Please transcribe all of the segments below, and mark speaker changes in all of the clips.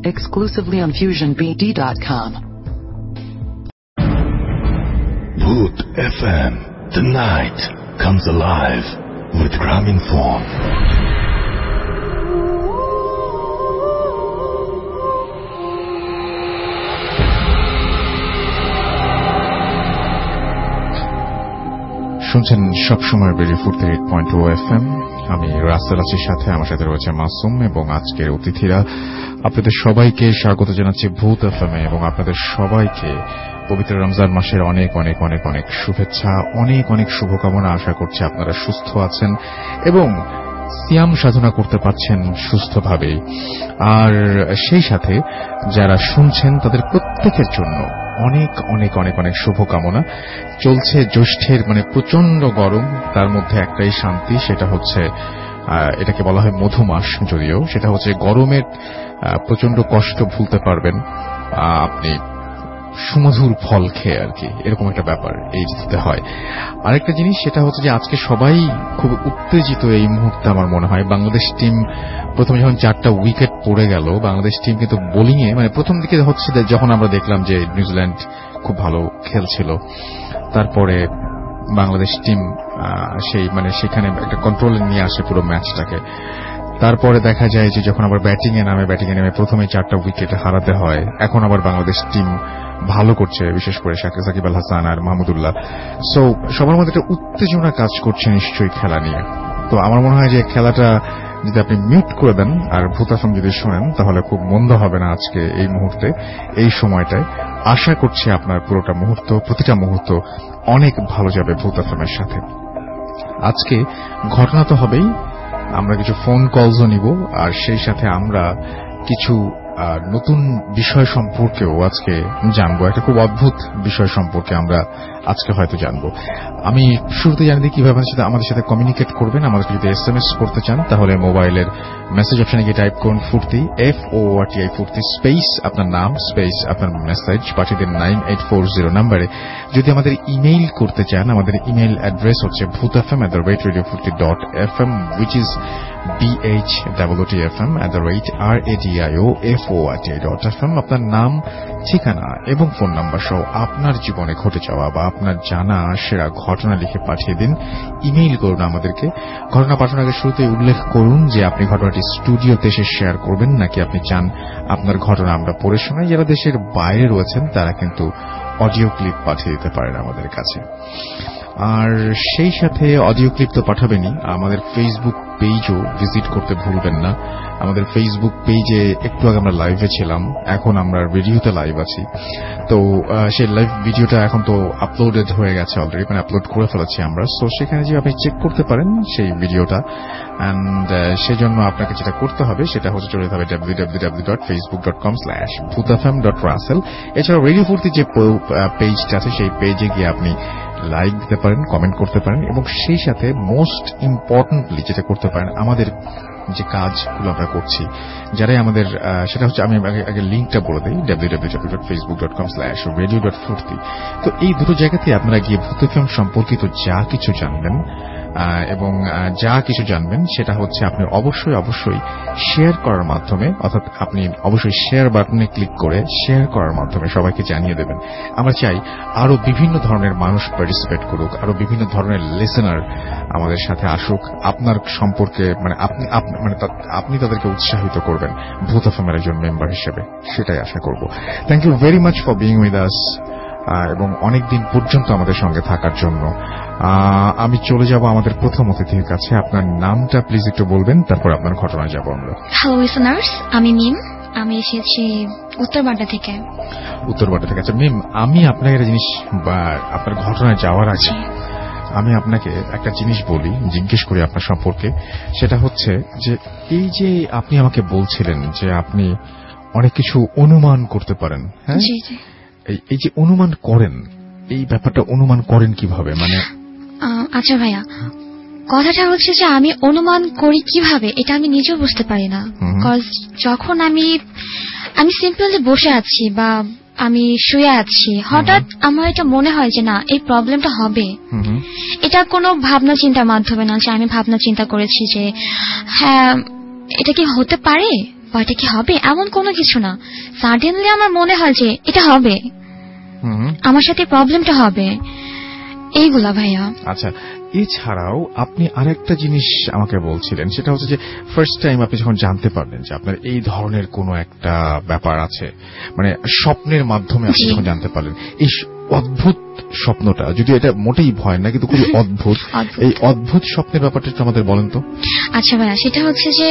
Speaker 1: exclusively on FusionBD.com.
Speaker 2: Bhoot FM. The night comes alive with Graminphone.
Speaker 3: শুনছেন সবসময় radio 48.0 FM। আমি রাসেল আছি, সাথে আমার সাথে রয়েছে মাসুম এবং আজকের অতিথিরা। আপনাদের সবাইকে স্বাগত জানাচ্ছি ভূত এফএম এবং আপনাদের সবাইকে পবিত্র রমজান মাসের অনেক অনেক অনেক অনেক শুভেচ্ছা, অনেক অনেক শুভকামনা। আশা করছি আপনারা সুস্থ আছেন এবং সিয়াম সাধনা করতে পারছেন সুস্থভাবে। আর সেই সাথে যারা শুনছেন তাদের প্রত্যেকের জন্য অনেক অনেক অনেক অনেক শুভকামনা। চলছে জ্যৈষ্ঠের প্রচন্ড গরম, তার মধ্যে একটাই শান্তি, সেটা হচ্ছে এটাকে বলা হয় মধুমাস, যদিও সেটা হচ্ছে গরমের প্রচন্ড কষ্ট ভুলতে পারবেন আপনি সুমধুর ফল খেয়ে, আর কি এরকম একটা ব্যাপার এই ঋতুতে হয়। আরেকটা জিনিস সেটা হচ্ছে যে আজকে সবাই খুব উত্তেজিত এই মুহূর্তে। আমার মনে হয় বাংলাদেশ টিম প্রথমে যখন 4টা উইকেট পড়ে গেল, বাংলাদেশ টিম কিন্তু বোলিংয়ে প্রথম দিকে হচ্ছে যখন আমরা দেখলাম যে নিউজিল্যান্ড খুব ভালো খেলছিল, তারপরে বাংলাদেশ টিম সেখানে একটা কন্ট্রোলে নিয়ে আসে পুরো ম্যাচটাকে। তারপরে দেখা যায় যে যখন আবার ব্যাটিং এ নেমে প্রথমে 4টা উইকেট হারাতে হয়। এখন আবার বাংলাদেশ টিম ভালো করছে, বিশেষ করে সাকিব আল হাসান আর মাহমুদুল্লাহ। সো সবার মধ্যে একটা উত্তেজনা কাজ করছে নিশ্চয়ই খেলা নিয়ে। তো আমার মনে হয় যে খেলাটা যদি আপনি মিউট করে দেন আর ভূতাফম যদি শোনেন তাহলে খুব মন্দ হবে না আজকে এই মুহূর্তে, এই সময়টায়। আশা করছি আপনার প্রতিটা মুহূর্ত অনেক ভালো যাবে ভূতাফমের সাথে। আজকে ঘটনা তো হবেই, আমরা কিছু ফোন কলসও নিব, আর সেই সাথে আমরা কিছু নতুন বিষয় সম্পর্কেও আজকে জানবো। একটা খুব অদ্ভুত বিষয় সম্পর্কে আমরা আজকে হয়তো জানবো। আমি শুরুতে জানি দিই কিভাবে আমাদের সাথে কমিউনিকেট করবেন। আমাদেরকে যদি SMS করতে চান তাহলে মোবাইলের মেসেজ অপশনে গিয়ে টাইপ করুন ফুর্তি, FORTI ফুর্তি, স্পেস আপনার নাম, স্পেস আপনার মেসেজ, পাঠিয়ে দিন 9840 নম্বরে। যদি আমাদের ইমেইল করতে চান, আমাদের ইমেইল অ্যাড্রেস হচ্ছে bhootfm@radiofurti.fm, which is BHOOTFM@radiofurti.fm। আপনার নাম, ঠিকানা এবং ফোন নাম্বার সহ আপনার জীবনে ঘটে যাওয়া বা আপনার জানা সেরা ঘটনা লিখে পাঠিয়ে দিন। ইমেইল করুন আমাদেরকে। ঘটনা পাঠানোর আগে শুরুতেই উল্লেখ করুন যে আপনি ঘটনাটি স্টুডিওতে এসে শেয়ার করবেন, নাকি আপনি চান আপনার ঘটনা আমরা পড়ে শোনাই। যারা দেশের বাইরে রয়েছেন তারা কিন্তু অডিও ক্লিপ পাঠিয়ে দিতে পারেন আমাদের কাছে। আর সেই সাথে অডিও ক্লিপ তো পাঠাবেনই, আমাদের ফেসবুক পেজও ভিজিট করতে ভুলবেন না। আমাদের ফেসবুক পেজে একটু আগে আমরা লাইভে ছিলাম, এখন আমরা রেডিওতে লাইভ আছি। তো সেই লাইভ ভিডিওটা এখন তো আপলোডেড হয়ে গেছে অলরেডি, আপলোড করে ফেলেছি আমরা। সো সেখানে যে আপনি চেক করতে পারেন সেই ভিডিওটা। অ্যান্ড সেজন্য আপনাকে যেটা করতে হবে সেটা হচ্ছে চলে যেতে হবে www.facebook.com/bhootfm.russell। এছাড়াও রেডিও ফুর্তি যে পেজটা আছে সেই পেজে গিয়ে আপনি লাইক দিতে পারেন, কমেন্ট করতে পারেন এবং সেই সাথে মোস্ট ইম্পর্টেন্টলি যেটা করতে পারেন, আমাদের যে কাজগুলো আমরা করছি, যারাই আমাদের সেটা হচ্ছে, আমি আগে লিঙ্কটা বলে দিই, www.facebook.com/radio.furti। তো এই দুটো জায়গাতে আপনারা গিয়ে ভূত এফএম সম্পর্কিত যা কিছু জানবেন এবং যা কিছু জানবেন সেটা হচ্ছে আপনি অবশ্যই অবশ্যই শেয়ার করার মাধ্যমে, অর্থাৎ আপনি অবশ্যই শেয়ার বাটনে ক্লিক করে শেয়ার করার মাধ্যমে সবাইকে জানিয়ে দেবেন। আমরা চাই আরো বিভিন্ন ধরনের মানুষ পার্টিসিপেট করুক, আরো বিভিন্ন ধরনের লিসেনার আমাদের সাথে আসুক, আপনার সম্পর্কে আপনি তাদেরকে উৎসাহিত করবেন ভূত এফএমের একজন মেম্বার হিসেবে, সেটাই আশা করব। Thank you very much for being with us এবং অনেকদিন পর্যন্ত আমাদের সঙ্গে থাকার জন্য। আমি চলে যাব আমাদের প্রথম অতিথির কাছে। আপনার নামটা প্লিজ একটু বলবেন, তারপর আপনার ঘটনায় যাব আমরা।
Speaker 4: হ্যালো লিসেনার্স, আমি মিম, আমি এসেছি উত্তরবাড্ডা থেকে।
Speaker 3: আচ্ছা মিম, আমি আপনাকে একটা জিনিস বা আপনার ঘটনায় যাওয়ার আগে আমি আপনাকে একটা জিনিস বলি, জিজ্ঞেস করি আপনার সম্পর্কে। সেটা হচ্ছে যে এই যে আপনি আমাকে বলছিলেন যে আপনি অনেক কিছু অনুমান করতে পারেন, হ্যাঁ, এই যে অনুমান করেন, এই ব্যাপারটা অনুমান করেন কিভাবে?
Speaker 4: আচ্ছা ভাইয়া, কথাটা হচ্ছে যে আমি অনুমান করি কিভাবে এটা আমি নিজেও বুঝতে পারি না। যখন আমি সিম্পলি বসে আছি বা আমি শুয়ে আছি, হঠাৎ আমার এটা মনে হয় যে না, এই প্রবলেমটা হবে। এটা কোনো ভাবনা চিন্তার মাধ্যমে না যে আমি ভাবনা চিন্তা করেছি যে হ্যাঁ এটা কি হতে পারে, এটা কি হবে, এমন কোনো কিছু না। সাডেনলি আমার মনে হয় যে এটা হবে, আমার সাথে প্রবলেমটা হবে, এইগুলা ভাইয়া।
Speaker 3: আচ্ছা, এছাড়াও আপনি আরেকটা জিনিস আমাকে বলছিলেন, সেটা হচ্ছে যে ফার্স্ট টাইম আপনি যখন জানতে পারলেন যে আপনার এই ধরনের কোনো একটা ব্যাপার আছে, মানে স্বপ্নের মাধ্যমে আপনি যখন জানতে পারলেন, এই অদ্ভুত স্বপ্নটা, যদি এটা মোটেই ভয় না কিন্তু খুবই অদ্ভুত, এই অদ্ভুত স্বপ্নের ব্যাপারটা একটু আমাদের বলেন তো।
Speaker 4: আচ্ছা ভাইয়া, সেটা হচ্ছে যে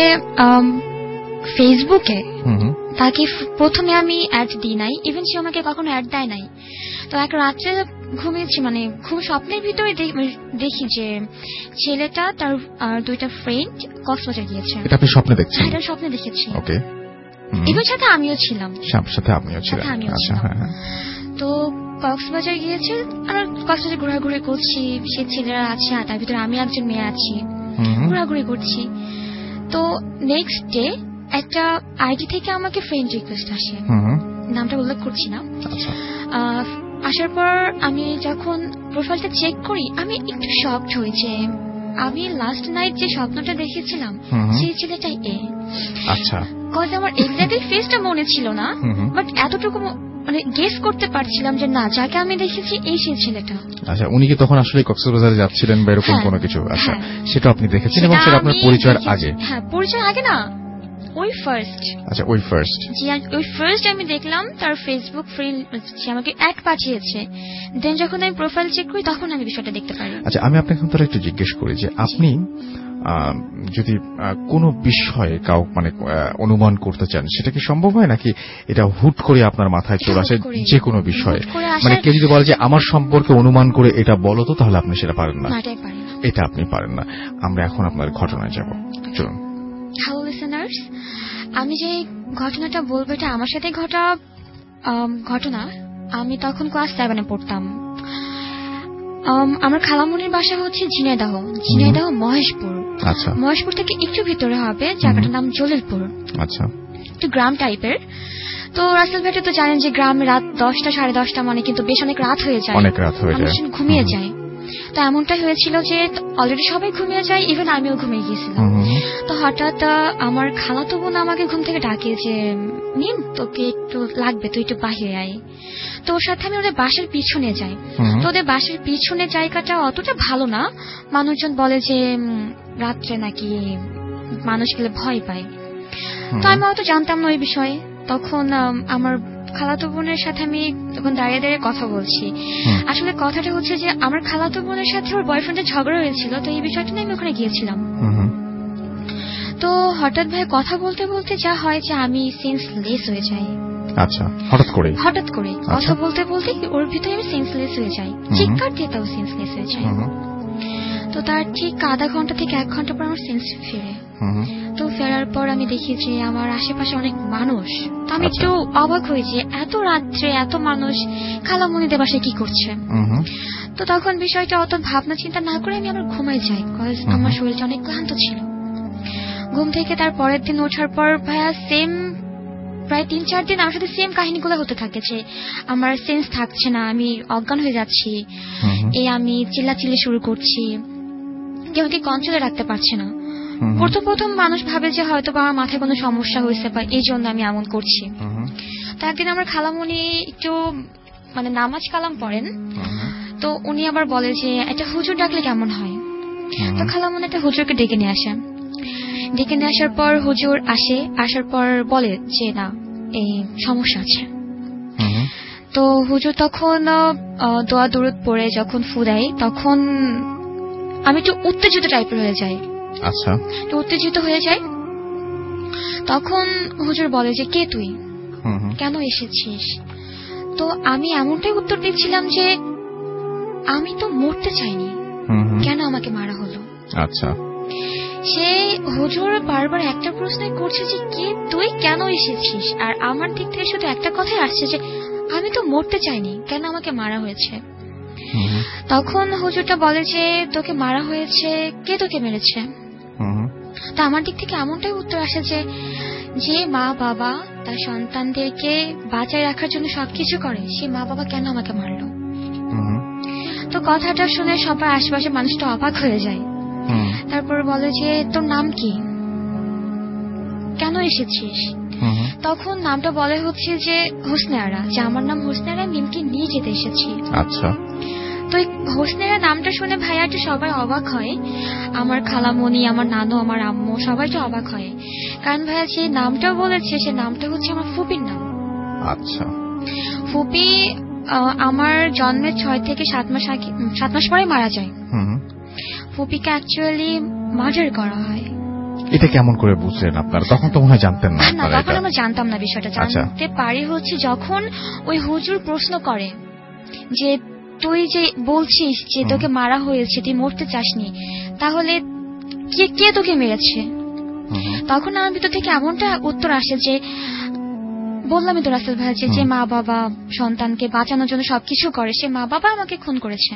Speaker 4: ফেসবুকে তাকে প্রথমে আমি অ্যাড দিই নাই, ইভেন সে আমাকে কখনো অ্যাড দেয় নাই। তো এক রাত্রে ঘুমিয়েছি, মানে খুব স্বপ্নের ভিতরে দেখি যে ছেলেটা তার দুইটা ফ্রেন্ড কক্সবাজার গিয়েছে।
Speaker 3: এটা আপনি স্বপ্নে দেখছেন?
Speaker 4: এটা স্বপ্নে দেখেছি।
Speaker 3: ওকে।
Speaker 4: ইভেন সাথে আমিও ছিলাম।
Speaker 3: সাথে আপনিও ছিলেন? আচ্ছা, হ্যাঁ।
Speaker 4: তো কক্সবাজার গিয়েছে, আমরা কক্সবাজার ঘোরাঘুরি করছি, সে ছেলেরা আছে আর তার ভিতরে আমি একজন মেয়ে আছি, ঘোরাঘুরি করছি। তো নেক্সট ডে একটা আইডি থেকে আমাকে ফ্রেন্ড রিকোয়েস্ট আসে, নামটা উল্লেখ করছি না। আসার পর আমি যখন প্রোফাইলটা চেক করি, আমি একটু শকড হই যে আমি লাস্ট নাইট যে স্বপ্নটা দেখেছিলাম সেই ছেলেটাই
Speaker 3: আচ্ছা,
Speaker 4: কজ আমার এক্স্যাক্টলি ফেসটা মনে ছিল না, বাট এতটুকু মানে গেস করতে পারছিলাম যে না, যাকে আমি দেখেছি এই সেই ছেলেটা।
Speaker 3: আচ্ছা, উনি কি তখন আসলে কক্সবাজারে যাচ্ছিলেন বা এরকম কোনো কিছু? আচ্ছা, সেটা আপনি দেখেছেন এবং সেটা আপনার পরিচয়ের আগে?
Speaker 4: হ্যাঁ, পরিচয়ের আগে না, ওই ফার্স্ট।
Speaker 3: আচ্ছা, ওই ফার্স্ট। জি,
Speaker 4: ওই ফার্স্ট আমি দেখলাম তার ফেসবুক ফ্রেন্ড, সে আমাকে অ্যাড পাঠিয়েছে। দেন যখন আমি প্রোফাইল চেক করি তখন আমি বিষয়টা দেখতে পারি।
Speaker 3: আচ্ছা, আমি আপনাকে এখন তাহলে একটু জিজ্ঞেস করি যে আপনি যদি কোনো বিষয়ে কাউ মানে অনুমান করতে চান, সেটা কি সম্ভব হয় নাকি এটা হুট করে আপনার মাথায় চলে আসে? যে কোনো বিষয়ে, মানে কেউ যদি বলে যে আমার সম্পর্কে অনুমান করে এটা বলো তো, তাহলে আপনি সেটা পারেন না? এটা আপনি পারেন না। আমরা এখন আপনার ঘটনায় যাব, চলুন।
Speaker 4: হ্যালো লিসেনার্স, আমি যে ঘটনাটা বলবো এটা আমার সাথে ঘটনা। আমি তখন ক্লাস 7-এ পড়তাম। আমার খালামুনির বাসা হচ্ছে ঝিনাইদহ মহেশপুর।
Speaker 3: আচ্ছা,
Speaker 4: মহেশপুর থেকে একটু ভিতরে হবে, জায়গাটার নাম জলিলপুর।
Speaker 3: আচ্ছা,
Speaker 4: একটু গ্রাম টাইপের। তো রাসেল ভাই তো জানেন যে গ্রামে রাত 10টা 10:30 মানে কিন্তু বেশ অনেক রাত হয়ে যায়, মানুষ ঘুমিয়ে যায়। তো এমনটা হয়েছিল যে অলরেডি সবাই ঘুমিয়ে যায়, ইভেন আমিও ঘুমিয়ে গিয়েছিলাম। তো হঠাৎ আমার খালাতো বোন আমাকে ঘুম থেকে ডাকে যে মিম, তোকে একটু লাগবে, তুই একটু বাহিরে আয়। তো ওর সাথে আমি ওদের বাসার পিছনে যাই। তো ওদের বাসার পিছনে জায়গাটা অতটা ভালো না, মানুষজন বলে যে রাত্রে নাকি মানুষ গেলে ভয় পায়। তো আমি অত জানতাম না ওই বিষয়ে। তখন আমার খালাতো বোনের সাথে আমি তখন দাঁড়িয়ে দাঁড়িয়ে কথা বলছি। আসলে কথাটা হচ্ছে যে আমার খালাতো বোনের সাথে ওর বয়ফ্রেন্ডের ঝগড়া হয়েছিল, তো এই বিষয়টা নিয়ে আমি ওখানে গিয়েছিলাম। তো হঠাৎ ভাই কথা বলতে বলতে যা হয় যে আমি সেন্সলেস হয়ে যাই।
Speaker 3: আচ্ছা, হঠাৎ করে
Speaker 4: কথা বলতে বলতে ওর ভিতরে আমি সেন্সলেস হয়ে যাই, চিৎকার দিয়ে তাও সেন্সলেস হয়ে যাই। তো তার ঠিক আধা ঘন্টা থেকে 1 ঘন্টা পর আমার সেন্স ফিরে। তো ফেরার পর আমি দেখি যে আমার আশেপাশে অনেক মানুষ। তো আমি একটু অবাক হই যে এত রাত্রে এত মানুষ খালামুনিদের বাসায় কি করছে। তো তখন বিষয়টা অত ভাবনা চিন্তা না করে আমি আবার ঘুমাই যাই, কজ আমার শরীরটা অনেক ক্লান্ত ছিল। ঘুম থেকে তার পরের দিন ওঠার পর ভাইয়া সেম প্রায় 3-4 দিন আমার সাথে সেম কাহিনীগুলো হতে থাকে যে আমার সেন্স থাকছে না, আমি অজ্ঞান হয়ে যাচ্ছি, আমি চিল্লাচিল্লি শুরু করছি, কেউ কি কন্ট্রোলে রাখতে পারছে না। প্রথম মানুষ ভাবে যে হয়তো বা আমার মাথায় কোনো সমস্যা হয়েছে বা এই জন্য আমি এমন করছি। তো একদিন আমার খালামুনি একটু মানে নামাজ কালাম পড়েন, তো উনি আবার বলে যে একটা হুজুর ডাকলে কেমন হয়। তো খালামুনি একটা হুজুরকে ডেকে নিয়ে আসে। ডেকে নিয়ে আসার পর হুজুর আসার পর বলে যে না, এই সমস্যা আছে। তো হুজুর তখন দোয়া দুরুদ পড়ে যখন ফু দেয়, তখন আমি একটু উত্তেজিত টাইপের হয়ে যাই।
Speaker 3: আচ্ছা,
Speaker 4: তো উত্তেজিত হয়ে যায়। তখন হুজুর বলে যে কে তুই, কেন এসেছিস। তো আমি এমনটাই উত্তর দিচ্ছিলাম যে আমি তো মরতে চাইনি, কেন আমাকে মারা হলো।
Speaker 3: আচ্ছা,
Speaker 4: সে হুজুর বারবার একটা প্রশ্নই করছে যে কে তুই, কেন এসেছিস, আর আমার দিক থেকে শুধু একটা কথাই আসছে যে আমি তো মরতে চাইনি, কেন আমাকে মারা হয়েছে। তখন হুজুরটা বলে যে তোকে মারা হয়েছে, কে তোকে মেরেছে। তা আমার দিক থেকে এমনটাই উত্তর আসে যে যে মা বাবা তার সন্তানদেরকে বাঁচায় রাখার জন্য সবকিছু করে, সে মা বাবা কেন আমাকে মারলো। তো কথাটা শুনে সবার আশেপাশে মানুষটা অবাক হয়ে যায়। তারপর বলে যে তোর নাম কি, কেন এসেছিস? তখন নামটা বলে হচ্ছে যে হোসনেয়ারা, যে আমার নাম হোসনেয়ারা, মিমকে নিয়ে যেতে এসেছি।
Speaker 3: আচ্ছা।
Speaker 4: তো এই হোসনেয়ারা নামটা শুনে ভাইয়াটা সবাই অবাক হয়, আমার খালামণি, আমার নানু, আমার আম্মু সবাইটা অবাক হয়, কারণ ভাইয়া যে নামটা বলেছে সে নামটা হচ্ছে আমার ফুপির নাম।
Speaker 3: আচ্ছা।
Speaker 4: ফুপি আমার জন্মের 6 থেকে 7 মাস পরে মারা যায়। ফুপিকে অ্যাকচুয়ালি মার্ডার করা হয়।
Speaker 3: এটা কেমন করে বুঝলেন আপনারা? তখন তো মনে হয় জানতেন না?
Speaker 4: না, তখন আমরা জানতাম না বিষয়টা। জানতে পারি হচ্ছে যখন ওই হুজুর প্রশ্ন করে যে তুই যে বলছিস যে তোকে মারা হয়েছে, তুই মরতে চাসনি, তাহলে কে তোকে মেরেছে? তখন আমার ভিতর থেকে এমনটা উত্তর আসে যে বললামই তো রাসেল ভাই, যে মা বাবা সন্তানকে বাঁচানোর জন্য সবকিছু করে, সে মা বাবা আমাকে খুন করেছে।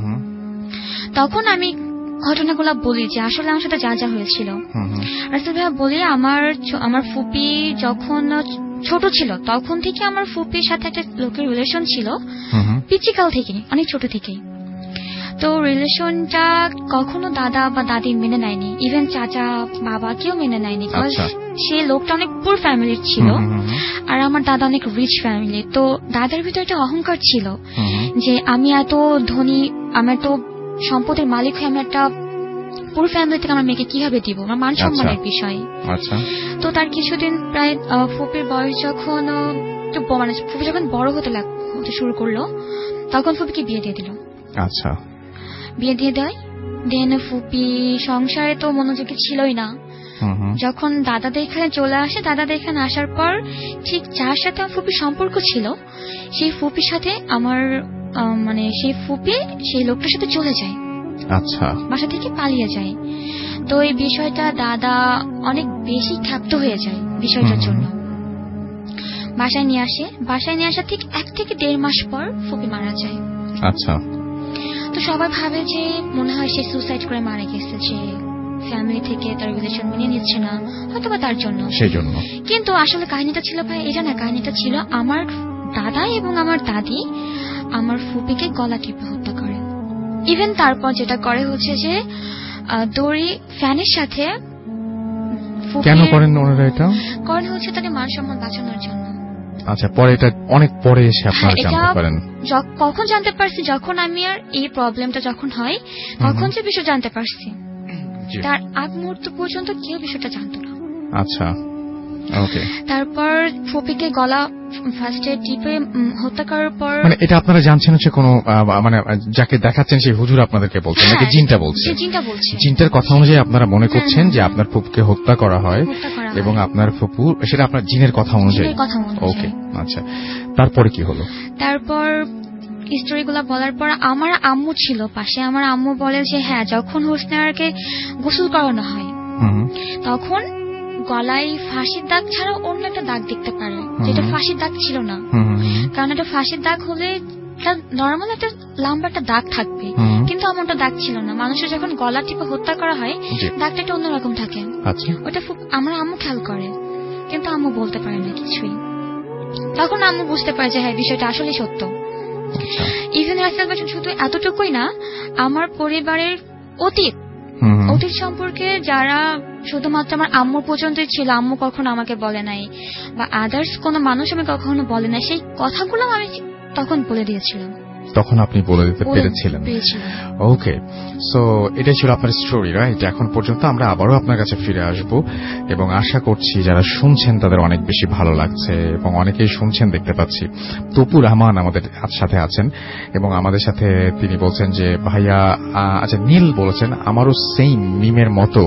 Speaker 4: তখন আমি ঘটনাগুলো বলি যে আসলে আমার সাথে যা যা হয়েছিল। রাসেল ভাই বলি, আমার ফুপি যখন ছোট ছিল তখন থেকে আমার ফুপির সাথে একটা লোকের রিলেশন ছিল, পিচিকাল থেকে, অনেক ছোট থেকেই। তো রিলেশনটা কখনো দাদা বা দাদি মেনে নেয়নি, ইভেন চাচা বাবা কেউ মেনে নেয়নি। সে লোকটা অনেক পুর ফ্যামিলির ছিল, আর আমার দাদা অনেক রিচ ফ্যামিলি। তো দাদার ভিতরে একটা অহংকার ছিল যে আমি এত ধনী, আমি এত সম্পদের মালিক হয়ে আমি একটা পুর ফ্যামিলি থেকে আমার মেয়েকে কিভাবে দিব, আমার মান সম্মানের বিষয়। তো তার কিছুদিন প্রায় ফুপির বয়স যখন মানে ফুপি যখন বড় হতে শুরু করলো, তখন ফুপিকে বিয়ে দিয়ে দিল।
Speaker 3: আচ্ছা।
Speaker 4: বিয়ে দিয়ে দেয়, দেন ফুপি সংসারে তো মনোযোগী ছিলই না। যখন দাদাদের এখানে চলে আসে, দাদাদের এখানে আসার পর ঠিক যার সাথে আমার ফুপির সম্পর্ক ছিল, সেই ফুপির সাথে আমার মানে সেই ফুপি সেই লোকটার সাথে চলে যায়।
Speaker 3: আচ্ছা।
Speaker 4: বাসা থেকে পালিয়ে যায়। তো এই বিষয়টা দাদা অনেক বেশি ক্ষাব্ধ হয়ে যায় বিষয়টার জন্য। বাসায় নিয়ে আসে, বাসায় নিয়ে আসা ঠিক 1 থেকে 1.5 মাস পর ফুপি মারা যায়।
Speaker 3: আচ্ছা।
Speaker 4: তো সবাই ভাবে যে মনে হয় সে সুসাইড করে মারা গেছে, যে ফ্যামিলি থেকে তার রিলেশন মেনে নিচ্ছে না, হয়তো বা তার জন্য, সেই জন্য। কিন্তু আসলে কাহিনীটা ছিল ভাই এটা না, কাহিনীটা ছিল আমার দাদা এবং আমার দাদি আমার ফুপিকে গলা টিপে হত্যা করে। ইভেন তারপর যেটা করে হচ্ছে যে দড়ি ফ্যানের সাথে। কেন করেন ওনারা এটা? করেন হচ্ছে তাকে মান সম্মান বাঁচানোর জন্য।
Speaker 3: আচ্ছা, পরে এটা অনেক পরে এসে আপনারা জানতে পারেন?
Speaker 4: কখন জানতে পারছি? যখন আমি আর এই প্রবলেমটা যখন হয় তখন যে বিষয় জানতে পারছি। তার আগ মুহূর্ত পর্যন্ত কেউ বিষয়টা জানতো না।
Speaker 3: আচ্ছা, ওকে।
Speaker 4: তারপর ফুপিকে গলা ফার্স্টে টিপে হত্যা করার পর,
Speaker 3: মানে এটা আপনারা জানছেন হচ্ছে কোনো মানে যাকে দেখাচ্ছেন সেই হুজুর আপনাদেরকে বলছেন নাকি জিনটা বলছে?
Speaker 4: জিনটা বলছে।
Speaker 3: জিনটার কথা অনুযায়ী আপনারা মনে করছেন যে আপনার ফুপুকে হত্যা করা হয় এবং আপনার ফুপু সেটা আপনার জিনের কথা অনুযায়ী। ওকে, আচ্ছা। তারপরে কি হলো?
Speaker 4: তারপর স্টোরিগুলো বলার পর আমার আম্মু ছিল পাশে। আমার আম্মু বলে যে হ্যাঁ, যখন হোসনেয়ারকে গোসল করানো হয় তখন গলায় ফাঁসির দাগ ছাড়া অন্য একটা দাগ দেখতে পারে, যেটা ফাঁসির দাগ ছিল না। কারণ এটা ফাঁসির দাগ হলে নর্মাল একটা লম্বা একটা দাগ থাকবে, কিন্তু এমনটা দাগ ছিল না। মানুষের যখন গলা টিপে হত্যা করা হয় দাগটা একটা অন্যরকম থাকে। ওটা আমার আম্মু খেয়াল করে, কিন্তু আম্মু বলতে পারে না কিছুই। তখন আম্মু বুঝতে পারে যে হ্যাঁ, বিষয়টা আসলে সত্য। ইভেন রাসেল ভাই শুধু এতটুকুই না, আমার পরিবারের অতীত সম্পর্কে যারা শুধুমাত্র আমার আম্মু পর্যন্তই ছিল, আম্মু কখনো আমাকে বলে নাই বা আদার্স কোনো মানুষ আমি কখনো বলে নাই, সেই কথাগুলো আমি তখন বলে দিয়েছিলাম।
Speaker 3: তখন আপনি বলে দিতে পেরেছিলেন? ওকে, সো এটাই ছিল আপনার স্টোরি, রাইট? এখন পর্যন্ত আমরা আবারও আপনার কাছে ফিরে আসব এবং আশা করছি যারা শুনছেন তাদের অনেক বেশি ভালো লাগছে এবং অনেকেই শুনছেন দেখতে পাচ্ছি। তপু রহমান আমাদের সাথে আছেন এবং আমাদের সাথে তিনি বলছেন যে ভাইয়া, আচ্ছা নীল বলেছেন আমারও সেম মিমের মতো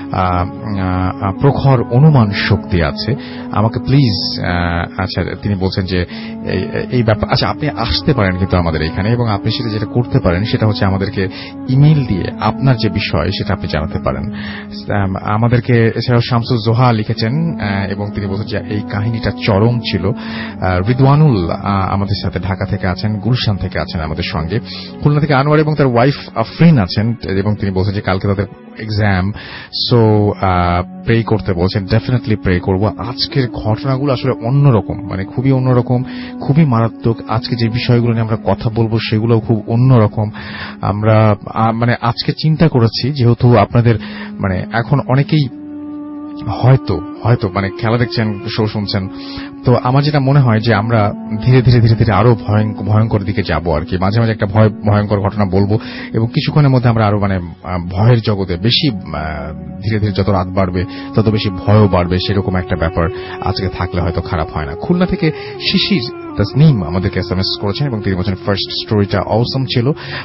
Speaker 3: প্রখর অনুমান শক্তি আছে, আমাকে প্লিজ। আচ্ছা, তিনি বলছেন যে এই ব্যাপার, আচ্ছা আপনি আসতে পারেন কিন্তু আমাদের এখানে, এবং আপনি সেটা যেটা করতে পারেন সেটা হচ্ছে আমাদেরকে ইমেইল দিয়ে আপনার যে বিষয় সেটা আপনি জানাতে পারেন আমাদেরকে। এছাড়াও শামসুল জোহা লিখেছেন এবং তিনি বলছেন যে এই কাহিনীটা চরম ছিল। রিদওয়ানুল আমাদের সাথে ঢাকা থেকে আছেন, গুলশান থেকে আছেন আমাদের সঙ্গে, খুলনা থেকে আনোয়ার এবং তার ওয়াইফ আফরিন আছেন এবং তিনি বলছেন যে কালকে তাদের এক্সাম, সো প্রে করতে বলছেন। ডেফিনেটলি প্রে করব। আজকের ঘটনাগুলো আসলে অন্যরকম, মানে খুবই অন্যরকম, খুবই মারাত্মক। আজকে যে বিষয়গুলো নিয়ে আমরা কথা বলবো সেগুলো খুব অন্যরকম। আমরা মানে আজকে চিন্তা করেছি যেহেতু আপনাদের মানে এখন অনেকেই হয়তো মানে খেলা দেখছেন, শো শুনছেন, তো আমার যেটা মনে হয় যে আমরা ধীরে ধীরে আরো ভয়ঙ্কর দিকে যাব আর কি। মাঝে মাঝে একটা ভয়ঙ্কর ঘটনা বলবো এবং কিছুক্ষণের মধ্যে আমরা আরো মানে ভয়ের জগতে বেশি ধীরে ধীরে যত রাত বাড়বে তত বেশি ভয়ও বাড়বে, সেরকম একটা ব্যাপার আজকে থাকলে হয়তো খারাপ হয় না। খুলনা থেকে শিশির তাসনিম আমাদেরকে এসএমএস করেছেন এবং তিনি বলছেন ফার্স্ট স্টোরিটা অসম ছিল।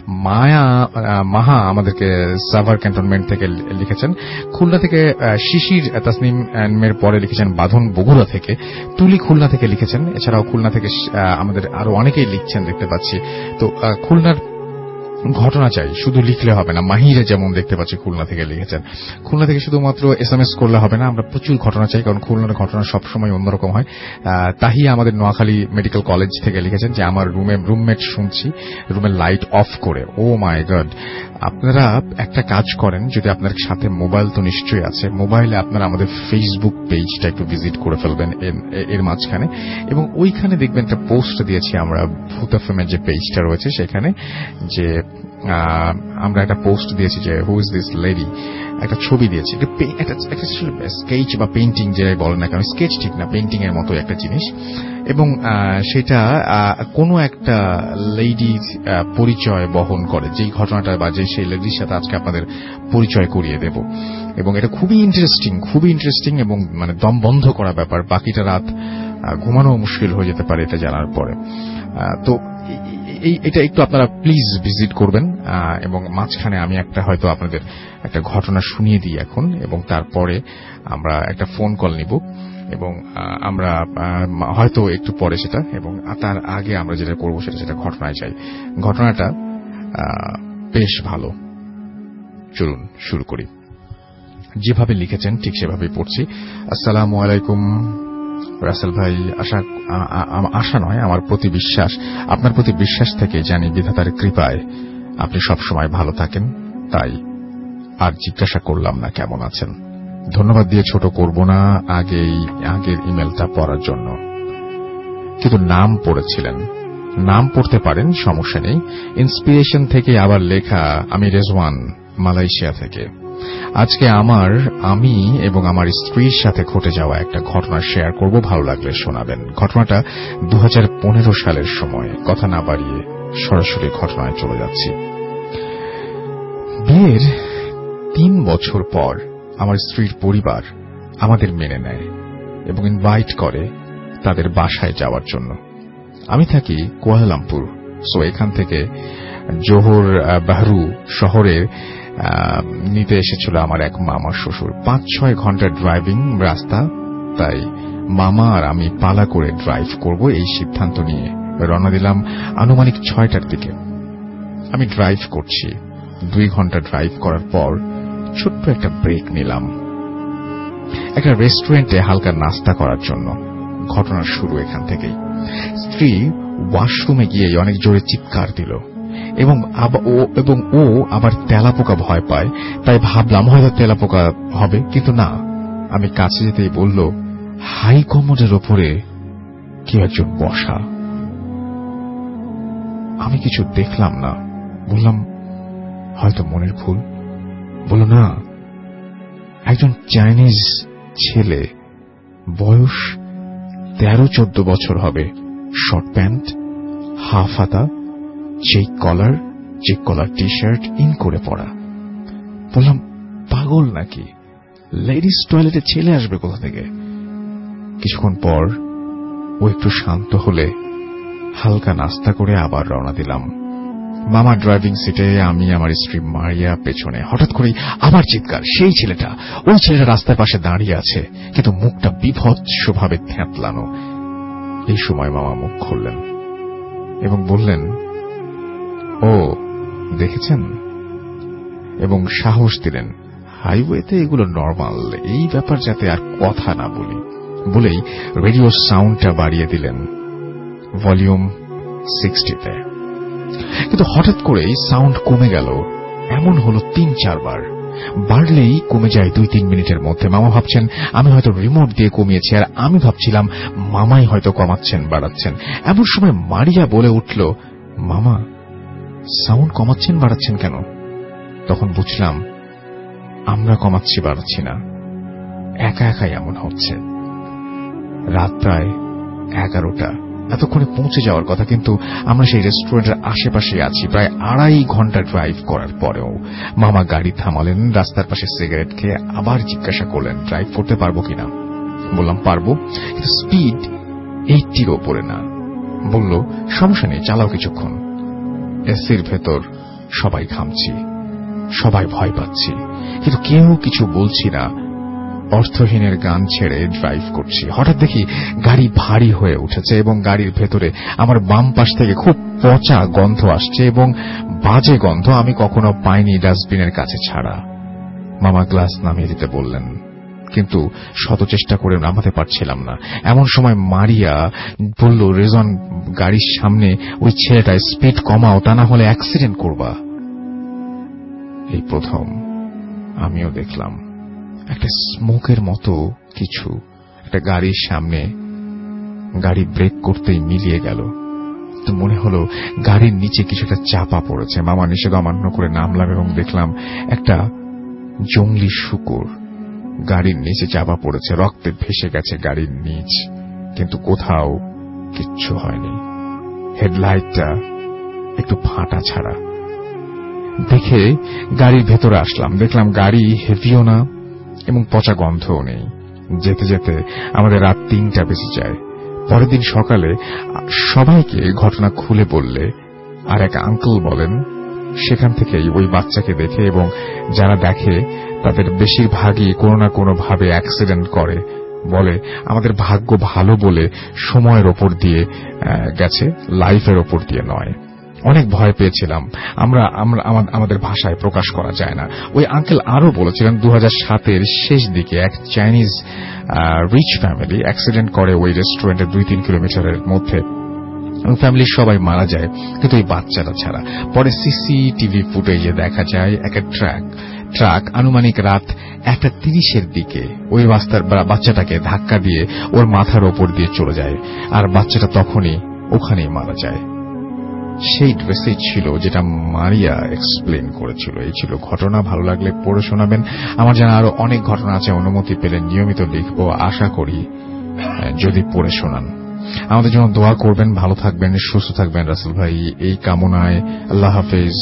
Speaker 3: মাহা আমাদেরকে সাভার ক্যান্টনমেন্ট থেকে লিখেছেন। খুলনা থেকে শিশির তাসনিমের পরে লিখেছেন বাঁধন বগুড়া থেকে। তুলি খুলনা থেকে লিখেছেন। এছাড়াও খুলনা থেকে আমাদের আরো অনেকেই লিখছেন দেখতে পাচ্ছি। তো খুলনার ঘটনা চাই, শুধু লিখলে হবে না। মাহিরে যেমন দেখতে পাচ্ছি খুলনা থেকে লিখেছেন। খুলনা থেকে শুধুমাত্র এসএমএস করলে হবে না, আমরা প্রচুর ঘটনা চাই, কারণ খুলনার ঘটনা সবসময় অন্যরকম হয়। তাহিয়া আমাদের নোয়াখালী মেডিকেল কলেজ থেকে লিখেছেন যে আমার রুমমেট শুনছি রুমের লাইট অফ করে। Oh my God! আপনারা একটা কাজ করেন, যদি আপনার সাথে মোবাইল তো নিশ্চয়ই আছে, মোবাইলে আপনারা আমাদের ফেসবুক পেজটা একটু ভিজিট করে ফেলবেন এর মাঝখানে, এবং ওইখানে দেখবেন একটা পোস্ট দিয়েছি আমরা ভূত এফএমের যে পেজটা রয়েছে সেখানে, যে আমরা একটা পোস্ট দিয়েছি যে হু ইজ দিস লেডি, একটা ছবি দিয়েছি, একটা স্কেচ বা পেইন্টিং যে বলেন না কেন, স্কেচ ঠিক না, পেইন্টিং এর মতো একটা জিনিস, এবং সেটা কোনো একটা লেডির পরিচয় বহন করে, যেই ঘটনাটা বা যে সেই লেডির সাথে আজকে আপনাদের পরিচয় করিয়ে দেব। এবং এটা খুবই ইন্টারেস্টিং এবং মানে দম বন্ধ করা ব্যাপার। বাকিটা রাত ঘুমানো মুশকিল হয়ে যেতে পারে এটা জানার পরে। তো এটা একটু আপনারা প্লিজ ভিজিট করবেন, এবং মাঝখানে আমি একটা হয়তো আপনাদের একটা ঘটনা শুনিয়ে দিই এখন, এবং তারপরে আমরা একটা ফোন কল নিব, এবং আমরা হয়তো একটু পরে সেটা, এবং তার আগে আমরা যেটা করবো সেটা ঘটনায় যাই। ঘটনাটা বেশ ভালো। চলুন শুরু করি। যেভাবে লিখেছেন ঠিক সেভাবেই পড়ছি। আসসালামু আলাইকুম রাসেল ভাই। আশা নয়, আমার প্রতি বিশ্বাস, আপনার প্রতি বিশ্বাস থেকে জানি বিধাতার কৃপায় আপনি সবসময় ভালো থাকেন, তাই আর জিজ্ঞাসা করলাম না কেমন আছেন। ধন্যবাদ দিয়ে ছোট করব না আগের ইমেলটা পড়ার জন্য, কিন্তু নাম পড়েছিলেন, নাম পড়তে পারেন, সমস্যা নেই। ইন্সপিরেশন থেকে আবার লেখা। আমি রেজওয়ান, মালয়েশিয়া থেকে। আজকে আমি এবং আমার স্ত্রীর সাথে ঘটে যাওয়া একটা ঘটনা শেয়ার করব, ভালো লাগলে শোনাবেন। ঘটনাটা 2015 সালের সময়। কথা না বাড়িয়ে সরাসরি ঘটনায় চলে যাচ্ছি। বিয়ের 3 বছর পর আমার স্ত্রীর পরিবার আমাদের মেনে নেয় এবং ইনভাইট করে তাদের বাসায় যাওয়ার জন্য। আমি থাকি কুয়ালালামপুর, সো এখান থেকে জোহর বাহরু শহরের নিতে এসেছিল আমার এক মামা শ্বশুর। 5-6 ঘন্টার ড্রাইভিং রাস্তা, তাই মামা আর আমি পালা করে ড্রাইভ করব এই সিদ্ধান্ত নিয়ে রওনা দিলাম আনুমানিক 6টার দিকে। আমি ড্রাইভ করছি। 2 ঘন্টা ড্রাইভ করার পর ছোট্ট একটা ব্রেক নিলাম একটা রেস্টুরেন্টে হালকা নাস্তা করার জন্য। ঘটনার শুরু এখান থেকেই। স্ত্রী ওয়াশরুমে গিয়ে অনেক জোরে চিৎকার দিল, এবং ও আবার তেলাপোকা ভয় পায়, তাই ভাবলাম হয়তো তেলাপোকা হবে, কিন্তু না। আমি কাছে যেতেই বলল, হাই কমোডের ওপরে কেউ একজন বসা। আমি কিছু দেখলাম না। বললাম হয়তো মনের ভুল। বলল না, একজন চাইনিজ ছেলে, বয়স 13-14 বছর হবে, শর্ট প্যান্ট, হাফ হাতা, check collar T shirt, in করে পড়া। বললাম পাগল নাকি, লেডিস টয়লেটে ছেলে আসবে কোথা থেকে? কিছুক্ষণ পর ও একটু শান্ত হলে হালকা নাস্তা করে আবার রওনা দিলাম। মামা ড্রাইভিং সিটে, আমি আমার স্ত্রী মারিয়া পেছনে। হঠাৎ করেই আবার চিৎকার। ওই ছেলেটা রাস্তার পাশে দাঁড়িয়ে আছে, কিন্তু মুখটা বিভৎসভাবে থ্যাতলানো। এই সময় মামা মুখ খুললেন এবং বললেন, ও দেখেছেন, এবং সাহস দিলেন, হাইওয়েতে এগুলো নর্মাল, এই ব্যাপার যাতে আর কথা না বলি। বলেই রেডিও সাউন্ডটা বাড়িয়ে দিলেন ভলিউম 60-তে। কিন্তু হঠাৎ করেই সাউন্ড কমে গেল। এমন হলো 3-4 বার। বাড়লেই কমে যায় 2-3 মিনিটের মধ্যে। মামা ভাবছেন আমি হয়তো রিমোট দিয়ে কমিয়েছি, আর আমি ভাবছিলাম মামাই হয়তো কমাচ্ছেন বাড়াচ্ছেন। এমন সময় মারিয়া বলে উঠল, মামা সাউন্ড কমাচ্ছেন বাড়াচ্ছেন কেন? তখন বুঝলাম আমরা কমাচ্ছি বাড়াচ্ছি না, একা একাই এমন হচ্ছে। রাত প্রায় 11টা, এতক্ষণে পৌঁছে যাওয়ার কথা, কিন্তু আমরা সেই রেস্টুরেন্টের আশেপাশে আছি প্রায় 2.5 ঘন্টা ড্রাইভ করার পরেও। মামা গাড়ি থামালেন, রাস্তার পাশে সিগারেট খেয়ে আবার জিজ্ঞাসা করলেন ড্রাইভ করতে পারবো কিনা। বললাম পারবো, কিন্তু স্পিড 80-র ওপরে না। বলল সমস্যা নেই, চালাও কিছুক্ষণ। এসির ভেতর সবাই ঘামছি, সবাই ভয় পাচ্ছি, কিন্তু কেউ কিছু বলছি না। অর্থহীনের গান ছেড়ে ড্রাইভ করছি। হঠাৎ দেখি গাড়ি ভারী হয়ে উঠেছে এবং গাড়ির ভেতরে আমার বাম পাশ থেকে খুব পচা গন্ধ আসছে এবং বাজে গন্ধ আমি কখনো পাইনি ডাস্টবিনের কাছে ছাড়া। মামা গ্লাস নামিয়ে দিতে বললেন, কিন্তু শত চেষ্টা করে নামাতে পারছিলাম না। এমন সময় মারিয়া বলল, রেজন, গাড়ির সামনে ওই ছেলেটা, স্পিড কমাও, তা না হলে অ্যাক্সিডেন্ট করবা। এই প্রথম আমিও দেখলাম একটা স্মোকের মতো কিছু একটা গাড়ির সামনে। গাড়ি ব্রেক করতেই মিলিয়ে গেল। তো মনে হলো গাড়ির নিচে কিছুটা চাপা পড়েছে। মামা নিষেধ অমান্য করে নামলাম এবং দেখলাম একটা জংলি শূকর গাড়ির নিচে চাপা পড়েছে। রক্তে ভেসে গেছে গাড়ির নিচ, কিন্তু কোথাও কিচ্ছু হয়নি। হেডলাইটটা একটু ফাটা ছাড়া। দেখে গাড়ির ভেতরে আসলাম, দেখলাম গাড়ি হেভিও না এবং পচা গন্ধও নেই। যেতে যেতে আমাদের রাত 3টা বেজে যায়। পরের দিন সকালে সবাইকে ঘটনা খুলে বললে আর এক আঙ্কেল বলেন সেখান থেকেই ওই বাচ্চাকে দেখে এবং যারা দেখে তাদের বেশিরভাগই কোনো না কোনো ভাবে অ্যাক্সিডেন্ট করে। বলে আমাদের ভাগ্য ভালো বলে সময়ের ওপর দিয়ে গেছে, লাইফের ওপর দিয়ে নয়। অনেক ভয় পেয়েছিলাম, আমাদের ভাষায় প্রকাশ করা যায় না। ওই আঙ্কেল আরো বলেছিলেন 2007-এর শেষ দিকে এক চাইনিজ রিচ ফ্যামিলি অ্যাক্সিডেন্ট করে ওই রেস্টুরেন্টের 2-3 কিলোমিটারের মধ্যে। ফ্যামিলির সবাই মারা যায়, কিন্তু ওই বাচ্চাটা ছাড়া। পরে সিসিটিভি ফুটেজে দেখা যায় একটা ট্রাক আনুমানিক রাত 1:30-এর দিকে ওই রাস্তার বাচ্চাটাকে ধাক্কা দিয়ে ওর মাথার ওপর দিয়ে চলে যায়, আর বাচ্চাটা তখনই ওখানেই মারা যায়। সেই ড্রেসে ছিল যেটা মারিয়া এক্সপ্লেন করেছিল। এই ছিল ঘটনা। ভালো লাগলে পড়ে শোনাবেন। আমার জানা আরো অনেক ঘটনা আছে, অনুমতি পেলে নিয়মিত লিখব। আশা করি যদি পড়ে শোনান। আমাদের জন্য দোয়া করবেন। ভালো থাকবেন, সুস্থ থাকবেন রাসেল ভাই, এই কামনায়। আল্লাহ হাফেজ।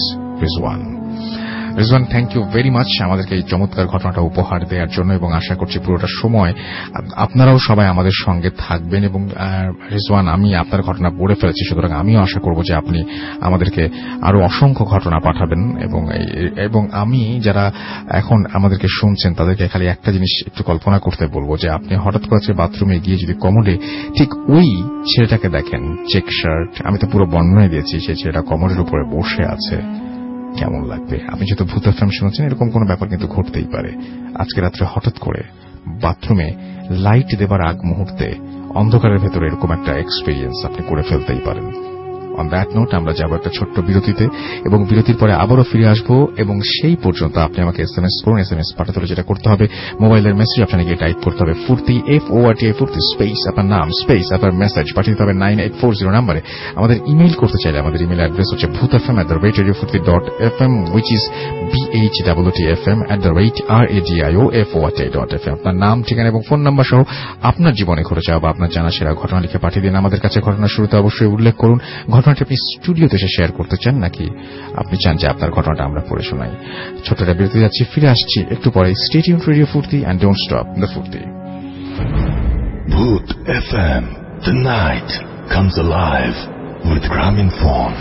Speaker 3: Rizwan, thank you very much আমাদেরকে এই চমৎকার ঘটনাটা উপহার দেওয়ার জন্য, এবং আশা করছি পুরোটা সময় আপনারাও সবাই আমাদের সঙ্গে থাকবেন। এবং রিজওয়ান, আমি আপনার ঘটনা পড়ে ফেলেছি, সুতরাং আমিও আশা করব যে আপনি আমাদেরকে আরো অসংখ্য ঘটনা পাঠাবেন। এবং আমি যারা এখন আমাদেরকে শুনছেন তাদেরকে খালি একটা জিনিস একটু কল্পনা করতে বলবো, যে আপনি হঠাৎ করে বাথরুমে গিয়ে যদি কমোডে ঠিক ওই ছেলেটাকে দেখেন, চেক শার্ট, আমি তো পুরো বর্ণনাই দিয়েছি, সেই ছেলেটা কমোডের উপরে বসে আছে, কেমন লাগবে? আপনি যেহেতু ভূত এফএম শুনছেন, এরকম কোন ব্যাপার কিন্তু ঘটতেই পারে। আজকে রাত্রে হঠাৎ করে বাথরুমে লাইট দেবার আগ মুহূর্তে অন্ধকারের ভেতরে এরকম একটা এক্সপেরিয়েন্স আপনি করে ফেলতেই পারেন। অন দ্যাট নোট আমরা যাব একটা ছোট্ট বিরতিতে, এবং বিরতির পরে আবারও ফিরে আসবো। এবং সেই পর্যন্ত আপনি আমাকে এসএমএস করুন। এসএমএস পাঠাতে হলে যেটা করতে হবে, মোবাইলের মেসেজ অপশনে গিয়ে টাইপ করতে হবে ফুর্তি, FORTI ফুর্তি, স্পেস আপনার নাম, স্পেস আপনার মেসেজ পাঠিয়ে দিতে হবে 9840 নম্বরে। আমাদের ইমেইল করতে চাইলে আমাদের ইমেইল অ্যাড্রেস হচ্ছে bhootfm@radiofurti.fm, which is BHOOTFM@radioforti.fm। আপনার নাম, ঠিকানা এবং ফোন নাম্বার সহ আপনার জীবনে ঘটে যাওয়া বা আপনার জানা সেরা ঘটনা লিখে পাঠিয়ে দিন আমাদের কাছে। ঘটনার শুরুতে অবশ্যই উল্লেখ করুন ঘটনাটি আপনি স্টুডিওতে এসে শেয়ার করতে চান, নাকি আপনি চান যে আপনার ঘটনাটা আমরা পড়ে শোনাই। ছোটটা বিরতি যাচ্ছি, ফিরে আসছি একটু পরে। Stay tuned radio Foorti and don't stop the Foorti.
Speaker 2: Bhoot FM, the night comes alive with Graminphone.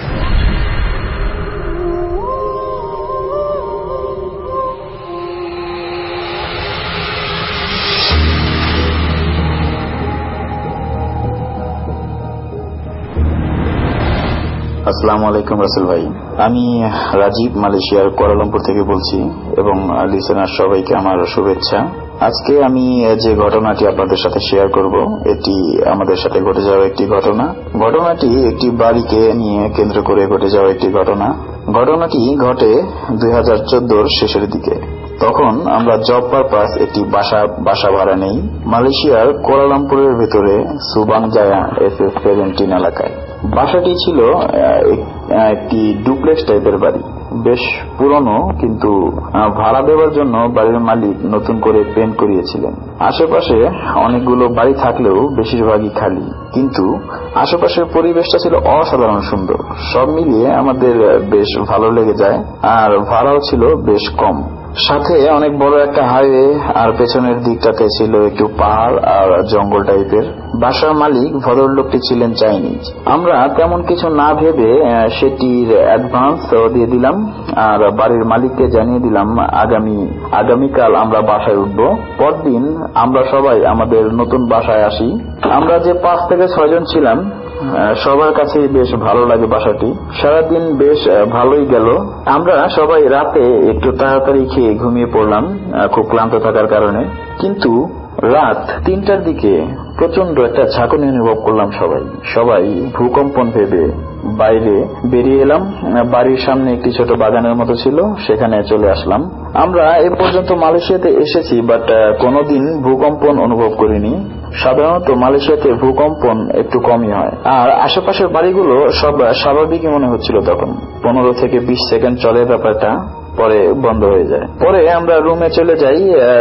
Speaker 5: আসসালামু আলাইকুম রাসেল ভাই, আমি রাজীব মালয়েশিয়ার কুয়ালালামপুর থেকে বলছি, এবং লিসেনার সবাইকে আমার শুভেচ্ছা। আজকে আমি যে ঘটনাটি আপনাদের সাথে শেয়ার করব, এটি আমাদের সাথে ঘটে যাওয়া একটি ঘটনা। ঘটনাটি একটি বাড়িকে নিয়ে কেন্দ্র করে ঘটে যাওয়া একটি ঘটনা। ঘটনাটি ঘটে 2014-র শেষের দিকে। তখন আমরা জব পারপাস একটি বাসা ভাড়া নেই মালয়েশিয়ার কুয়ালালামপুরের ভেতরে সুবাং জায়া SS-17 এলাকায়। বাসাটি ছিল একটি ডুপ্লেক্স টাইপের বাড়ি। বেশ পুরনো, কিন্তু ভাড়া দেওয়ার জন্য বাড়ির মালিক নতুন করে পেন্ট করিয়েছিলেন। আশেপাশে অনেকগুলো বাড়ি থাকলেও বেশিরভাগই খালি, কিন্তু আশেপাশের পরিবেশটা ছিল অসাধারণ সুন্দর। সব মিলিয়ে আমাদের বেশ ভালো লেগে যায়, আর ভাড়াও ছিল বেশ কম। সাথে অনেক বড় একটা হাইওয়ে, আর পেছনের দিকটাতে ছিল একটু পাহাড় আর জঙ্গল টাইপের। বাসার মালিক ভদ্রলোকটি ছিলেন চাইনিজ। আমরা তেমন কিছু না ভেবে সেটির অ্যাডভান্স দিয়ে দিলাম, আর বাড়ির মালিককে জানিয়ে দিলাম আগামীকাল আমরা বাসায় উঠব। পরদিন আমরা সবাই আমাদের নতুন বাসায় আসি। আমরা যে 5 থেকে 6 জন ছিলাম, সবার কাছে বেশ ভালো লাগে বাসাটি। সারাদিন বেশ ভালোই গেল। আমরা সবাই রাতে একটু তাড়াতাড়ি খেয়ে ঘুমিয়ে পড়লাম, খুব ক্লান্ত থাকার কারণে। কিন্তু রাত 3টার দিকে প্রচন্ড একটা ঝাঁকুনি অনুভব করলাম। সবাই ভূকম্পন ভেবে বাইরে বেরিয়ে এলাম। বাড়ির সামনে একটি ছোট বাগানের মতো ছিল, সেখানে চলে আসলাম। আমরা এ পর্যন্ত মালয়েশিয়াতে এসেছি, বাট কোনোদিন ভূকম্পন অনুভব করিনি। সাধারণত মালয়েশিয়াতে ভূকম্পন একটু কমই হয়, আর আশেপাশের বাড়িগুলো সব স্বাভাবিকই মনে হচ্ছিল। তখন 15 থেকে 20 সেকেন্ড চলে ব্যাপারটা, পরে বন্ধ হয়ে যায়। পরে আমরা রুমে চলে যাই।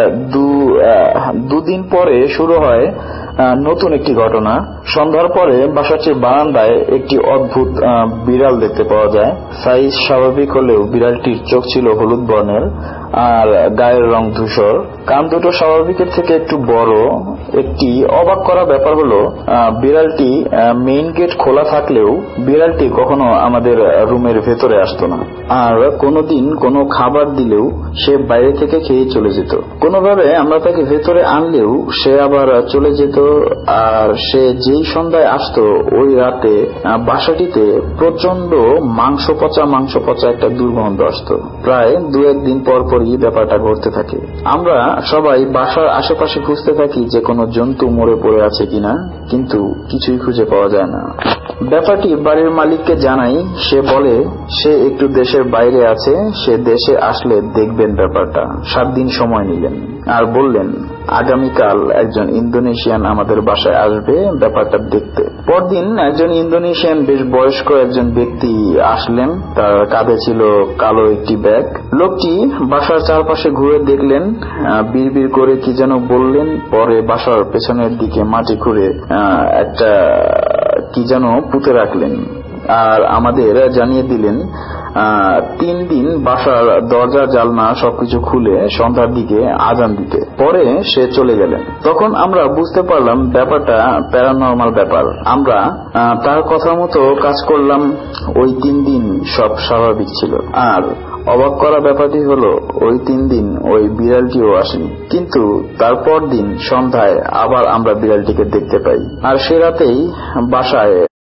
Speaker 5: 2 দিন পরে শুরু হয় নতুন একটি ঘটনা। সন্ধ্যার পরে বাসাটির বারান্দায় একটি অদ্ভুত বিড়াল দেখতে পাওয়া যায়। সাইজ স্বাভাবিক হলেও বিড়ালটির চোখ ছিল হলুদ বর্ণের, আর গায়ের রং ধূসর। কান দুটো স্বাভাবিকের থেকে একটু বড়। একটি অবাক করা ব্যাপার হলো, বিড়ালটি মেইন গেট খোলা থাকলেও বিড়ালটি কখনো আমাদের রুমের ভেতরে আসতো না, আর কোনোদিন কোনো খাবার দিলেও সে বাইরে থেকে খেয়ে চলে যেত। কোনোভাবে আমরা তাকে ভেতরে আনলেও সে আবার চলে যেত। আর সে যেই সন্ধ্যায় আসতো, ওই রাতে বাসাটিতে প্রচন্ড মাংস পচা একটা দুর্গন্ধ আসতো। প্রায় 2-1 দিন পর পরই ব্যাপারটা ঘটতে থাকে। আমরা সবাই বাসার আশেপাশে খুঁজতে থাকি যে কোনো জন্তু মরে পড়ে আছে কিনা, কিন্তু কিছুই খুঁজে পাওয়া যায় না। ব্যাপারটি বাড়ির মালিককে জানাই। সে বলে সে একটু দেশের বাইরে আছে, সে দেশে আসলে দেখবেন ব্যাপারটা। 7 দিন সময় নিলেন, আর বললেন আগামীকাল একজন ইন্দোনেশিয়ান আমাদের বাসায় আসবে ব্যাপারটা দেখতে। পরদিন একজন ইন্দোনেশিয়ান বেশ বয়স্ক একজন ব্যক্তি আসলেন। তার কাঁধে ছিল কালো একটি ব্যাগ। লোকটি বাসার চারপাশে ঘুরে দেখলেন, বিড়বিড় করে কি যেন বললেন। পরে বাসার পেছনের দিকে মাটি খুঁড়ে একটা কি যেন পুঁতে রাখলেন, আর আমাদের জানিয়ে দিলেন 3 দিন বাসার দরজা জালনা সবকিছু খুলে সন্ধ্যার দিকে আজান দিতে। পরে সে চলে গেলেন। তখন আমরা বুঝতে পারলাম ব্যাপারটা প্যারানর্মাল ব্যাপার। আমরা তার কথা মতো কাজ করলাম। ওই 3 দিন সব স্বাভাবিক ছিল। আর অবাক করা ব্যাপারটি হলো, ওই 3 দিন ওই বিড়ালটিও আসেনি, কিন্তু তারপর দিন সন্ধ্যায় আবার আমরা বিড়ালটিকে দেখতে পাই। আর সে রাতেই বাসায়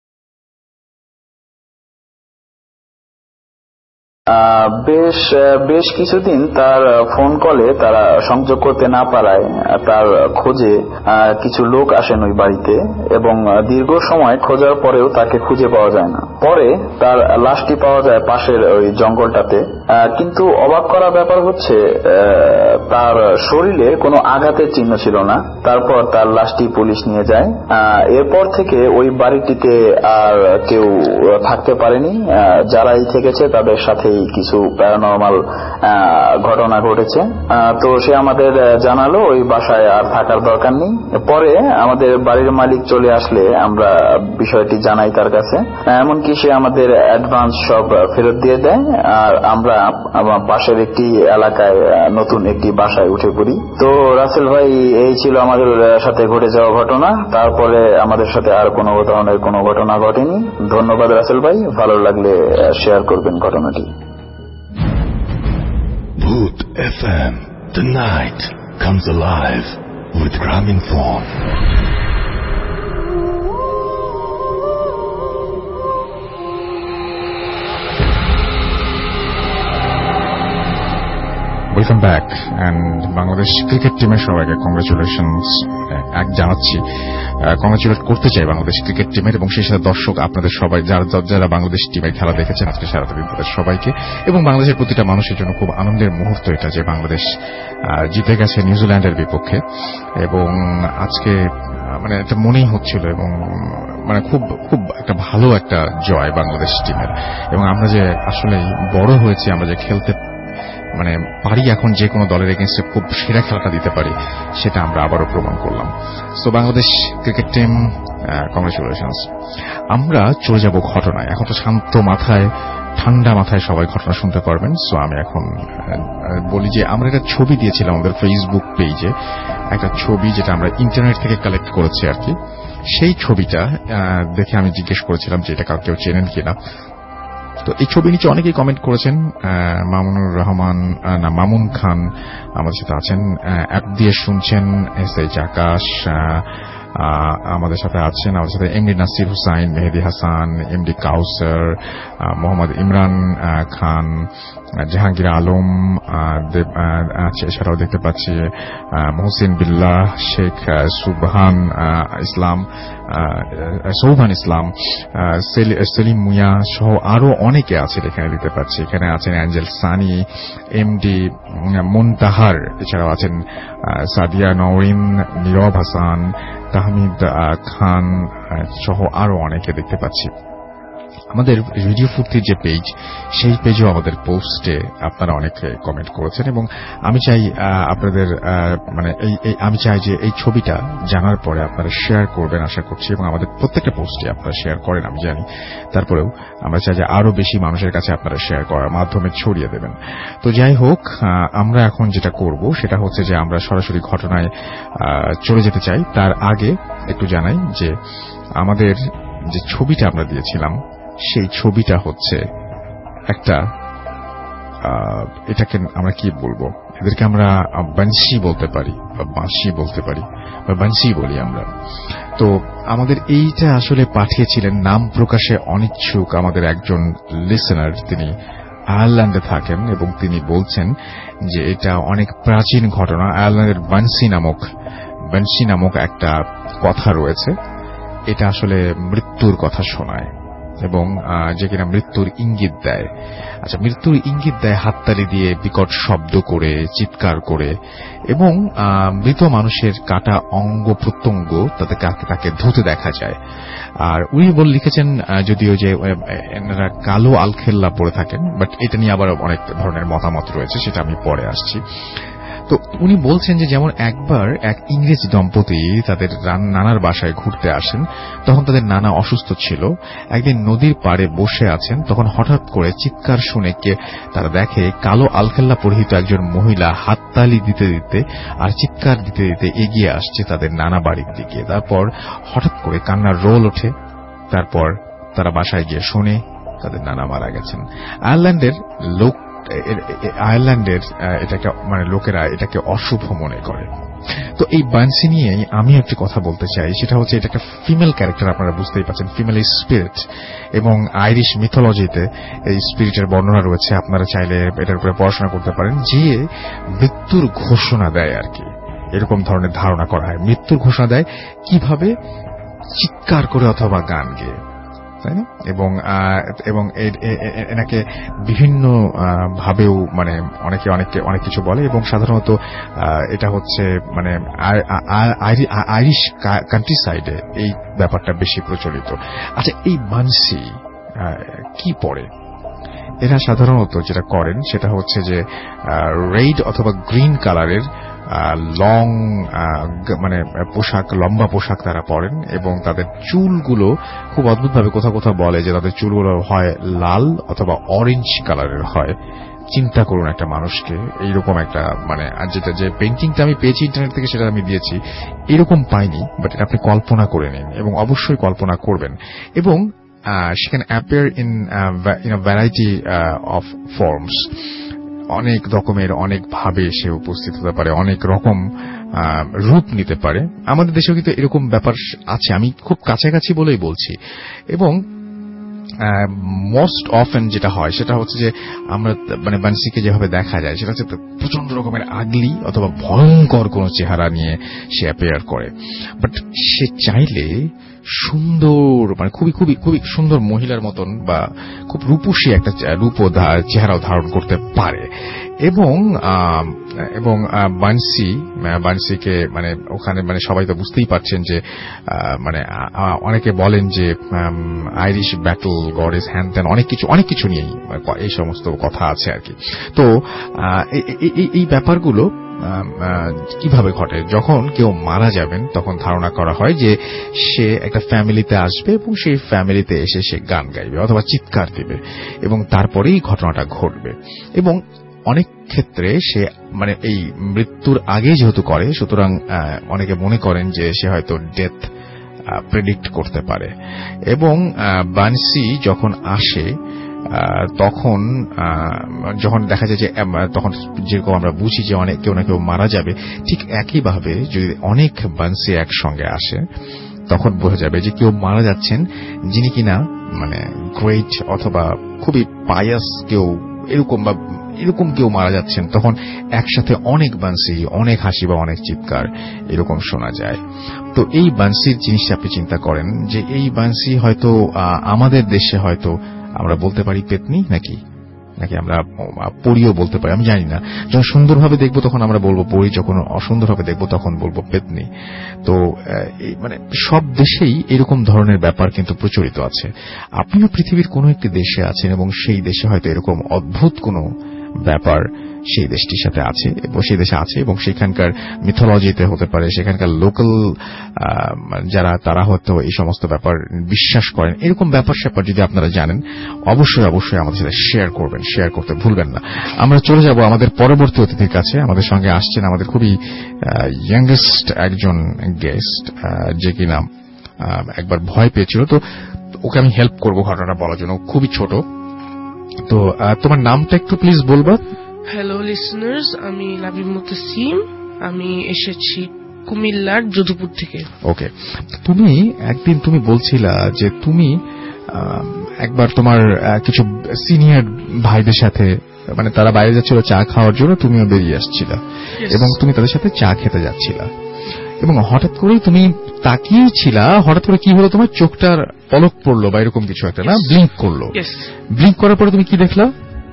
Speaker 5: বেশ কিছুদিন তার ফোন কলে তারা সংযোগ করতে না পারায় তার খোঁজে কিছু লোক আসেন ওই বাড়িতে, এবং দীর্ঘ সময় খোঁজার পরেও তাকে খুঁজে পাওয়া যায় না। পরে তার লাশটি পাওয়া যায় পাশের ওই জঙ্গলটাতে। কিন্তু অবাক করা ব্যাপার হচ্ছে, তার শরীরে কোনো আঘাতের চিহ্ন ছিল না। তারপর তার লাশটি পুলিশ নিয়ে যায়। এরপর থেকে ওই বাড়িটিতে আর কেউ থাকতে পারেনি। যারাই থেকেছে তাদের সাথে কিছু প্যারানর্মাল ঘটনা ঘটেছে। তো সে আমাদের জানালো ওই বাসায় আর থাকার দরকার নেই। পরে আমাদের বাড়ির মালিক চলে আসলে আমরা বিষয়টি জানাই তার কাছে। এমনকি সে আমাদের অ্যাডভান্স সব ফেরত দিয়ে দেয়, আর আমরা পাশের একটি এলাকায় নতুন একটি বাসায় উঠে পড়ি। তো রাসেল ভাই, এই ছিল আমাদের সাথে ঘটে যাওয়া ঘটনা। তারপরে আমাদের সাথে আর কোনো ধরনের কোনো ঘটনা ঘটেনি। ধন্যবাদ রাসেল ভাই, ভালো লাগলে শেয়ার করবেন ঘটনাটি।
Speaker 2: Bhoot FM. The night comes alive with Grameenphone.
Speaker 3: Welcome back. And Bangladesh cricket টিমের সবাইকে কংগ্রেচুলেশনস জানাচ্ছি। কংগ্রেচুলেট করতে চাই বাংলাদেশ ক্রিকেট টিমের এবং সেই সাথে দর্শক আপনাদের সবাই যারা বাংলাদেশ টিমের খেলা দেখেছেন আজকে সারাটা দিন তাদের সবাইকে, এবং বাংলাদেশের প্রতিটা মানুষের জন্য খুব আনন্দের মুহূর্ত এটা যে বাংলাদেশ জিতে গেছে নিউজিল্যান্ডের বিপক্ষে। এবং আজকে মানে এটা মনেই হচ্ছিল, এবং মানে খুব খুব একটা ভালো একটা জয় বাংলাদেশ টিমের। এবং আমরা যে আসলে বড় হয়েছি, আমরা যে খেলতে মানে পারি, এখন যে কোনো দলের এগেইনস্টে খুব সেরা খেলাটা দিতে পারি, সেটা আমরা আবারও প্রমাণ করলাম। So Bangladesh cricket team, congratulations. আমরা চলে যাব ঘটনায়। এখন তো শান্ত মাথায়, ঠান্ডা মাথায় সবাই ঘটনা শুনতে পারবেন। সো আমি এখন বলি যে আমরা একটা ছবি দিয়েছিলাম আমাদের ফেসবুক পেজে, একটা ছবি যেটা আমরা ইন্টারনেট থেকে কালেক্ট করেছি আর কি। সেই ছবিটা দেখে আমি জিজ্ঞেস করেছিলাম যে এটা কেউ চেনেন কিনা। তো এই ছবি নিচে অনেকেই কমেন্ট করেছেন। মামুন খান আমাদের সাথে আছেন, অ্যাপ দিয়ে শুনছেন। এসএইচ আকাশ আমাদের সাথে আছেন, আমাদের সাথে এমডি নাসির হুসাইন, মেহেদি হাসান, এমডি কাউসার, মোহাম্মদ ইমরান খান, জাহাঙ্গীর আলম এছাড়াও দেখতে পাচ্ছি মোহসিন বিল্লাহ, শেখ সুবহান ইসলাম, সেলিম মুয়া সহ আরো অনেকে আছেন এখানে দেখতে পাচ্ছি। এখানে আছেন অ্যাঞ্জেল সানি, এমডি মুনতাহার, এছাড়াও আছেন সাদিয়া নওরিন, নীরব হাসান, তাহমিদ খান সহ আরো অনেকে দেখতে পাচ্ছি। আমাদের রেডিও ফুর্তির যে পেজ, সেই পেজেও আমাদের পোস্টে আপনারা অনেকে কমেন্ট করেছেন এবং আমি চাই আপনাদের আমি চাই যে এই ছবিটা জানার পরে আপনারা শেয়ার করবেন আশা করছি, এবং আমাদের প্রত্যেকটা পোস্টে আপনারা শেয়ার করেন আমি জানি। তারপরেও আমরা চাই যে আরো বেশি মানুষের কাছে আপনারা শেয়ার করার মাধ্যমে ছড়িয়ে দেবেন। তো যাই হোক, আমরা এখন যেটা করব সেটা হচ্ছে যে আমরা সরাসরি ঘটনায় চলে যেতে চাই। তার আগে একটু জানাই যে আমাদের যে ছবিটা আমরা দিয়েছিলাম, সেই ছবিটা হচ্ছে একটা, এটাকে আমরা কি বলবো, এদেরকে আমরা বানশি বলতে পারি বা বাঁশি বলতে পারি বা বানশি বলি আমরা। তো আমাদের এইটা আসলে পাঠিয়েছিলেন নাম প্রকাশে অনিচ্ছুক আমাদের একজন লিসেনার। তিনি আয়ারল্যান্ডে থাকেন এবং তিনি বলছেন যে এটা অনেক প্রাচীন ঘটনা। আয়ারল্যান্ডের বানশি নামক একটা কথা রয়েছে, এটা আসলে মৃত্যুর কথা শোনায় এবং যে কিনা মৃত্যুর ইঙ্গিত দেয়। আচ্ছা, মৃত্যুর ইঙ্গিত দেয় হাততালি দিয়ে, বিকট শব্দ করে, চিৎকার করে, এবং মৃত মানুষের কাটা অঙ্গ প্রত্যঙ্গ তাকে ধুতে দেখা যায়। আর উনি লিখেছেন যদিও যে এনারা কালো আলখেল্লা পরে থাকেন, বাট এটা নিয়ে আবার অনেক ধরনের মতামত রয়েছে, সেটা আমি পরে আসছি। তো উনি বলছেন যে যেমন একবার এক ইংরেজ দম্পতি তাদের নানার বাসায় ঘুরতে আসেন, তখন তাদের নানা অসুস্থ ছিল। একদিন নদীর পাড়ে বসে আছেন, তখন হঠাৎ করে চিৎকার শুনে তারা দেখে কালো আলখেল্লা পরিহিত একজন মহিলা হাততালি দিতে দিতে আর চিৎকার দিতে দিতে এগিয়ে আসছে তাদের নানা বাড়ির দিকে। তারপর হঠাৎ করে কান্নার রোল ওঠে। তারপর তারা বাসায় গিয়ে শোনে তাদের নানা মারা গেছেন। আয়ারল্যান্ডের এটাকে লোকেরা এটাকে অশুভ মনে করে। তো এই বানশি নিয়েই আমি একটি কথা বলতে চাই, সেটা হচ্ছে এটা একটা ফিমেল ক্যারেক্টার, আপনারা বুঝতেই পারছেন, ফিমেল স্পিরিট, এবং আইরিশ মিথোলজিতে এই স্পিরিটের বর্ণনা রয়েছে। আপনারা চাইলে এটার উপরে পড়াশোনা করতে পারেন। যে মৃত্যুর ঘোষণা দেয় আর কি, এরকম ধরনের ধারণা করা হয়। মৃত্যুর ঘোষণা দেয় কিভাবে? চিৎকার করে অথবা গান গেয়ে, তাই না? এবং এনাকে বিভিন্ন ভাবেও অনেক কিছু বলে, এবং সাধারণত এটা হচ্ছে আইরিশ কান্ট্রি সাইডে এই ব্যাপারটা বেশি প্রচলিত। আচ্ছা, এই বানশি কি পড়ে? এরা সাধারণত যেটা করেন সেটা হচ্ছে যে রেড অথবা গ্রিন কালারের লং পোশাক, লম্বা পোশাক তারা পরেন, এবং তাদের চুলগুলো খুব অদ্ভুতভাবে কোথাও কোথাও বলে যে তাদের চুলগুলো হয় লাল অথবা অরেঞ্জ কালারের হয়। চিন্তা করুন একটা মানুষকে এইরকম একটা যেটা যে পেইন্টিংটা আমি পেয়েছি ইন্টারনেট থেকে, সেটা আমি দিয়েছি, এরকম পাইনি, বাট এটা আপনি কল্পনা করে নিন এবং অবশ্যই কল্পনা করবেন। এবং she can appear in a variety of forms. অনেক রকমের, অনেক ভাবে সে উপস্থিত হতে পারে, অনেক রকম রূপ নিতে পারে। আমাদের দেশেও কিন্তু এরকম ব্যাপার আছে, আমি খুব কাছাকাছি বলেই বলছি। এবং মোস্ট অফেন যেটা হয় সেটা হচ্ছে যে আমরা বানশিকে যেভাবে দেখা যায় সেটা হচ্ছে প্রচন্ড রকমের আগলি অথবা ভয়ঙ্কর কোন চেহারা নিয়ে সে অ্যাপিয়ার করে। বাট সে চাইলে সুন্দর, মানে খুবই খুবই খুবই সুন্দর মহিলার মতন বা খুব রূপসী একটা রূপ ও চেহারাও ধারণ করতে পারে। এবং এবং বানসিকে মানে ওখানে মানে সবাই তো বুঝতেই পারছেন যে মানে অনেকে বলেন যে আইরিশ ব্যাটল গডেস হ্যান ত্যান অনেক কিছু নিয়েই এই সমস্ত কথা আছে আর কি। তো এই ব্যাপারগুলো কিভাবে ঘটে? যখন কেউ মারা যাবেন তখন ধারণা করা হয় যে সে একটা ফ্যামিলিতে আসবে এবং সেই ফ্যামিলিতে এসে সে গান গাইবে অথবা চিৎকার দিবে এবং তারপরেই ঘটনাটা ঘটবে। এবং অনেক ক্ষেত্রে সে মানে এই মৃত্যুর আগে যেহেতু করে, সুতরাং অনেকে মনে করেন যে সে হয়তো ডেথ প্রেডিক্ট করতে পারে। এবং বানসি যখন আসে তখন যখন দেখা যায় যে তখন যেরকম আমরা বুঝি যে অনেক কেউ না কেউ মারা যাবে, ঠিক একইভাবে যদি অনেক বানসি একসঙ্গে আসে তখন বোঝা যাবে যে কেউ মারা যাচ্ছেন যিনি কিনা মানে গ্রেট অথবা খুবই পায়াস কেউ, এরকম কেউ মারা যাচ্ছেন। তখন একসাথে অনেক বানসি, অনেক হাসি বা অনেক চিৎকার এরকম শোনা যায়। তো এই বানসির জিনিসটা আপনি চিন্তা করেন যে এই বানসি হয়তো আমাদের দেশে হয়তো আমরা বলতে পারি পেতনি নাকি আমরা পরিও বলতে পারি, আমি জানি না। যখন সুন্দরভাবে দেখবো তখন আমরা বলবো পরি, যখন অসুন্দরভাবে দেখবো তখন বলবো পেতনি। তো মানে সব দেশেই এরকম ধরনের ব্যাপার কিন্তু প্রচলিত আছে। আপনিও পৃথিবীর কোনো একটি দেশে আছেন এবং সেই দেশে হয়তো এরকম অদ্ভুত কোনো ব্যাপার সেই দেশটির সাথে আছে এবং সেই দেশে আছে এবং সেখানকার মিথোলজিতে হতে পারে, সেখানকার লোকাল যারা তারা হয়তো এই সমস্ত ব্যাপার বিশ্বাস করেন। এরকম ব্যাপার স্যাপার যদি আপনারা জানেন অবশ্যই অবশ্যই আমাদের সাথে শেয়ার করবেন, শেয়ার করতে ভুলবেন না। আমরা চলে যাব আমাদের পরবর্তী অতিথির কাছে। আমাদের সঙ্গে আসছেন আমাদের খুবই ইয়াংগেস্ট একজন গেস্ট, যে কিনা একবার ভয় পেয়েছিল, তো ওকে আমি হেল্প করব ঘটনাটা বলার জন্য। খুবই ছোট, তো তোমার নামটা একটু প্লিজ বলবা।
Speaker 6: হ্যালো লিসনার্স, আমি লাবিব মুতাসিম, আমি এসেছি কুমিল্লার যদুপুর থেকে।
Speaker 3: ওকে, তুমি একদিন তুমি বলছিলা যে তুমি একবার তোমার কিছু সিনিয়র ভাইদের সাথে মানে তারা বাইরে যাচ্ছিল চা খাওয়ার জন্য, তুমিও বেরিয়ে আসছিলা এবং তুমি তাদের সাথে চা খেতে যাচ্ছিলা এবং হঠাৎ করেই তুমি তাকিয়েছিলা, হঠাৎ করে কি হলো তোমার চোখটার পলক পড়লো বা এরকম কিছু একটা না, ব্লিঙ্ক করলো। ব্লিঙ্ক করার পরে তুমি কি দেখলা?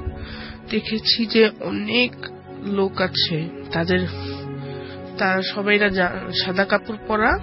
Speaker 6: দেখেছি যে অনেক লোক আছে, তারা সবাইরা সাদা কাপড় পরা,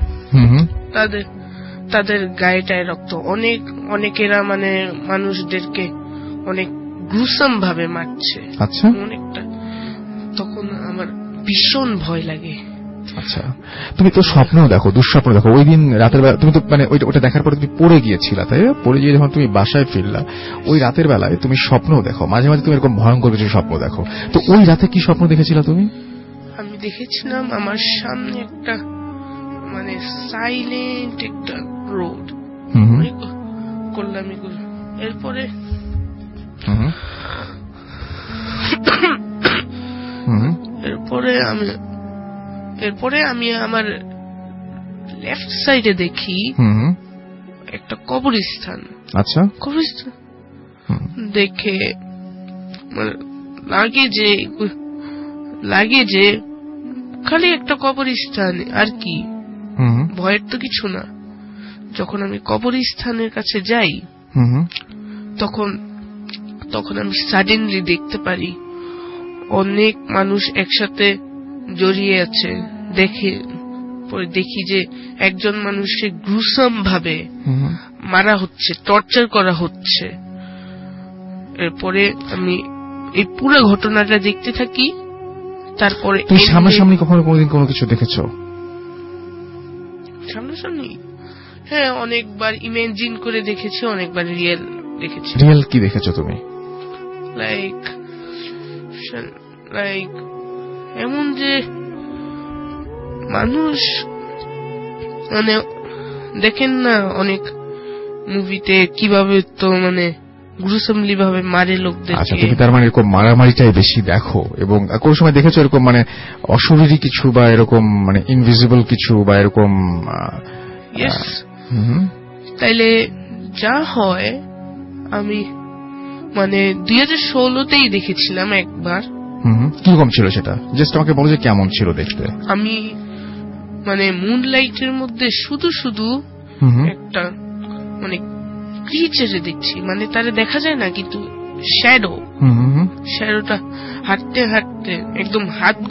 Speaker 6: তাদের গায়েটায় রক্ত, অনেকেরা মানে মানুষদেরকে অনেক গ্রুসাম ভাবে মারছে।
Speaker 3: আচ্ছা,
Speaker 6: অনেকটা। তখন আমার ভীষণ ভয় লাগে।
Speaker 3: আচ্ছা, তুমি তো স্বপ্নও দেখো, দুঃস্বপ্ন দেখো। ওই দিন রাতের বেলা তুমি তো মানে ওটা দেখার পরে তুমি পড়ে গিয়েছিলা, তাই পড়ে গিয়ে যখন তুমি বাসায় ফিরলা ওই রাতের বেলায় তুমি স্বপ্নও দেখো, মাঝে মাঝে তুমি এরকম ভয়ঙ্কর কিছু স্বপ্ন দেখো। তো ওই রাতে কি স্বপ্ন দেখেছিলা তুমি?
Speaker 6: আমি দেখেছিলাম আমার সামনে একটা মানে সাইলেন্ট একটা রোড করলাম, এরপরে আমি আমার লেফট সাইডে দেখি একটা কবরস্থান।
Speaker 3: আচ্ছা,
Speaker 6: কবরস্থান দেখে লাগে যে খালি একটা কবরস্থান আর কি, ভয়ের তো কিছু না। যখন আমি কবরস্থানের কাছে যাই তখন আমি সাডেনলি দেখতে পারি অনেক মানুষ একসাথে জড়িয়ে আছে। দেখি যে একজন মানুষকে গ্রুসাম ভাবে মারা হচ্ছে, টর্চার করা হচ্ছে। এরপরে আমি এই পুরো ঘটনাটা দেখতে থাকি। তারপরে
Speaker 3: তুমি সামনাসামনি কোনোদিন কোনো কিছু দেখেছো?
Speaker 6: সামনাসামনি হ্যাঁ, অনেকবার ইমেজিন করে দেখেছি, অনেকবার রিয়েল দেখেছি।
Speaker 3: রিয়েল কি দেখেছো তুমি?
Speaker 6: লাইক এমন যে মানুষ মানে দেখেন না অনেক মুভিতে কিভাবে তো মানে গ্রুসামলি ভাবে মারে লোকদের।
Speaker 3: আচ্ছা, তুমি তার মানে এরকম মারামারিটাই বেশি দেখো এবং কোন সময় দেখেছো এরকম মানে অশরীরী কিছু বা এরকম মানে ইনভিজিবল কিছু বা এরকম?
Speaker 6: তাইলে যা হয়, আমি মানে 2016তেই দেখেছিলাম একবার।
Speaker 3: কিরকম ছিল সেটা? জাস্ট আমাকে বলো যে কেমন ছিল দেখতে।
Speaker 6: আমি মানে মুনলাইটের মধ্যে শুধু একটা মানে ক্রিচারে দেখছি, মানে তারা দেখা যায় না কিন্তু শ্যাডোটা হাঁটতে হাঁটতে একদম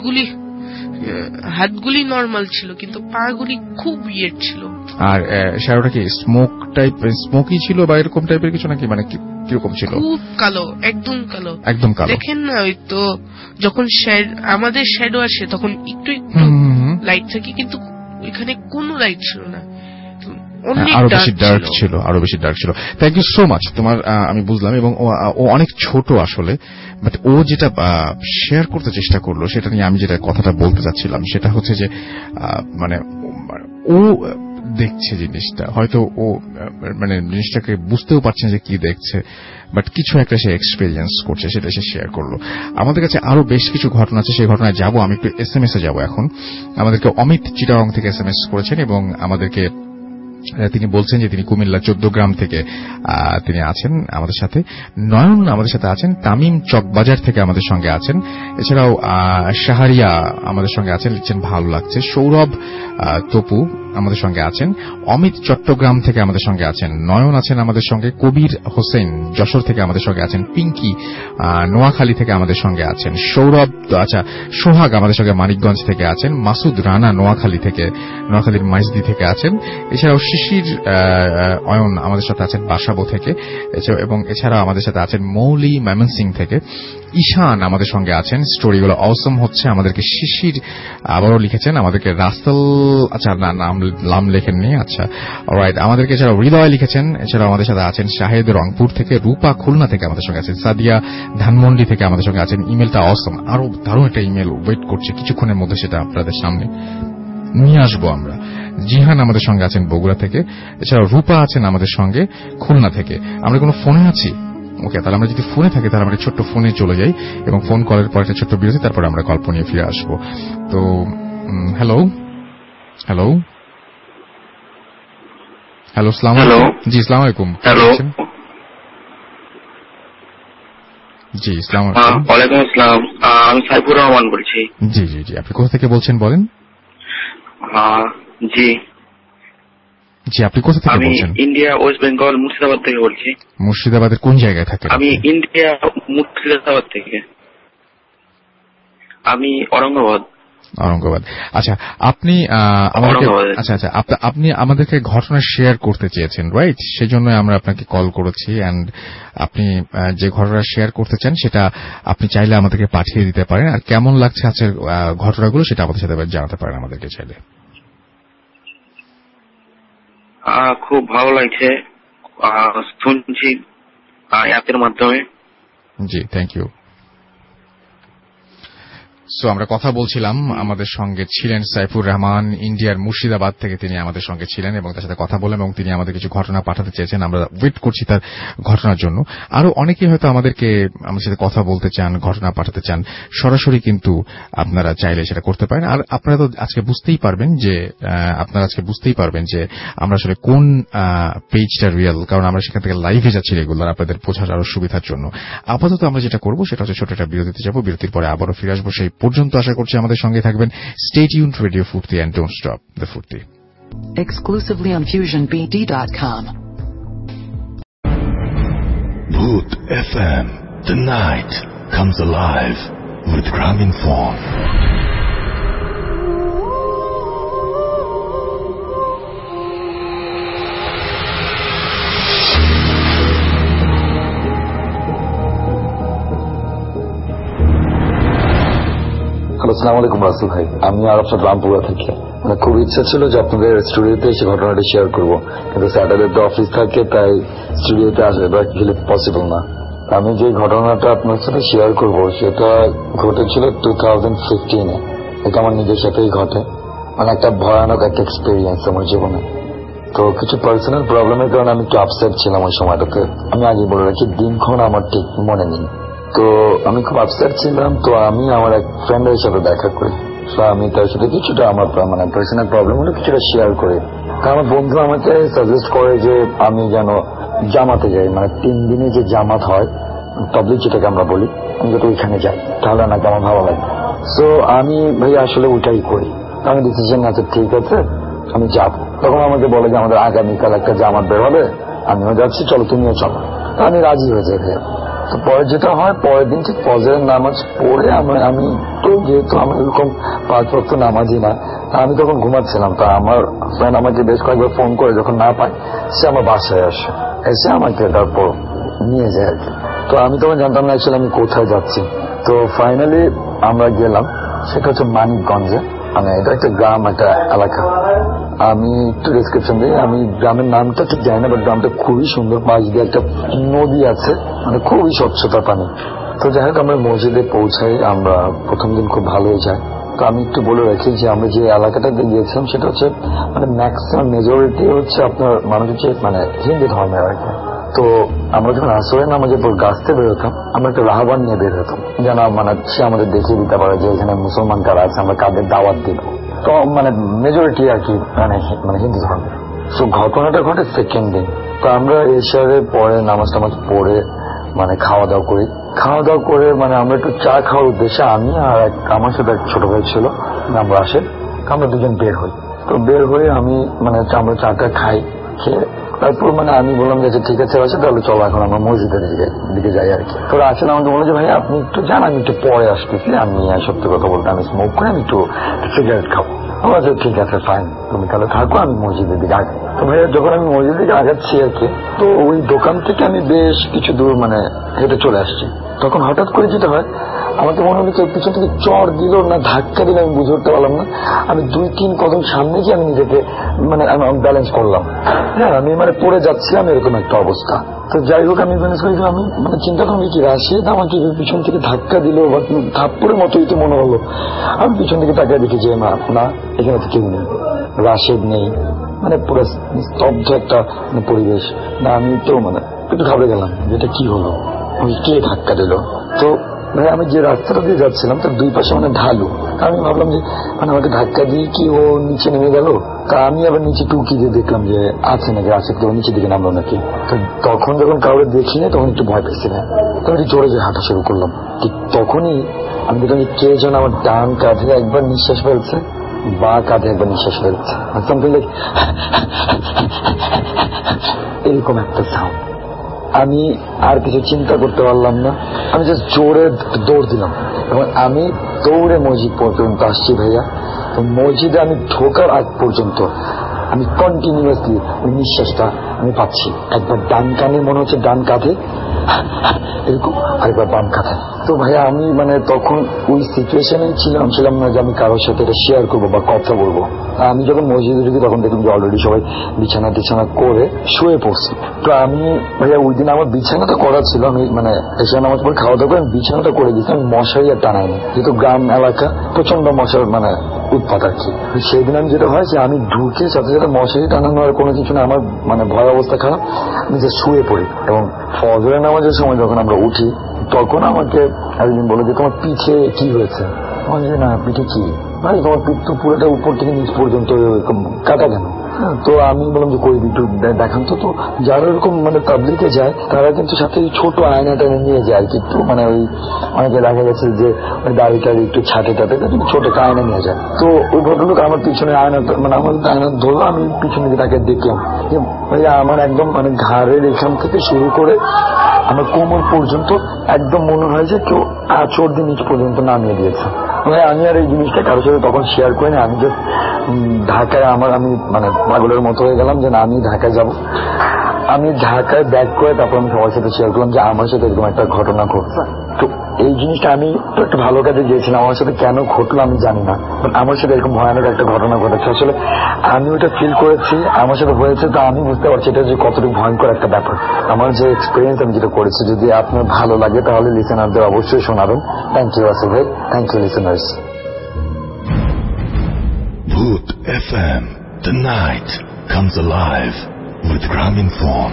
Speaker 6: হাতগুলি নরমাল ছিল কিন্তু পাগুলি খুব ইয়ে ছিল।
Speaker 3: আর শ্যাডোটা কি স্মোকি ছিল বা এরকম টাইপের কিছু নাকি, মানে কিরকম ছিল?
Speaker 6: খুব কালো, একদম কালো। দেখেন না ওই তো যখন আমাদের শ্যাডো আসে তখন একটু লাইট থাকে, কিন্তু ওইখানে কোনো লাইট ছিল না,
Speaker 3: আরো বেশি ডার্ক ছিল। থ্যাংক ইউ সো মাচ তোমার, আমি বুঝলাম। এবং ও অনেক ছোট আসলে, বাট ও যেটা শেয়ার করতে চেষ্টা করলো সেটা নিয়ে আমি যেটা কথাটা বলতে চাচ্ছিলাম সেটা হচ্ছে যে মানে ও দেখছে জিনিসটা, হয়তো ও মানে জিনিসটাকে বুঝতেও পারছে যে কি দেখছে, বাট কিছু একটা সে এক্সপেরিয়েন্স করছে, সেটা সে শেয়ার করলো। আমাদের কাছে আরো বেশ কিছু ঘটনা আছে, সেই ঘটনায় যাবো। আমি একটু SMS এ যাবো এখন। আমাদেরকে অমিত চিটাগং থেকে SMS করেছেন এবং আমাদেরকে তিনি বলছেন যে তিনি কুমিল্লা 14 গ্রাম থেকে তিনি আছেন আমাদের সাথে। নয়ন আমাদের সাথে আছেন, তামিম চকবাজার থেকে আমাদের সঙ্গে আছেন, এছাড়াও শাহরিয়া আমাদের সঙ্গে আছেন, লিখছেন ভালো লাগছে। সৌরভ তপু আমাদের সঙ্গে আছেন, অমিত চট্টগ্রাম থেকে আমাদের সঙ্গে আছেন, নয়ন আছেন আমাদের সঙ্গে, কবির হোসেন যশোর থেকে আমাদের সঙ্গে আছেন, পিঙ্কি নোয়াখালী থেকে আমাদের সঙ্গে আছেন, সোহাগ আমাদের সঙ্গে মানিকগঞ্জ থেকে আছেন, মাসুদ রানা নোয়াখালীর মাইজদি থেকে আছেন, এছাড়াও শিশির অয়ন আমাদের সাথে আছেন বাসাবো থেকে, এবং এছাড়াও আমাদের সাথে আছেন মৌলি ময়মনসিং থেকে, ঈশান আমাদের সঙ্গে আছেন। স্টোরিগুলো অসম হচ্ছে। আমাদেরকে শিশির আবারও লিখেছেন, আমাদেরকে রাসেল নাম লেখেননি, আচ্ছা অলরাইট। আমাদেরকে এছাড়াও হৃদয় লিখেছেন, এছাড়াও আমাদের সাথে আছেন শাহেদ রংপুর থেকে, রূপা খুলনা থেকে আমাদের সঙ্গে আছেন, সাদিয়া ধানমন্ডি থেকে আমাদের সঙ্গে আছেন। ইমেলটা অসম, আরো দারুণ একটা ইমেল ওয়েট করছে, কিছুক্ষণের মধ্যে সেটা আপনাদের সামনে নিয়ে আসবো আমরা। জিহান আমাদের সঙ্গে আছেন বগুড়া থেকে, এছাড়াও রূপা আছেন আমাদের সঙ্গে খুলনা থেকে। আমরা কোনো ফোনে আছি? ওকে, তাহলে আমরা যদি ফোনে থাকি তাহলে আমরা ছোট্ট ফোনে চলে যাই এবং ফোন কলের পর একটা ছোট্ট বিরতি, তারপরে আমরা গল্প নিয়ে ফিরে আসবো। তো হ্যালো, সালাম আলাইকুম। জি সালাম আলাইকুম। জি সালাম আলাইকুম।
Speaker 7: ওয়ালাইকুম আসসালাম, আমি সাইফুর রহমান বলছি।
Speaker 3: জি, আপনি কোথা থেকে বলছেন বলেন? জি, আপনি কোথা থেকে বলছেন?
Speaker 7: ইন্ডিয়া, ওয়েস্ট বেঙ্গল, মুর্শিদাবাদ থেকে বলছি।
Speaker 3: মুর্শিদাবাদের কোন জায়গায় থাকেন?
Speaker 7: আমি ইন্ডিয়া, মুর্শিদাবাদ থেকে। আমি ঔরঙ্গাবাদ।
Speaker 3: আচ্ছা, আপনি আপনি আমাদেরকে ঘটনা শেয়ার করতে চেয়েছেন, রাইট? সেজন্য আমরা আপনাকে কল করেছি। এন্ড আপনি যে ঘটনা শেয়ার করতে চান সেটা আপনি চাইলে আমাদেরকে পাঠিয়ে দিতে পারেন, আর কেমন লাগছে আজকের ঘটনাগুলো সেটা আমাদের সাথে জানাতে পারেন আমাদেরকে চাইলে।
Speaker 7: খুব ভালো লাগছে শুনছি অ্যাপের মাধ্যমে।
Speaker 3: জি, থ্যাংক ইউ। সো আমরা কথা বলছিলাম, আমাদের সঙ্গে ছিলেন সাইফুর রহমান, ইন্ডিয়ার মুর্শিদাবাদ থেকে তিনি আমাদের সঙ্গে ছিলেন এবং তার সাথে কথা বললাম এবং তিনি আমাদের কিছু ঘটনা পাঠাতে চেয়েছেন। আমরা ওয়েট করছি তার ঘটনার জন্য। আরো অনেকেই হয়তো আমাদের সাথে কথা বলতে চান, ঘটনা পাঠাতে চান, সরাসরি কিন্তু আপনারা চাইলে সেটা করতে পারেন। আর আপনারা তো আজকে বুঝতেই পারবেন যে আমরা আসলে কোন পেজটা রিয়েল, কারণ আমরা সেখান থেকে লাইভে যাচ্ছি রেগুলার, আপনাদের বোঝার আরো সুবিধার জন্য। আপাতত আমরা যেটা করবো সেটা হচ্ছে ছোট একটা বিরতিতে যাবো, বিরতির পরে আবারও ফিরে আসবো। সেই পর্যন্ত আশা করছি আমাদের সঙ্গে থাকবেন। Stay tuned to Radio Furti and don't stop the Furti.
Speaker 1: Exclusively on FusionBD.com.
Speaker 2: Bhoot FM. The night comes alive with Graminphone.
Speaker 8: আসসালামু আলাইকুম রাসেল ভাই, আমি আরফাত রামপুরা থেকে। খুব ইচ্ছা ছিল যে আপনাদের স্টুডিওতে এসে ঘটনাটি শেয়ার করব, কিন্তু স্যাটারডে অফিস থাকে, তাই স্টুডিওতে আসলে পসিবল না। আমি যে ঘটনাটা আপনার সাথে শেয়ার করব সেটা ঘটেছিল 2015-এ। এটা আমার নিজের সাথেই ঘটে, মানে একটা ভয়ানক একটা এক্সপিরিয়েন্স আমার জীবনে। তো কিছু পার্সোনাল প্রবলেমের কারণে আমি একটু আপসেট ছিলাম ওই সময়টাতে। আমি আগে বলে রাখি, দিনক্ষণ আমার ঠিক মনে নেই। তো আমি খুব আপসেট ছিলাম। তো আমি আমার এক ফ্রেন্ডের সাথে দেখা করি, আমি তার সাথে কিছুটা আমার মানে পার্সোনাল প্রবলেমগুলো কিছুটা শেয়ার করি। আমার বন্ধু আমাকে সাজেস্ট করে যে আমি যেন জামাতে যাই, মানে 3 দিনে যে জামাত হয় তাবলীগ যেটাকে আমরা বলি, আমি যাতে ওইখানে যাই, তাহলে নাকি আমার ভালো লাগে। সো আমি ভাই আসলে ওইটাই করি। আমি ডিসিশন আছে, ঠিক আছে আমি যাব। তখন আমাকে বলে যে আমাদের আগামীকাল একটা জামাত বের হবে, আমিও যাচ্ছি, চলো তুমিও চলো। আমি রাজি হয়ে যাই ভাইয়া। তো পরে যেটা হয়, পরের দিন ঠিক ফজরের নামাজ পড়ে আমি তো যেহেতু আমার এরকম 5 ওয়াক্ত নামাজি না, আমি তখন ঘুমাচ্ছিলাম। তা আমার ফ্রেন্ড আমাকে বেশ কয়েকবার ফোন করে, যখন না পাই সে আমার বাসায় এসে আমাকে তারপর নিয়ে যায় আর কি। তো আমি তখন জানতাম না অ্যাকচুয়ালি আমি কোথায় যাচ্ছি। তো ফাইনালি আমরা গেলাম, সেটা হচ্ছে মানিকগঞ্জে, মানে এটা একটা গ্রাম, একটা এলাকা। আমি একটু ডিসক্রিপশন দিই, আমি গ্রামের নামটা ঠিক জানি না, বাট গ্রামটা খুবই সুন্দর। পাশ দিয়ে একটা নদী আছে, মানে খুবই স্বচ্ছতা পানি। তো যাই হোক আমরা মসজিদে পৌঁছাই, আমরা প্রথম দিন খুব ভালোই যায়। তো আমি একটু বলে রাখি যে আমরা যে এলাকাটাতে গিয়েছিলাম সেটা হচ্ছে মানে ম্যাক্সিমাম মেজরিটি হচ্ছে আপনার মানুষ হচ্ছে মানে হিন্দু ধর্মের আর কি। তো আমরা যখন আসরের নামাজের পর গাছতে বেরোতাম, আমরা একটা রাহবান নিয়ে বের হতাম, যেন মানে সে আমাদের দেখিয়ে দিতে পারে যে এখানে মুসলমান কারা আছে, আমরা কাদের দাওয়াত দিব। তো মানে মেজরিটি আর কি মানে হিন্দু ধর্মের। তো ঘটনাটা ঘটে সেকেন্ড দিন। তো আমরা এশারের পরে নামাজ টামাজ পড়ে মানে খাওয়া দাওয়া করি। খাওয়া দাওয়া করে মানে আমরা একটু চা খাওয়ার উদ্দেশ্যে আমি আর আমার সাথে এক ছোট ভাই ছিল, আমরা আসে, আমরা দুজন বের হই। তো বের হয়ে আমি মানে আমরা চাটা খাই, খেয়ে তারপর মানে আমি বললাম যে ঠিক আছে আছে, তাহলে চলো এখন আমরা মসজিদের দিকে যাই আর কি। তো আসলে আমাকে বললো যে ভাই আপনি একটু যান, আমি একটু পরে আসতেছি, আমি সত্যি কথা বলতে আমি স্মোক করে আমি একটু সিগারেট খাবো। আমার ঠিক আছে ফাইন, তুমি তাহলে থাকো, আমি মসজিদের দিকে আগে। তো ভাইয়া যখন আমি মসজিদের দিকে আগাচ্ছি আর কি, তো ওই দোকান থেকে আমি বেশ কিছু দূর মানে হেঁটে চলে আসছি। তখন হঠাৎ করে যেটা হয়, আমাকে মনে হলো পিছন থেকে চর দিল না ধাক্কা দিল, আমি বুঝে উঠতে পারলাম না। আমি 2-3 কদম সামনে গিয়ে আমি নিজেকে মানে আমি ব্যালেন্স করলাম। হ্যাঁ, আমি মানে পড়ে যাচ্ছিলাম, এরকম একটা অবস্থা। তো যাই হোক আমি ব্যালেন্স করেছিলাম, আমি মানে চিন্তা করলাম কি রাশিদ আমাকে পিছন থেকে ধাক্কা দিল বা থাপ্পড়ের মতোই তো মনে হলো। আমি পিছন থেকে তাকিয়ে দেখি যে না, এখানে তো কেউ নেই, রাশিদ নেই, মানে পুরো স্তব্ধ একটা পরিবেশ। না আমি তো মানে একটু ঘাবড়ে গেলাম, যেটা কি হলো, আমি কে ধাক্কা দিল। তো ভাই আমি যে রাস্তাটা দিয়ে যাচ্ছিলাম তার দুই পাশে মানে ঢালু। আমি ভাবলাম যে মানে আমাকে ধাক্কা দিয়ে কি ও নিচে নেমে গেল। তা আমি আবার নিচে টুকি দিয়ে দেখলাম যে আছে নাকি, আছে কেউ নিচে দিকে নামলো নাকি। তো তখন যখন কাউকে দেখি না তখন একটু ভয় পেয়েছি না, তখন একটু জোরে জোরে হাঁটা শুরু করলাম। ঠিক তখনই আমি দেখলাম যে কে যেন আমার ডান কাঁধে একবার নিঃশ্বাস ফেলছে, বা কাঁধে একবার নিঃশ্বাস ফেলছে, সামথিং লাইক এরকম একটা সাউন্ড। আমি আর কিছু চিন্তা করতে পারলাম না, আমি জাস্ট জোরে দৌড় দিলাম এবং আমি দৌড়ে মসজিদ পর্যন্ত আসছি ভাইয়া। তো মসজিদে আমি ঢোকার আগ পর্যন্ত আমি কন্টিনিউয়াসলি ওই নিঃশ্বাসটা আমি পাচ্ছি, একবার ডান কানে মনে হচ্ছে ডান কাঁধে এরকম, আরেকবার বাম কাঁধে। তো ভাইয়া আমি মানে তখন ওই সিচুয়েশনেই ছিলাম না যে আমি কারোর সাথে এটা শেয়ার করবো বা কথা বলবো। আমি যখন মসজিদে ঢুকি তখন দেখলাম যে অলরেডি সবাই বিছানা টিছানা করে শুয়ে পড়ছে। তো আমি ভাইয়া ওই দিন আমার বিছানাটা করা ছিল, আমি মানে এসে নামাজ পড়ে খাওয়া দাওয়া করে আমি বিছানাটা করে দিয়েছি, আমি মশারি আর টানাইনি, যেহেতু গ্রাম এলাকা প্রচন্ড মশার মানে উৎপাত আর কি। সেদিন আমি যেটা হয় যে আমি ঢুকে সাথে সাথে মশারি টানানো আর কোনো কিছু না, আমার মানে ভয় অবস্থা খারাপ, আমি যে শুয়ে পড়ি। এবং ফজরের নামাজের সময় যখন আমরা উঠি তখন আমাকে একদিন বলে যে তোমার পিঠে কি হয়েছে। আমি যে না পিঠে কি ভাই, তোমার পিঠ তো পুরোটা উপর থেকে নিচ পর্যন্ত কাটা কেন। তো আমি বললাম যে কই একটু দেখান তো। তো যারা এরকম মানে তাবলিগে যায় তারা কিন্তু সাথে ছোট আয়নাটা নিয়ে যায় আর কি, একটু মানে ওই অনেকে দেখা গেছে যে দাড়ি টাড়ি একটু ছাটে টাটে ছোট একটা আয়না নিয়ে যায়। তো ওই ভদ্রলোক আমার পিছনে আয়না মানে আমার আয়না ধরলো, আমি পিছনে তাকে দেখলাম যে ভাইয়া আমার একদম মানে ঘাড়ের এখান থেকে শুরু করে আমার কোমর পর্যন্ত একদম মনে হয় যে কেউ আঁচড় দিয়ে নিচ পর্যন্ত নামিয়ে দিয়েছে। আমি আর এই জিনিসটা কারোর সাথে তখন শেয়ার করি না। আমি জাস্ট ঢাকায় আমি মানে পাগলের মতো হয়ে গেলাম যে না আমি ঢাকায় যাব। আমি ঢাকায় ব্যাক করে তারপর আমি সবার সাথে শেয়ার করলাম যে আমার সাথে এরকম একটা ঘটনা ঘটছে। তো এই জিনিসটা আমি তো একটা ভালো কাজে গিয়েছিলাম, আমার সাথে কেন ঘটলো আমি জানি না, আমার সাথে এরকম ভয়ানক একটা ঘটনা ঘটেছে। আসলে আমি ওটা ফিল করেছি, আমার সাথে হয়েছে, তো আমি বুঝতে পারছি এটা যে কতটুকু ভয়ঙ্কর একটা ব্যাপার। আমার যে এক্সপিরিয়েন্স আমি যেটা করেছি, যদি আপনার ভালো লাগে তাহলে লিসেনারদের অবশ্যই শোনাবেন। থ্যাংক ইউ আসিফ ভাই, thank you listeners.
Speaker 2: Bhoot FM, the night comes alive with Graminphone.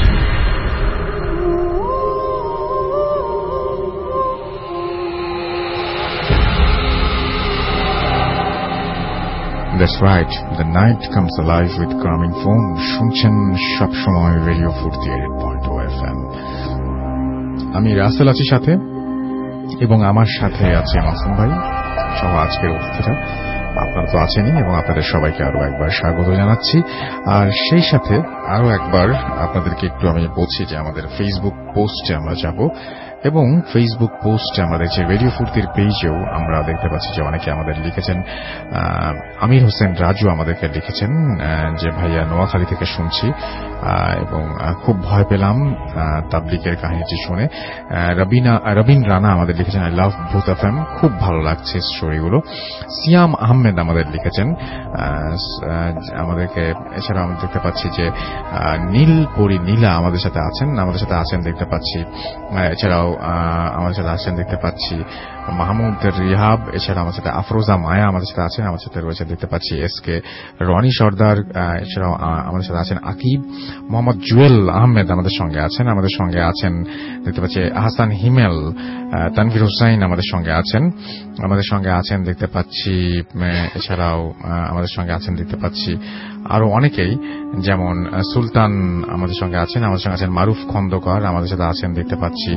Speaker 3: That's right, the night comes alive with Graminphone. শুনছেন সবসময় রেডিও 48.2 FM। আমি রাসেল আছি সাথে, এবং আমার সাথে আছে মাসুম ভাই সহ আজকের অতিথিরা। আপনারা তো আছেনই এবং আপনাদের সবাইকে আরো একবার স্বাগত জানাচ্ছি। আর সেই সাথে আরো একবার আপনাদেরকে একটু আমি বলছি যে আমাদের ফেসবুক পোস্টে আমরা যাব এবং ফেসবুক পোস্টে আমাদের যে রেডিও ফুর্তির পেজেও আমরা দেখতে পাচ্ছি যে অনেকে আমাদের লিখেছেন। আমির হোসেন রাজু আমাদেরকে লিখেছেন যে ভাইয়া নোয়াখালী থেকে শুনছি এবং খুব ভয় পেলাম তাবলিগের কাহিনীটি শুনে। রবিন রানা আমাদের লিখেছেন আই লাভ ভূত এফএম, খুব ভালো লাগছে স্টোরিগুলো। সিয়াম আহমেদ আমাদের লিখেছেন আমাদেরকে। এছাড়া আমরা দেখতে পাচ্ছি যে নীলপরি নীলা আমাদের সাথে আছেন দেখতে পাচ্ছি। এছাড়াও আমাদের সাথে আছেন দেখতে পাচ্ছি মাহমুদ রিহাব। এছাড়া আমার সাথে আফরোজা মায়া আমাদের সাথে আছেন। আমার সাথে রয়েছে দেখতে পাচ্ছি এসকে রনি সর্দার। এছাড়াও আমাদের সাথে আছেন আকিব। মোহাম্মদ জুয়েল আহমেদ আমাদের সঙ্গে আছেন দেখতে পাচ্ছি। হাসান হিমেল, তানভীর হোসাইন আমাদের সঙ্গে আছেন দেখতে পাচ্ছি। এছাড়াও আমাদের সঙ্গে আছেন দেখতে পাচ্ছি আরো অনেকেই, যেমন সুলতান আমাদের সঙ্গে আছেন মারুফ খন্দকার আমাদের সাথে আছেন দেখতে পাচ্ছি।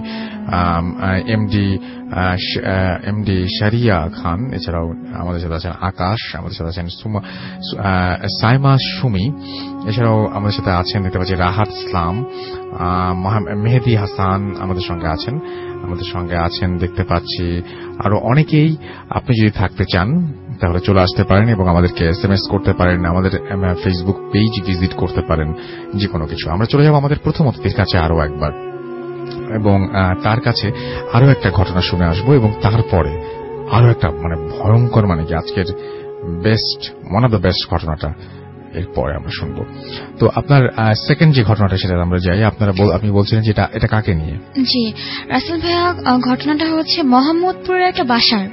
Speaker 3: এমডি শারিয়া খান, এছাড়াও আমাদের সাথে আছেন আকাশ, আমাদের সাথে আছেন সাইমা সুমি। এছাড়াও আমাদের সাথে আছেন দেখতে পাচ্ছি রাহাত ইসলাম, মেহেদি হাসান আমাদের সঙ্গে আছেন দেখতে পাচ্ছি আরো অনেকেই। আপনি যদি থাকতে চান তাহলে চলে আসতে পারেন এবং আমাদেরকে SMS করতে পারেন, আমাদের ফেসবুক পেজ ভিজিট করতে পারেন, যে কোনো কিছু। আমরা চলে যাব আমাদের প্রথম অতিথির কাছে আরো একবার এবং তার কাছে আরো একটা ঘটনা শুনে আসবো এবং তারপরে আরো একটা ভয়ঙ্কর কি আজকের ওয়ান অফ দ্য বেস্ট ঘটনাটা এরপরে আমরা শুনবো। তো আপনার সেকেন্ড যে ঘটনাটা সেটা আমরা যাই। আপনি বলছিলেন যে এটা কাকে নিয়ে?
Speaker 4: জি রাসেল ভাইয়া, ঘটনাটা হচ্ছে মোহাম্মদপুরের একটা বাসার।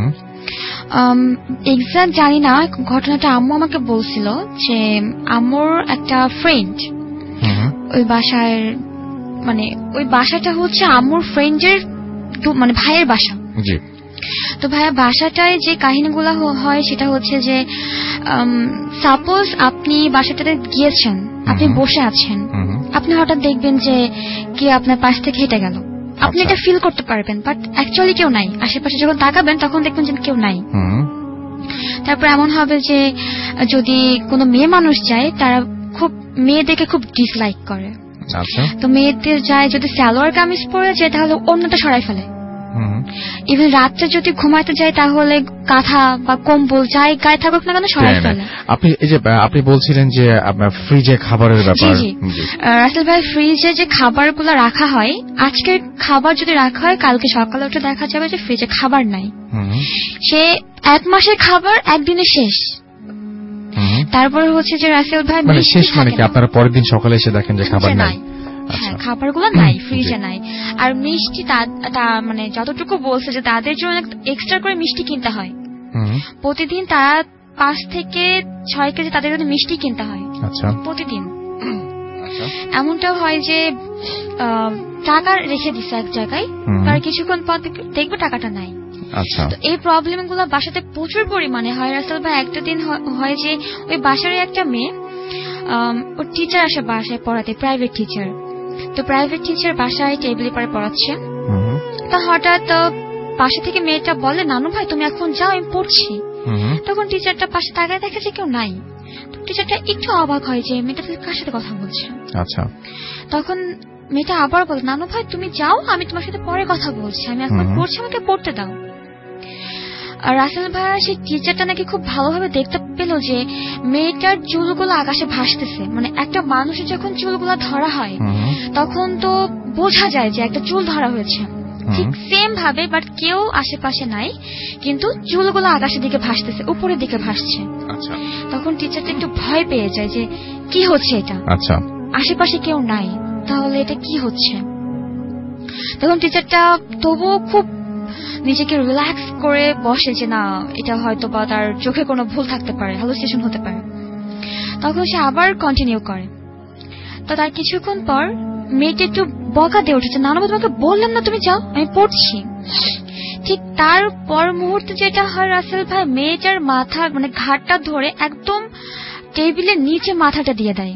Speaker 4: এক্সাক্ট জানি না, ঘটনাটা আম্মু আমাকে বলছিল যে আম্মুর একটা ফ্রেন্ড ওই বাসায়, ওই বাসাটা হচ্ছে আম্মুর ফ্রেন্ডের ভাইয়ের বাসা। জি। তো ভাইয়া বাসাটায় যে কাহিনীগুলো হয় সেটা হচ্ছে যে সাপোজ আপনি বাসাটাতে গিয়েছেন, আপনি বসে আছেন, আপনি হঠাৎ দেখবেন যে কে আপনার পাশ থেকে হেঁটে গেল। আপনি এটা ফিল করতে পারবেন, বাট অ্যাকচুয়ালি কেউ নাই। আশেপাশে যখন তাকাবেন তখন দেখবেন যে কেউ নাই। তারপর এমন হবে যে যদি কোনো মেয়ে মানুষ যায়, তারা মেয়েদেরকে খুব ডিসলাইক করে। তো মেয়েদের যায় যদি সালোয়ার কামিজ পরে যায় তাহলে অন্যটা সরাই ফেলে। ইভেন রাত্রে যদি ঘুমাইতে যায় তাহলে কাঁথা বা কম্বল যাই গায়ে থাকুক না কেন সরাই ফেলে।
Speaker 3: আপনি বলছিলেন যে আপনার ফ্রিজে খাবারের ব্যাপার।
Speaker 4: রাসেল ভাই, ফ্রিজে যে খাবারগুলো রাখা হয়, আজকের খাবার যদি রাখা হয় কালকে সকালে উঠে দেখা যাবে যে ফ্রিজে খাবার নাই। সে 1 মাসের খাবার একদিনে শেষ। তারপরে হচ্ছে যে রাসেল ভাই
Speaker 3: শেষ কি আপনারা পরের দিন সকালে এসে দেখেন যে খাবার নাই।
Speaker 4: হ্যাঁ, খাবারগুলো নাই ফ্রিজে নাই। আর মিষ্টি যতটুকু বলছে যে তাদের জন্য এক্সট্রা করে মিষ্টি কিনতে হয়। প্রতিদিন তারা 5 থেকে 6 কেজি তাদের জন্য মিষ্টি কিনতে হয় প্রতিদিন। এমনটাও হয় যে টাকা রেখে দিচ্ছে এক জায়গায়, তার কিছুক্ষণ পর দেখবে টাকাটা নাই। তো এই প্রবলেম গুলো বাসাতে প্রচুর পরিমাণে হয় রাসেল ভাই। একটা দিন হয় যে ওই বাসারই একটা মেয়ে, ওর টিচার আসে বাসায় পড়াতে, প্রাইভেট টিচার। তো প্রাইভেট টিচার বাসায় টেবিলে পরে পড়াচ্ছে। তা হঠাৎ পাশে থেকে মেয়েটা বলে, নানু ভাই তুমি এখন যাও, আমি পড়ছি। তখন টিচারটা পাশে তাকায় দেখে যে কেউ নাই। টিচারটা একটু অবাক হয় যে মেয়েটা কার সাথে কথা বলছে। তখন মেয়েটা আবার বলে, নানু ভাই তুমি যাও, আমি তোমার সাথে পরে কথা বলছি, আমি এখন পড়ছি, আমাকে পড়তে দাও। আর রাসেল ভাইয়া সেই টিচারটা নাকি খুব ভালোভাবে দেখতে পেল যে মেয়েটার চুলগুলো আকাশে ভাসতেছে। একটা মানুষের যখন চুলগুলো ধরা হয় তখন তো বোঝা যায় যে একটা চুল ধরা হয়েছে, ঠিক সেম ভাবে, বাট কেউ আশেপাশে নাই, কিন্তু চুলগুলো আকাশের দিকে ভাসতেছে, উপরের দিকে ভাসছে। তখন টিচারটা একটু ভয় পেয়ে যায় যে কি হচ্ছে এটা, আশেপাশে কেউ নাই, তাহলে এটা কি হচ্ছে। তখন টিচারটা তবুও খুব নিজেকে রিল্যাক্স করে বসে যে না, এটা হয়তো বা তার চোখে কোনো ভুল থাকতে পারে, হ্যালুসিনেশন হতে পারে। তখন সে আবার কন্টিনিউ করে। তো তার কিছুক্ষণ পর মেয়েটা একটু বকা দিয়ে উঠেছে, নানু তোমাকে বললাম না তুমি যাও, আমি পড়ছি। ঠিক তার পর মুহূর্তে যেটা হয় রাসেল ভাই, মেয়েটার মাথা ঘাটটা ধরে একদম টেবিলের নিচে মাথাটা দিয়ে দেয়।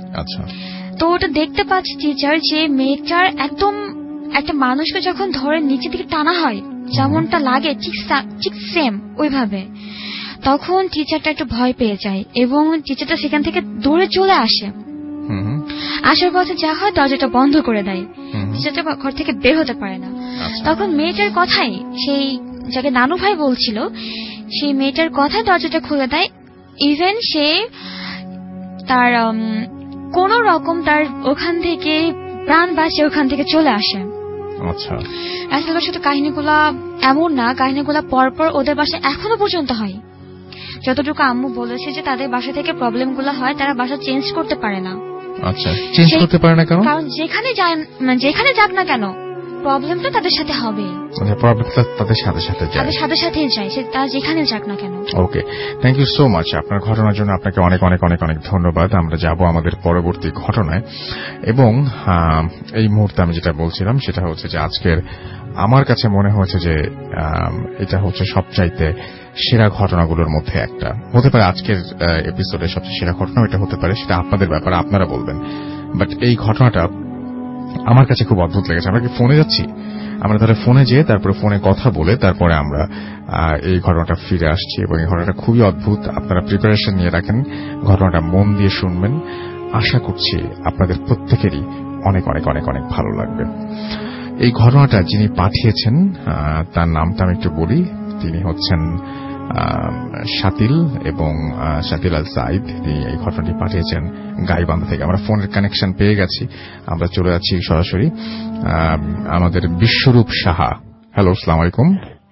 Speaker 4: তো ওটা দেখতে পাচ্ছি টিচার যে মেয়েটার একদম একটা মানুষকে যখন ধরে নিচের দিকে টানা হয় যেমনটা লাগে ঠিক সেম ওইভাবে। তখন টিচারটা একটু ভয় পেয়ে যায় এবং টিচারটা সেখান থেকে দৌড়ে চলে আসে। আসার পথে যা হয় দরজাটা বন্ধ করে দেয়, টিচারটা ঘর থেকে বের হতে পারে না। তখন মেয়েটার কথাই, সেই যাকে নানু ভাই বলছিল, সেই মেয়েটার কথায় দরজাটা খুলে দেয়। ইভেন সে তার কোন রকম তার ওখান থেকে প্রাণ বাঁচিয়ে ওখান থেকে চলে আসে। আসলে শুধু কাহিনীগুলা এমন না, কাহিনীগুলা পরপর ওদের বাসায় এখনো পর্যন্ত হয়। যতটুকু আম্মু বলেছে যে তাদের বাসা থেকে প্রবলেম গুলা হয়, তারা বাসা চেঞ্জ করতে পারে না।
Speaker 3: চেঞ্জ করতে পারে না কেন?
Speaker 4: কারণ যেখানে যাক না কেন প্রবলেমটা তাদের সাথে হবে,
Speaker 3: প্রবলেমটা তাদের সাথে
Speaker 4: যায়, সে তারা যেখানে যাক না কেন।
Speaker 3: Okay, thank you so much আপনার ঘটনার জন্য। আপনাকে অনেক অনেক অনেক অনেক ধন্যবাদ। আমরা যাব আমাদের পরবর্তী ঘটনায়। এবং এই মুহূর্তে আমি যেটা বলছিলাম সেটা হচ্ছে যে আজকের আমার কাছে মনে হয়েছে যে এটা হচ্ছে সবচাইতে সেরা ঘটনাগুলোর মধ্যে একটা হতে পারে। আজকের এপিসোডের সবচেয়ে সেরা ঘটনা এটা হতে পারে, সেটা আপনাদের ব্যাপারে, আপনারা বলবেন। বাট এই ঘটনাটা আমার কাছে খুব অদ্ভুত লেগেছে। আমরা কি ফোনে যাচ্ছি, আমরা তাহলে ফোনে যেয়ে তারপরে ফোনে কথা বলে তারপরে আমরা এই ঘটনাটা ফিরে আসছি। এবং এই ঘটনাটা খুবই অদ্ভুত। আপনারা প্রিপারেশন নিয়ে রাখেন, ঘটনাটা মন দিয়ে শুনবেন। আশা করছি আপনাদের প্রত্যেকেরই অনেক অনেক অনেক অনেক ভালো লাগবে। এই ঘটনাটা যিনি পাঠিয়েছেন তার নামটা আমি একটু বলি। তিনি হচ্ছেন শাতিল এবং শাতিল আল সাইদ। তিনি এই ঘটনাটি পাঠিয়েছেন গাইবান্ধা থেকে। আমরা ফোনের কানেকশন পেয়ে গেছি, আমরা চলে যাচ্ছি সরাসরি আমাদের বিশ্বরূপ সাহা। হ্যালো, আসসালামু আলাইকুম।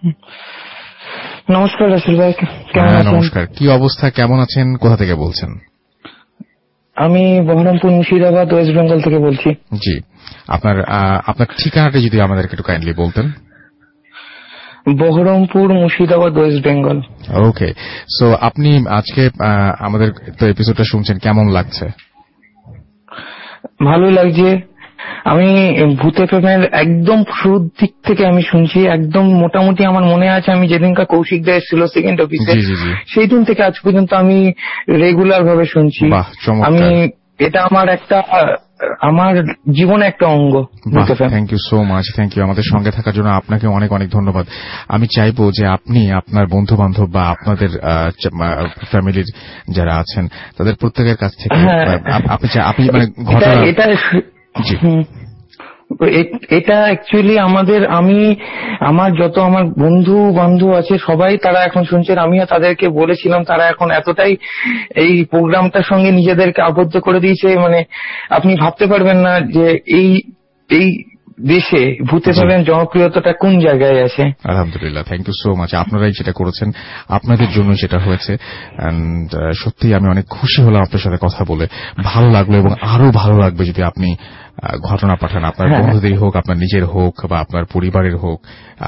Speaker 9: নমস্কার রাসেল ভাই,
Speaker 3: নমস্কার। কি অবস্থা, কেমন আছেন, কোথা থেকে বলছেন?
Speaker 9: আমি বহরমপুর মুর্শিদাবাদ ওয়েস্ট বেঙ্গল থেকে বলছি।
Speaker 3: জি, আপনার ঠিকানাটা যদি আমাদেরকে একটু কাইন্ডলি বলতেন।
Speaker 9: Baharampur Murshidabad West Bengal.
Speaker 3: Okay, so আপনি আজকে আমাদের তো এপিসোডটা শুনছেন, কেমন লাগছে?
Speaker 9: ভালো লাগছে। আমি ভূত এফএমের একদম শুরুর দিক থেকে আমি শুনছি, একদম মোটামুটি আমার মনে আছে আমি যেদিনকার কৌশিক দা এসেছিল সেকেন্ড অফিসে, সেই দিন থেকে আজ পর্যন্ত আমি রেগুলার ভাবে শুনছি। আমি এটা আমার জীবনে একটা অঙ্গ।
Speaker 3: Thank you so much, thank you আমাদের সঙ্গে থাকার জন্য। আপনাকে অনেক অনেক ধন্যবাদ। আমি চাইবো যে আপনি আপনার বন্ধু বান্ধব বা আপনাদের ফ্যামিলির যারা আছেন তাদের প্রত্যেকের কাছ থেকে আপনি মানে ঘটনা
Speaker 9: এটা অ্যাকচুয়ালি আমার যত আমার বন্ধু বান্ধব আছে সবাই তারা এখন শুনছেন। আমিও তাদেরকে বলেছিলাম, তারা এখন এতটাই এই প্রোগ্রামটার সঙ্গে নিজেদেরকে আবদ্ধ করে দিয়েছে, মানে আপনি ভাবতে পারবেন না যে এই দেশে ভূতে ফেলেন জনপ্রিয়তাটা কোন জায়গায় আছে।
Speaker 3: আলহামদুলিল্লাহ, থ্যাংক ইউ সো মাচ। আপনারাই যেটা করেছেন, আপনাদের জন্য যেটা হয়েছে, এন্ড সত্যি আমি অনেক খুশি হলাম আপনার সাথে কথা বলে। ভালো লাগলো এবং আরো ভালো লাগবে যদি আপনি ঘটনা পাঠান, আপনার বন্ধুদের হোক, আপনার নিজের হোক বা আপনার পরিবারের হোক।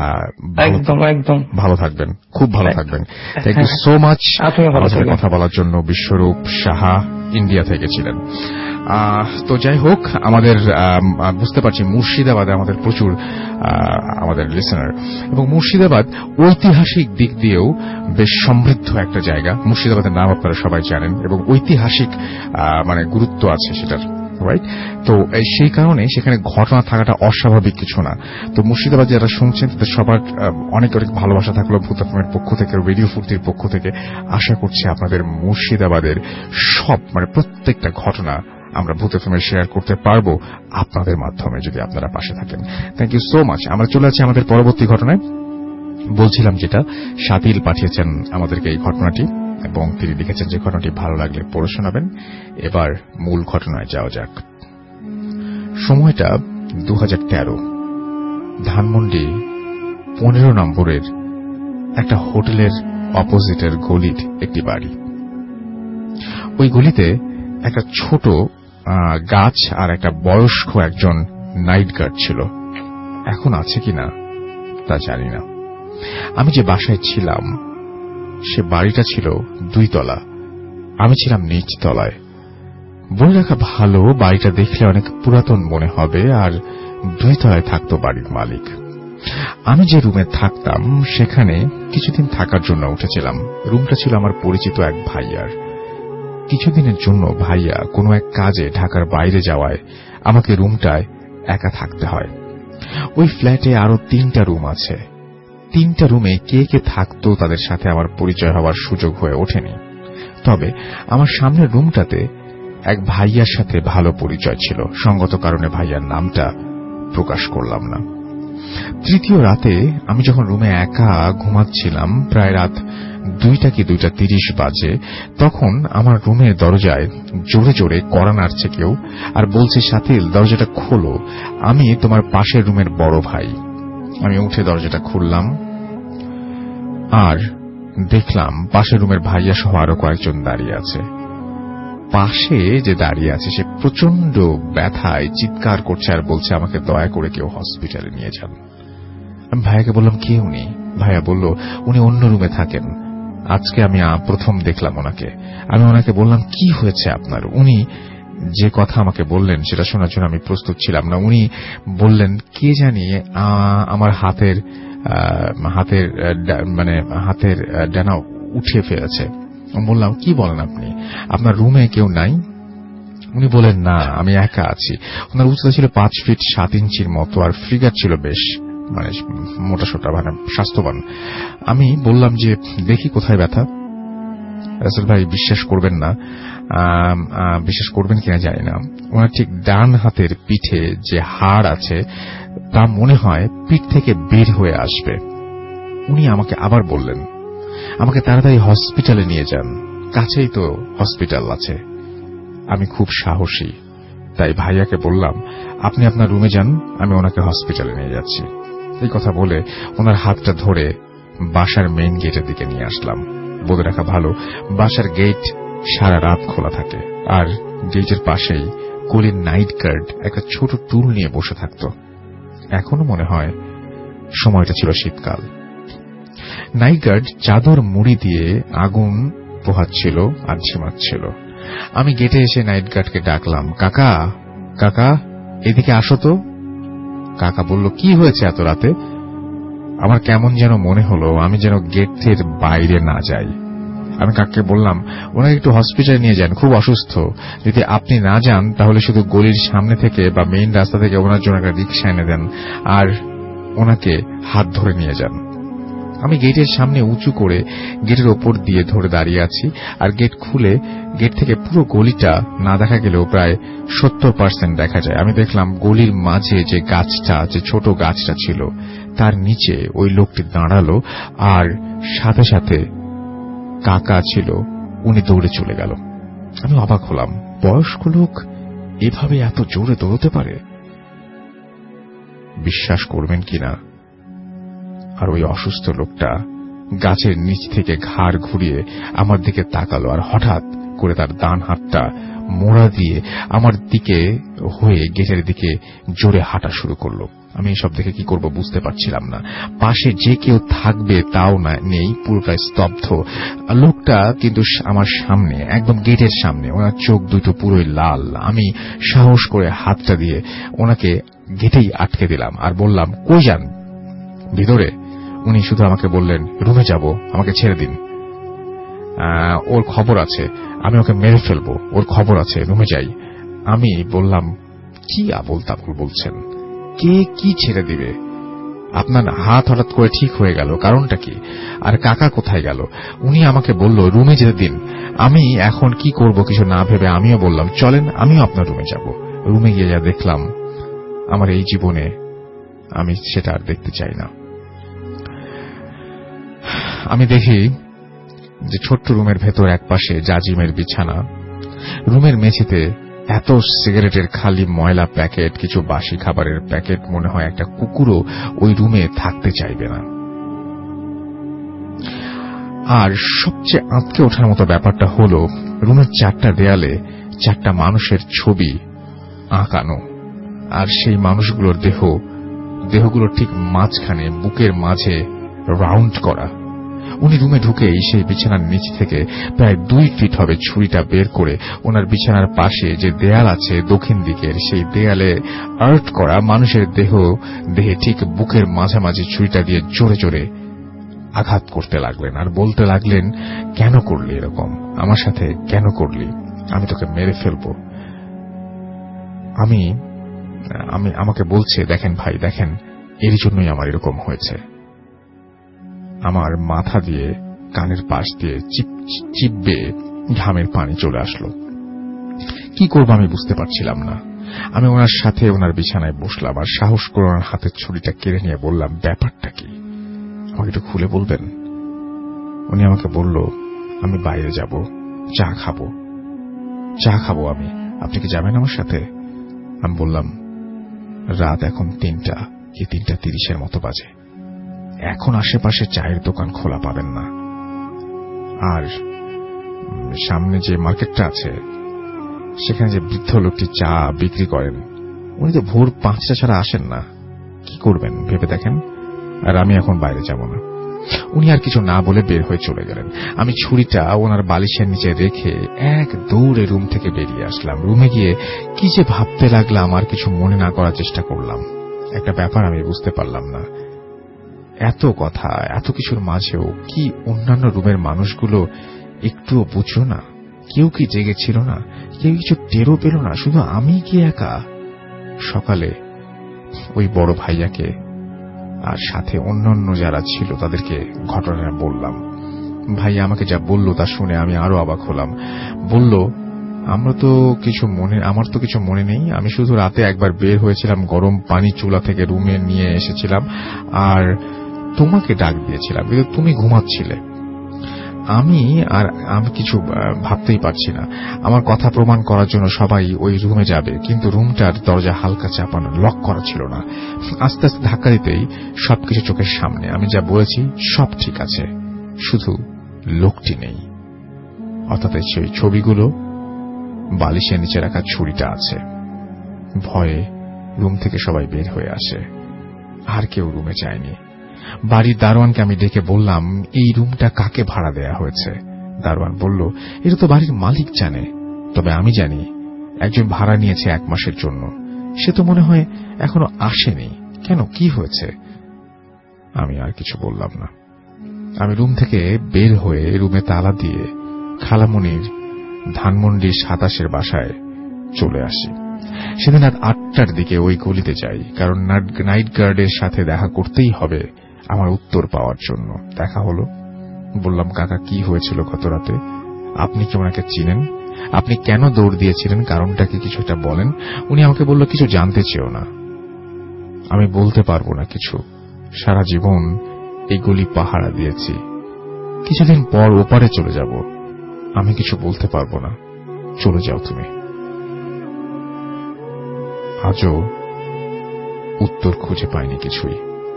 Speaker 9: একদম
Speaker 3: ভালো থাকবেন, খুব ভালো থাকবেন। থ্যাংক ইউ সো মাচ আমার সাথে কথা বলার জন্য। বিশ্বরূপ সাহা ইন্ডিয়া থেকে ছিলেন। তো যাই হোক, আমাদের বুঝতে পারছি মুর্শিদাবাদে আমাদের প্রচুর আমাদের লিসেনার, এবং মুর্শিদাবাদ ঐতিহাসিক দিক দিয়েও বেশ সমৃদ্ধ একটা জায়গা। মুর্শিদাবাদের নাম আপনারা সবাই জানেন এবং ঐতিহাসিক মানে গুরুত্ব আছে সেটার, রাইট? তো সেই কারণে সেখানে ঘটনা থাকাটা অস্বাভাবিক কিছু না। তো মুর্শিদাবাদ যারা শুনছেন তাদের সবার অনেক অনেক ভালোবাসা থাকলো ভূত এফএমের পক্ষ থেকে, রেডিও ফুর্তির পক্ষ থেকে। আশা করছি আপনাদের মুর্শিদাবাদের সব মানে প্রত্যেকটা ঘটনা আমরা ভূত এফএমে শেয়ার করতে পারবো আপনাদের মাধ্যমে, যদি আপনারা পাশে থাকেন। Thank you so much. আমরা চলে যাচ্ছি আমাদের পরবর্তী ঘটনায়। বলছিলাম যেটা শাতিল পাঠিয়েছেন আমাদেরকে এই ঘটনাটি, এবং তিনি লিখেছেন যে ঘটনাটি ভালো লাগলে পড়ে শোনাবেন। এবার মূল ঘটনায় যাওয়া যাক। সময়টা 2013, ধানমন্ডি 15 নম্বরের একটা হোটেলের অপোজিটের গলির একটি বাড়ি। ওই গলিতে একটা ছোট গাছ আর একটা বয়স্ক একজন নাইট গার্ড ছিল। এখন আছে কিনা তা জানি না। আমি যে বাসায় ছিলাম সে বাড়িটা ছিল 2 তলা, আমি ছিলাম নিচ তলায়। বলে রাখা ভালো, বাড়িটা দেখলে অনেক পুরাতন মনে হবে, আর 2 তলায় থাকতো বাড়ির মালিক। আমি যে রুমে থাকতাম সেখানে কিছুদিন থাকার জন্য উঠেছিলাম। রুমটা ছিল আমার পরিচিত এক ভাইয়ার। কিছুদিনের জন্য ভাইয়া কোনো এক কাজে ঢাকার বাইরে যাওয়ায় আমাকে রুমটায় একা থাকতে হয়। ওই ফ্ল্যাটে আরো 3টা রুম আছে। 3টা রুমে কে কে থাকতো তাদের সাথে আমার পরিচয় হওয়ার সুযোগ হয়ে ওঠেনি। তবে আমার সামনের রুমটাতে এক ভাইয়ার সাথে ভালো পরিচয় ছিল। সঙ্গত কারণে ভাইয়ার নামটা প্রকাশ করলাম না। 3য় রাতে আমি যখন রুমে একা ঘুমাচ্ছিলাম, প্রায় রাত 2টা কি 2:30 বাজে, তখন আমার রুমের দরজায় জোরে জোরে কড়া নাড়ছে কেউ আর বলছে, শাতিল, দরজাটা খোলো, আমি তোমার পাশের রুমের বড় ভাই। আমি উঠে দরজাটা খুললাম আর দেখলাম পাশের রুমের ভাইয়া সহ আরো কয়েকজন দাঁড়িয়ে আছে। পাশে যে দাঁড়িয়ে আছে সে প্রচন্ড ব্যথায় চিৎকার করছে আর বলছে, আমাকে দয়া করে কেউ হসপিটালে নিয়ে যান। আমি ভাইয়াকে বললাম, কে উনি? ভাইয়া বলল, উনি অন্য রুমে থাকেন, আজকে আমি প্রথম দেখলাম ওনাকে। আমি ওনাকে বললাম, কি হয়েছে আপনার? উনি যে কথা আমাকে বললেন সেটা শোনার জন্য আমি প্রস্তুত ছিলাম না। উনি বললেন, কে জানি আমার হাতের ডানা উঠে ফেলেছে। বললাম, কি বলেন আপনি? আপনার রুমে কেউ নাই? উনি বলেন, না, আমি একা আছি। ওনার উচ্চতা ছিল 5 ফিট 7 ইঞ্চির মতো আর ফিগার ছিল বেশ মোটাসোটা, স্বাস্থ্যবান। আমি বললাম যে, দেখি কোথায় ব্যথা। রাসেল ভাই, বিশ্বাস করবেন না, বিশ্বাস করবেন কিনা জানি না, ওনার ঠিক ডান হাতের পিঠে যে হাড় আছে তা মনে হয় পিঠ থেকে বের হয়ে আসবে। উনি আমাকে আবার বললেন, আমাকে তাড়াতাড়ি হসপিটালে নিয়ে যান, কাছেই তো হসপিটাল আছে। আমি খুব সাহসী, তাই ভাইয়াকে বললাম, আপনি আপনার রুমে যান, আমি ওনাকে হসপিটালে নিয়ে যাচ্ছি। এই কথা বলে ওনার হাতটা ধরে বাসার মেইন গেটের দিকে নিয়ে আসলাম। বলে রাখা ভালো, বাসার গেট সারা রাত খোলা থাকে আর গেটের পাশেই গলির নাইট গার্ড একটা ছোট টুল নিয়ে বসে থাকত। এখনো মনে হয় সময়টা ছিল শীতকাল। নাইট গার্ড চাদর মুড়ি দিয়ে আগুন পোহাচ্ছিল আর ঝিমাচ্ছিল। আমি গেটে এসে নাইট গার্ডকে ডাকলাম, কাকা, কাকা, এদিকে আসো তো। কাকা বলল, কি হয়েছে এত রাতে? আমার কেমন যেন মনে হলো আমি যেন গেটের বাইরে না যাই। আমি কাকাকে বললাম, ওনাকে একটু হসপিটালে নিয়ে যান, খুব অসুস্থ। যদি আপনি না যান তাহলে শুধু গলির সামনে থেকে বা মেইন রাস্তা থেকে ওনার জন্য একটা রিক্সা এনে দেন আর ওনাকে হাত ধরে নিয়ে যান। আমি গেটের সামনে উঁচু করে গেটের ওপর দিয়ে ধরে দাঁড়িয়ে আছি আর গেট খুলে গেট থেকে পুরো গলিটা না দেখা গেলেও প্রায় 70% দেখা যায়। আমি দেখলাম গলির মাঝে যে গাছটা, যে ছোট গাছটা ছিল তার নিচে ওই লোকটি দাঁড়ালো আর সাথে সাথে কাকা ছিল, উনি দৌড়ে চলে গেল। আমি অবাক হলাম, বয়স্ক লোক এভাবে এত জোরে দৌড়তে পারে? বিশ্বাস করবেন কিনা, আর ওই অসুস্থ লোকটা গাছের নিচ থেকে ঘাড় ঘুরিয়ে আমার দিকে তাকালো আর হঠাৎ করে তার ডান হাতটা মোড়া দিয়ে আমার দিকে হয়ে গেটের দিকে জোরে হাঁটা শুরু করলো। আমি এসব দেখে কি করব বুঝতে পারছিলাম না। পাশে যে কেউ থাকবে তাও না, নেই, পুরোটাই স্তব্ধ। লোকটা কিন্তু আমার সামনে, একদম গেটের সামনে, ওনার চোখ দুটো পুরোই লাল। আমি সাহস করে হাতটা দিয়ে ওনাকে গেটেই আটকে দিলাম আর বললাম, কই যান? ভিতরে। উনি শুধু আমাকে বললেন, রুমে যাব, আমাকে ছেড়ে দিন, ওর খবর আছে, আমি ওকে মেরে ফেলবো, ওর খবর আছে, রুমে যাই। আমি বললাম, কি আবোল তাবোল বলছেন? কে কি ছেড়ে দিবে? আপনার হাত হঠাৎ করে ঠিক হয়ে গেল, কারণটা কি? আর কাকা কোথায় গেল? উনি আমাকে বলল রুমে যেতে দিন। আমি এখন কি করব কিছু না ভেবে আমিও বললাম, চলেন, আমিও আপনার রুমে যাব। রুমে গিয়ে যা দেখলাম আমার এই জীবনে আমি সেটা আর দেখতে চাই না। আমি দেখি যে ছোট্ট রুমের ভেতর একপাশে জাজিমের বিছানা, রুমের মেঝেতে এত সিগারেটের খালি ময়লা প্যাকেট, কিছু বাসি খাবারের প্যাকেট, মনে হয় একটা কুকুরও ওই রুমে থাকতে চাইবে না। আর সবচেয়ে আঁতকে ওঠার মতো ব্যাপারটা হলো রুমের 4টা দেয়ালে 4টা মানুষের ছবি আঁকানো, আর সেই মানুষগুলোর দেহগুলোর ঠিক মাঝখানে বুকের মাঝে রাউন্ড করা। উনি রুমে ঢুকেই সেই বিছানার নিচ থেকে প্রায় 2 ফিট হবে ছুরিটা বের করে ওনার বিছানার পাশে যে দেয়াল আছে দক্ষিণ দিকের, সেই দেয়ালে আর্ট করা মানুষের দেহে ঠিক বুকের মাঝামাঝি ছুরিটা দিয়ে জোরে জোরে আঘাত করতে লাগলেন আর বলতে লাগলেন, কেন করলি এরকম? আমার সাথে কেন করলি? আমি তোকে মেরে ফেলবো। আমাকে বলছে, দেখেন ভাই, দেখেন, এর জন্যই আমার এরকম হয়েছে। আমার মাথা দিয়ে কানের পাশ দিয়ে চিপবে ঘামের পানি চলে আসলো। কি করবো আমি বুঝতে পারছিলাম না। আমি ওনার সাথে ওনার বিছানায় বসলাম আর সাহস করে ওনার হাতের ছুরিটা কেড়ে নিয়ে বললাম, ব্যাপারটা কি, আমাকে একটু খুলে বলবেন? উনি আমাকে বলল, আমি বাইরে যাব, চা খাবো আমি, আপনি কি যাবেন আমার সাথে? আমি বললাম, রাত এখন 3টা কি 3:30 মতো বাজে, এখন আশেপাশে চায়ের দোকান খোলা পাবেন না, আর সামনে যে মার্কেটটা আছে সেখানে যে বৃদ্ধ লোকটি চা বিক্রি করেন উনি তো ভোর 5টা ছাড়া আসেন না, কি করবেন ভেবে দেখেন, আর আমি এখন বাইরে যাব না। উনি আর কিছু না বলে বের হয়ে চলে গেলেন। আমি ছুরিটা ওনার বালিশের নিচে রেখে এক দৌড়ে রুম থেকে বেরিয়ে আসলাম। রুমে গিয়ে কি যে ভাবতে লাগলাম আর কিছু মনে না করার চেষ্টা করলাম। একটা ব্যাপার আমি বুঝতে পারলাম না, এত কথা এত কিছুর মাঝেও কি অন্যান্য রুমের মানুষগুলো একটুও বুঝলো না? কেউ কি জেগেছিল না? কেউ কিছু টেরও পেল না? শুধু আমি কি একা? সকালে ওই বড় ভাইয়াকে আর সাথে অন্যান্য যারা ছিল তাদেরকে ঘটনা বললাম। ভাইয়া আমাকে যা বলল তা শুনে আমি আরো অবাক হলাম। বলল, আমার তো কিছু মনে নেই, আমি শুধু রাতে একবার বের হয়েছিলাম, গরম পানি চুলা থেকে রুমে নিয়ে এসেছিলাম আর তোমাকে ডাক দিয়েছিলাম, কিন্তু তুমি ঘুমাচ্ছিলে। আমি কিছু ভাবতেই পারছি না। আমার কথা প্রমাণ করার জন্য সবাই ওই রুমে যাবে, কিন্তু রুমটার দরজা হালকা চাপানো, লক করা ছিল না। আস্তে আস্তে ধাক্কা দিতেই সবকিছু চোখের সামনে। আমি যা বলেছি সব ঠিক আছে, শুধু লোকটি নেই, অর্থাৎ সেই ছবিগুলো, বালিশের নিচে রাখা ছুরিটা আছে। ভয়ে রুম থেকে সবাই বের হয়ে আসে, আর কেউ রুমে যায়নি। বাড়ির দারোয়ানকে আমি ডেকে বললাম, এই রুমটা কাকে ভাড়া দেয়া হয়েছে? দারোয়ান বলল, এটা তো বাড়ির মালিক জানে, তবে আমি জানি একজন ভাড়া নিয়েছে 1 মাসের জন্য, সে তো মনে হয় এখনো আসেনি। কেন, কি হয়েছে? আমি আর কিছু বললাম না। আমি রুম থেকে বের হয়ে রুমে তালা দিয়ে খালামণির ধানমন্ডির 27 বাসায় চলে আসি। সেদিন রাত 8টার দিকে ওই গলিতে যাই, কারণ নাইট গার্ডের সাথে দেখা করতেই হবে আমার উত্তর পাওয়ার জন্য। দেখা হলো। বললাম, কাকা কি হয়েছিল গত রাতে? আপনি কি ওনাকে চিনেন? আপনি কেন দৌড় দিয়েছিলেন, কারণটা কি কিছুটা বলেন? উনি আমাকে বলল, কিছু জানতে চেও না। আমি বলতে পারবো না কিছু, সারা জীবন এই গলি পাহারা দিয়েছি, কিছুদিন পর ওপারে চলে যাব, আমি কিছু বলতে পারবো না, চলে যাও তুমি। আজও উত্তর খুঁজে পাইনি কিছুই।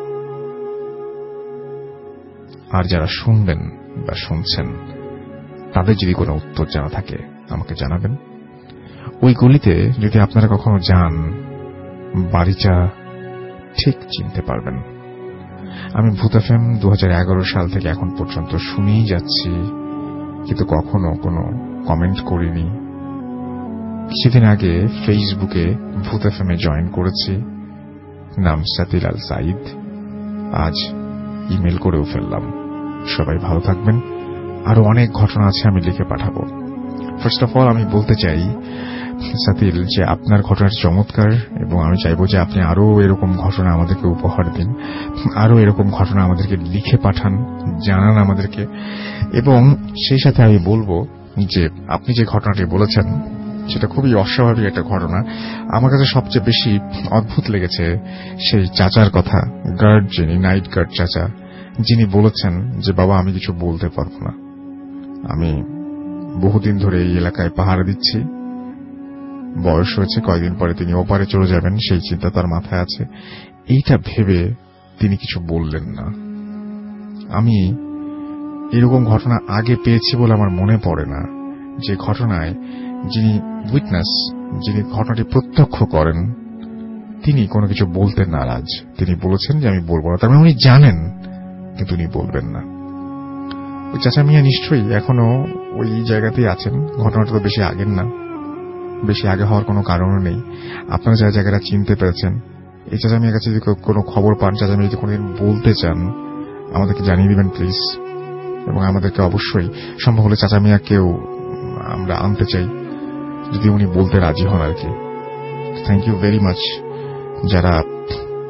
Speaker 3: আর যারা শুনবেন বা শুনছেন তাদের যদি কোনো উত্তর জানা থাকে আমাকে জানাবেন। ওই গলিতে যদি আপনারা কখনো যান, বাড়িটা ঠিক চিনতে পারবেন। আমি ভূত এফএম 2011 সাল থেকে এখন পর্যন্ত শুনেই যাচ্ছি, কিন্তু কখনো কোনো কমেন্ট করিনি। কিছুদিন আগে ফেসবুকে ভূত এফএমে জয়েন করেছি, নাম সাতিল আল সাইদ। আজ ইমেল করেও ফেললাম। সবাই ভালো থাকবেন। আরো অনেক ঘটনা আছে, আমি লিখে পাঠাবো। ফার্স্ট অফ অল আমি বলতে চাই সাতিল যে আপনার ঘটনাটি চমৎকার, এবং আমি চাইবো যে আপনি আরো এরকম ঘটনা আমাদেরকে উপহার দিন, আরো এরকম ঘটনা আমাদেরকে লিখে পাঠান, জানান আমাদেরকে। এবং সেই সাথে আমি বলবো যে আপনি যে ঘটনাটি বলেছেন সেটা খুবই অস্বাভাবিক একটা ঘটনা। আমার কাছে সবচেয়ে বেশি অদ্ভুত লেগেছে সেই চাচার কথা, গার্ড যিনি, নাইট গার্ড চাচা, যিনি বলেছেন যে বাবা আমি কিছু বলতে পারবো না, আমি বহুদিন ধরে এই এলাকায় পাহারা দিচ্ছি, বয়স হয়েছে, কয়েকদিন পরে তিনি ওপারে চলে যাবেন, সেই চিন্তা তার মাথায় আছে। এইটা ভেবে তিনি কিছু বললেন না। আমি এরকম ঘটনা আগে পেয়েছি বলে আমার মনে পড়ে না, যে ঘটনায় যিনি উইটনেস, যিনি ঘটনাটি প্রত্যক্ষ করেন, তিনি কোনো কিছু বলতে নারাজ। তিনি বলেছেন যে আমি বলবো না, তার মানে উনি জানেন কিন্তু উনি বলবেন না। ওই চাচা মিয়া নিশ্চয়ই এখনো ওই জায়গাতেই আছেন। ঘটনাটা তো বেশি আগের না, বেশি আগে হওয়ার কোনো কারণও নেই। আপনারা যারা জায়গাটা চিনতে পেরেছেন, এই চাচা মিয়ার কাছে যদি কোনো খবর পান, চাচা মিয়া যদি কোনোদিন বলতে চান আমাদেরকে জানিয়ে দিবেন প্লিজ। এবং আমাদেরকে অবশ্যই সম্ভব হলে চাচা মিয়াকেও আমরা আনতে চাই, যদি উনি বলতে রাজি হন আর কি। থ্যাংক ইউ ভেরি মাচ যারা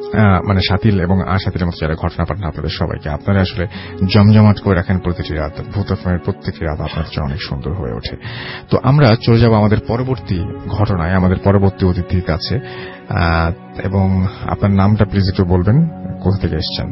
Speaker 3: মানে শাতিল এবং শাতিলের মতো যারা ঘটনা পাঠান আপনাদের সবাইকে, আপনারা আসলে জমজমাট করে রাখেন প্রতিটি রাত। ভূত এফএমের প্রত্যেকটি রাত আপনাদের জন্য অনেক সুন্দর হয়ে ওঠে। তো আমরা চলে যাব আমাদের পরবর্তী ঘটনায়, আমাদের পরবর্তী অতিথির কাছে। এবং আপনার নামটা প্লিজ একটু বলবেন, কোথা থেকে এসেছেন?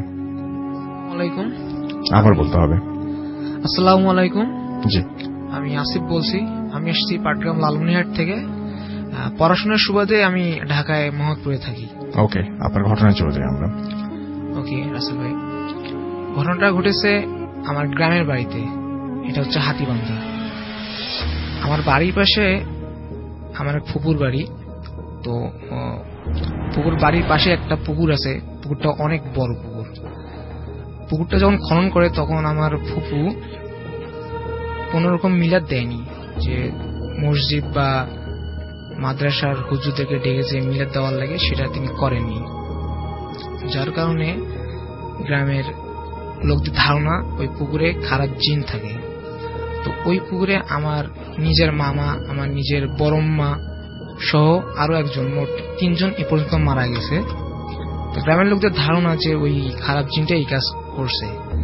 Speaker 3: আবার বলতে হবে।
Speaker 10: আসসালামু আলাইকুম।
Speaker 3: জি,
Speaker 10: আমি আসিফ বলছি। আমি এসেছি পাটগ্রাম লালমনিরহাট থেকে। পড়াশোনার সুবাদে আমি ঢাকায় মোহাম্মদপুরে থাকি।
Speaker 3: ওকে, আপনার ঘটনায় চলে যাই আমরা।
Speaker 10: ওকে রাসেল ভাই, ঘটনাটা ঘটেছে আমার গ্রামের বাড়িতে। এটা হচ্ছে হাতিবান্ধা। আমার বাড়ির পাশে আমার এক ফুপুর বাড়ি। তো পুকুর বাড়ির পাশে একটা পুকুর আছে। পুকুরটা অনেক বড় পুকুর। পুকুরটা যখন খনন করে তখন আমার ফুপু কোনোরকম মিলাদ দেয়নি, যে মসজিদ বা মাদ্রাসার হুজুরদেরকে ডেকে যে মিলাদ দেওয়ার লাগে সেটা তিনি করেননি। যার কারণে গ্রামের লোকদের ধারণা ওই পুকুরে খারাপ জিন থাকে। তো ওই পুকুরে আমার নিজের মামা, আমার নিজের বড়ম্মা সহ আরো একজন, মোট 3 জন এ পর্যন্ত মারা গেছে। তো গ্রামের লোকদের ধারণা যে ওই খারাপ জিনটা এই কাজ করছে।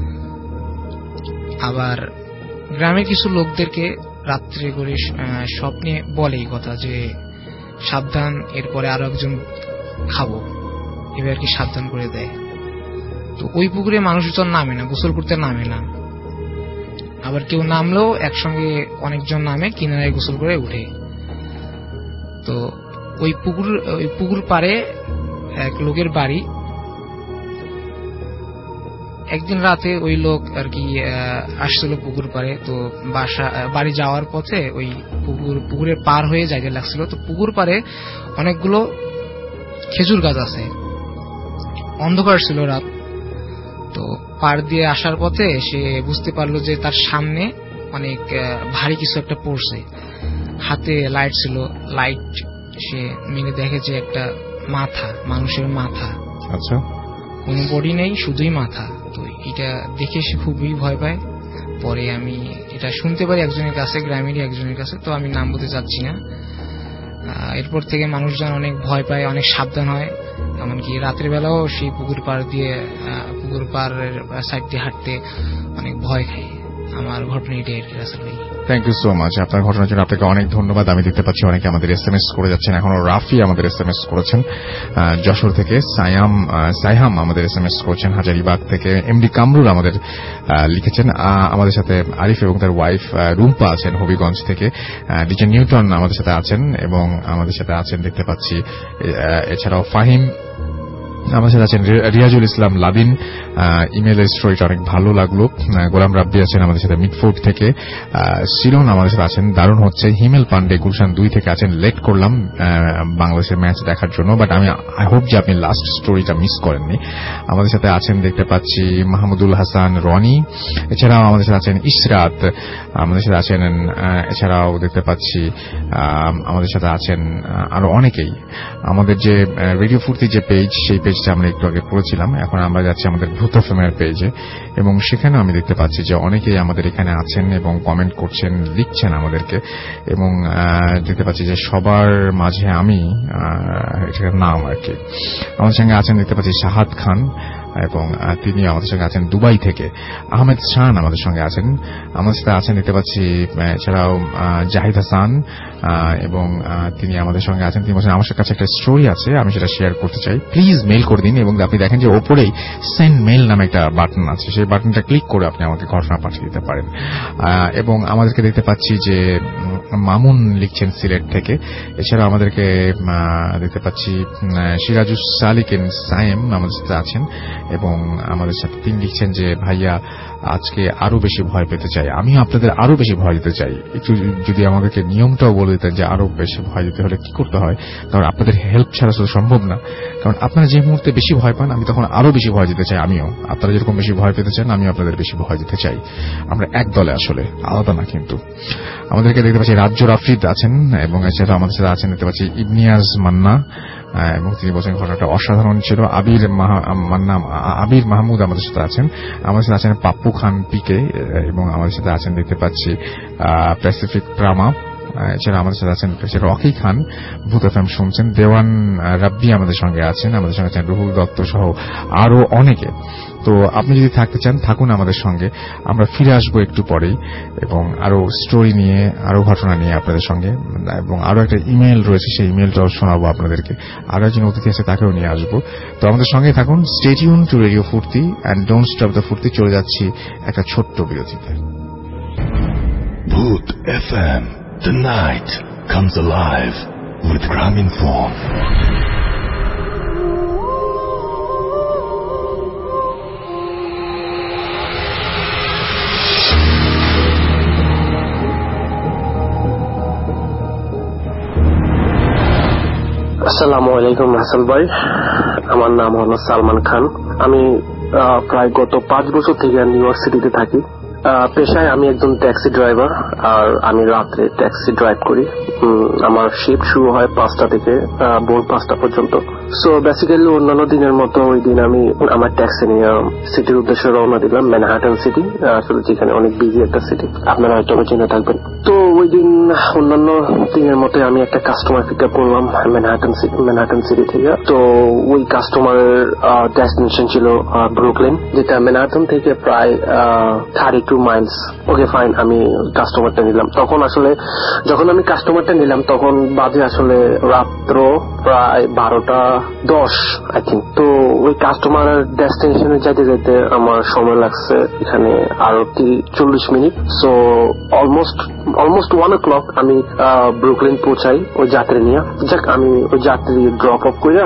Speaker 10: আবার গ্রামের কিছু লোকদেরকে রাত্রে করে স্বপ্নে বলে এই কথা যে সাবধান, এরপরে আরো একজন খাবো, এবার কি সাবধান করে দেয়। তো ওই পুকুরে মানুষজন নামে না, গোসল করতে নামে না। আবার কেউ নামলেও একসঙ্গে অনেকজন নামে, কিনারায় গোসল করে উঠে। তো ওই পুকুর পাড়ে এক লোকের বাড়ি। একদিন রাতে ওই লোক আর কি আসছিল পুকুর পাড়ে। তো বাড়ি যাওয়ার পথে ওই পুকুরের পার হয়ে যাইতে লাগছিল। তো পুকুর পাড়ে অনেকগুলো খেজুর গাছ আছে। অন্ধকার ছিল রাত। তো পার দিয়ে আসার পথে সে বুঝতে পারলো যে তার সামনে অনেক ভারী কিছু একটা পড়ছে। হাতে লাইট ছিল। লাইট সে মেলে দেখে যে একটা মাথা, মানুষের মাথা।
Speaker 3: আচ্ছা,
Speaker 10: কোনো বডি নেই, শুধুই মাথা। তো এটা দেখে সে খুবই ভয় পায়। পরে আমি এটা শুনতে পারি একজনের কাছে, গ্রামেরই একজনের কাছে। তো আমি নাম বলতে চাচ্ছি না। এরপর থেকে মানুষজন অনেক ভয় পায়, অনেক সাবধান হয়। এমনকি রাতের বেলাও সেই পুকুর পাড়ের সাইড দিয়ে হাঁটতে অনেক ভয় খায়। আমার ঘটনা এটাই আর কি রাসেল ভাই।
Speaker 3: Thank you so much. আপনার ঘটনার জন্য আপনাকে অনেক ধন্যবাদ। আমি দেখতে পাচ্ছি অনেকে আমাদের SMS করে যাচ্ছেন। এখনো রাফি আমাদের SMS করেছেন যশোর থেকে, সাইহাম আমাদের SMS করেছেন হাজারিবাগ থেকে, এমডি কামরুল আমাদের লিখেছেন। আমাদের সাথে আরিফ এবং তার ওয়াইফ রুম্পা আছেন হবিগঞ্জ থেকে, ডিজে নিউটন আমাদের সাথে আছেন এবং আমাদের সাথে আছেন দেখতে পাচ্ছি এছাড়াও ফাহিম আমাদের সাথে আছেন, রিয়াজুল ইসলাম লাদিন। ইমেলের স্টোরিটা অনেক ভালো লাগলো। গোলাম রাব্বি আছেন আমাদের সাথে মিডফোর্ট থেকে, সিরন আমাদের সাথে আছেন, দারুণ হচ্ছে। হিমেল পান্ডে গুলশান 2 থেকে আছেন। লেট করলাম বাংলাদেশের ম্যাচ দেখার জন্য, বাট আমি আই হোপ যে আপনি লাস্ট স্টোরিটা মিস করেননি। আমাদের সাথে আছেন দেখতে পাচ্ছি মাহমুদুল হাসান রনি, এছাড়াও আমাদের সাথে আছেন ইশরাত, আমাদের সাথে আছেন এছাড়াও দেখতে পাচ্ছি আমাদের সাথে আছেন আরো অনেকেই। আমাদের যে রেডিও ফুর্তি যে পেজ, সেই পেজটা আমরা একটু আগে পড়েছিলাম। এখন আমরা যাচ্ছি আমাদের ভূত এফএমের পেজে এবং সেখানে আমি দেখতে পাচ্ছি যে অনেকেই আমাদের এখানে আছেন এবং কমেন্ট করছেন, লিখছেন আমাদেরকে। এবং দেখতে পাচ্ছি যে সবার মাঝে আমি এটার নাম আর কি, আমাদের সঙ্গে আছেন দেখতে পাচ্ছি শাহাদ খান এবং তিনি আমাদের সঙ্গে আছেন দুবাই থেকে। আহমেদ শান আমাদের সঙ্গে আছেন, আমাদের সাথে আছেন দেখতে পাচ্ছি এছাড়াও জাহিদ হাসান এবং তিনি আমাদের সঙ্গে আছেন। তিনি বলছেন আমার কাছে একটা স্টোরি আছে, আমি সেটা শেয়ার করতে চাই, প্লিজ মেইল করে দিন। এবং আপনি দেখেন যে ওপরেই সেন্ড মেইল নামে একটা বাটন আছে, সেই বাটনটা ক্লিক করে আপনি আমাকে ঘটনা পাঠিয়ে দিতে পারেন। এবং আমাদেরকে দেখতে পাচ্ছি যে মামুন লিখছেন সিলেট থেকে, এছাড়া আমাদেরকে দেখতে পাচ্ছি সিরাজুস সালিকেন সাইম আমাদের সাথে আছেন এবং আমাদের সাথে তিনি লিখছেন যে ভাইয়া আজকে আরো বেশি ভয় পেতে চাই, আমিও আপনাদের আরো বেশি ভয় দিতে চাই। একটু যদি আমাদেরকে নিয়মটাও বলে দিতেন যে আরো বেশি ভয় দিতে হলে কি করতে হয়, কারণ আপনাদের হেল্প ছাড়া তো সম্ভব না। কারণ আপনারা যে মুহূর্তে বেশি ভয় পান, আমি তখন আরো বেশি ভয় দিতে চাই। আমিও আপনারা যেরকম বেশি ভয় পেতে চান, আমিও আপনাদের বেশি ভয় দিতে চাই। আমরা এক দলে, আসলে আলাদা না। কিন্তু আমাদেরকে দেখতে পাচ্ছি রাজ্য রাফিদ আছেন এবং এছাড়া আমাদের সাথে আছেন দেখতে পাচ্ছি ইবনিয়াজ মান্না এবং তিনি বলছেন ঘটনাটা অসাধারণ ছিল। আবির মাহমুদ আমাদের সাথে আছেন, আমাদের সাথে আছেন পাপ্পু খান পিকে এবং আমাদের সাথে আছেন দেখতে পাচ্ছি প্যাসিফিক ট্রামা এছাড়া আমাদের সাথে আছেন রকি খান, ভূত এফএম শুনছেন। দেওয়ান রাব্বি আমাদের সঙ্গে আছেন, আমাদের সঙ্গে আছেন রুহুল দত্ত সহ আরো অনেকে। তো আপনি যদি থাকতে চান থাকুন আমাদের সঙ্গে, আমরা ফিরে আসবো একটু পরেই এবং আরো স্টোরি নিয়ে, আরো ঘটনা নিয়ে আপনাদের সঙ্গে, এবং আরো একটা ইমেইল রয়েছে, সেই ইমেইলটাও শোনাবো আপনাদেরকে। আরো একজন অতিথি আছে, তাকেও নিয়ে আসবো। তো আমাদের সঙ্গে থাকুন, stay tune to radio Foorti and don't stop the Foorti. চলে যাচ্ছি একটা ছোট্ট বিরতিতে।
Speaker 2: Bhoot FM, the night comes alive with Graminphone.
Speaker 11: আসসালামু আলাইকুম রাসেল ভাই, আমার নাম হলো সালমান খান। আমি প্রায় গত 5 বছর থেকে নিউ ইয়র্ক সিটিতে থাকি। পেশায় আমি একজন ট্যাক্সি ড্রাইভার, আর আমি রাত্রে ট্যাক্সি ড্রাইভ করি। আমার শিফট শুরু হয় 5টা থেকে ভোর 5টা পর্যন্ত। সো বেসিক্যালি অন্যান্য দিনের মতো ওই দিন আমি আমার ট্যাক্সি নিয়ে সিটির উদ্দেশ্যে রওনা দিলাম, ম্যানহাটন সিটি, আসলে যেখানে অনেক বিজি একটা সিটি, আপনারা হয়তো চিনে থাকবেন। তো ওই দিন অন্যান্য দিনের মতো আমি একটা কাস্টমার পিক আপ করলাম ম্যানহাটন সিটি থেকে। তো ওই কাস্টমারের ডেস্টিনেশন ছিল ব্রুকলিন, যেটা ম্যানহাটন থেকে প্রায় 32 মাইলস। ওকে ফাইন, আমি কাস্টমারটা নিলাম। তখন আসলে যখন আমি কাস্টমারটা নিলাম তখন বাজে আসলে রাত্র প্রায় 12:10 আই থিঙ্ক। তো ওই কাস্টমারের ডেস্টিনেশনে যাইতে যাইতে আমার সময় লাগছে এখানে আরো 40 মিনিট। সো অলমোস্ট 1 o'clock আমি ব্রুকলিন পৌঁছাই ওই যাত্রী নিয়ে। যাক, আমি ওই যাত্রী ড্রপ অফ করে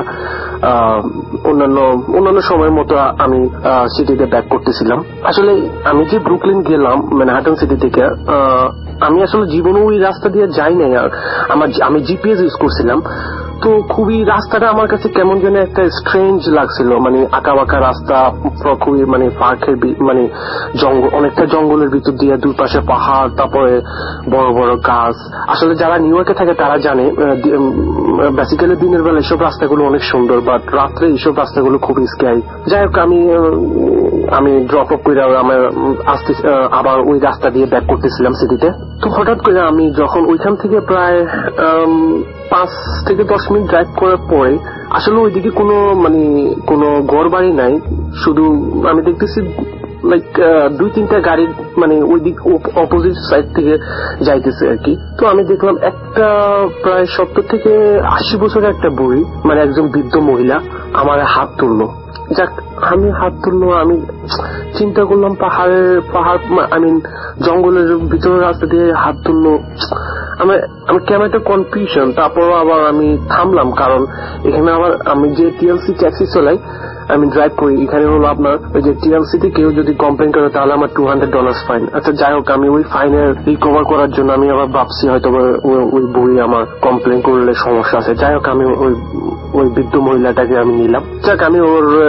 Speaker 11: অন্যান্য সময়ের মতো আমি সিটিতে ব্যাক করতেছিলাম। আসলে আমি যে ব্রুকলিন গেলাম ম্যানহাটন সিটি থেকে, আমি আসলে জীবনে ওই রাস্তা দিয়ে যাই নাই। আর আমি জিপিএস ইউজ করছিলাম, তো খুবই রাস্তাটা আমার কাছে কেমন যেন একটা স্ট্রেঞ্জ লাগছিল। মানে আঁকা বাঁকা রাস্তা, খুবই মানে পার্কের মানে অনেকটা জঙ্গলের ভিতর দিয়ে, দুই পাশে পাহাড়, তারপরে বড় বড় গাছ। আসলে যারা নিউ ইয়র্কে থাকে তারা জানে বেসিক্যালি দিনের বেলা এইসব রাস্তাগুলো অনেক সুন্দর, বাট রাত্রে এইসব রাস্তাগুলো খুবই স্ক্যারি। যাই হোক, আমি ড্রপ আপ করে আমার আবার ওই রাস্তা দিয়ে ব্যাক করতেছিলাম সিটিতে। তো হঠাৎ করে আমি যখন ওইখান থেকে প্রায় 5 থেকে 10 মিনিট ড্রাইভ করার পরে আসলে ওইদিকে কোনো ঘর বাড়ি নাই, শুধু আমি দেখতেছি লাইক 2-3টা গাড়ি মানে ওই দিক অপোজিট সাইড থেকে যাইতেছে আর কি। তো আমি দেখলাম একটা প্রায় 70 থেকে 80 বছরের একটা বুড়ি, মানে একজন বৃদ্ধ মহিলা আমার হাত তুললো। যাক, আমি হাত তুললো, আমি চিন্তা করলাম পাহাড় জঙ্গলের ভিতরের রাস্তা দিয়ে হাত তুললো। আমি কেমন একটা কনফিউশন। তারপর আবার আমি থামলাম, কারণ এখানে আবার আমি যে টিএলসি ট্যাক্সি চলাই, আমি ড্রাইভ করি, এখানে হলো আপনার ওই যে টিএলসিতে কেউ যদি কমপ্লেন করে তাহলে আমার $200 ফাইন। আচ্ছা যাই হোক, আমি ওই ফাইনের রিকভার করার জন্য আমি আবার ভাবছি হয়তো ওই বুড়ি আমার কমপ্লেন করলে সমস্যা আছে। যাই হোক, আমি ওই বৃদ্ধ মহিলাটাকে আমি নিলাম। যাক, আমি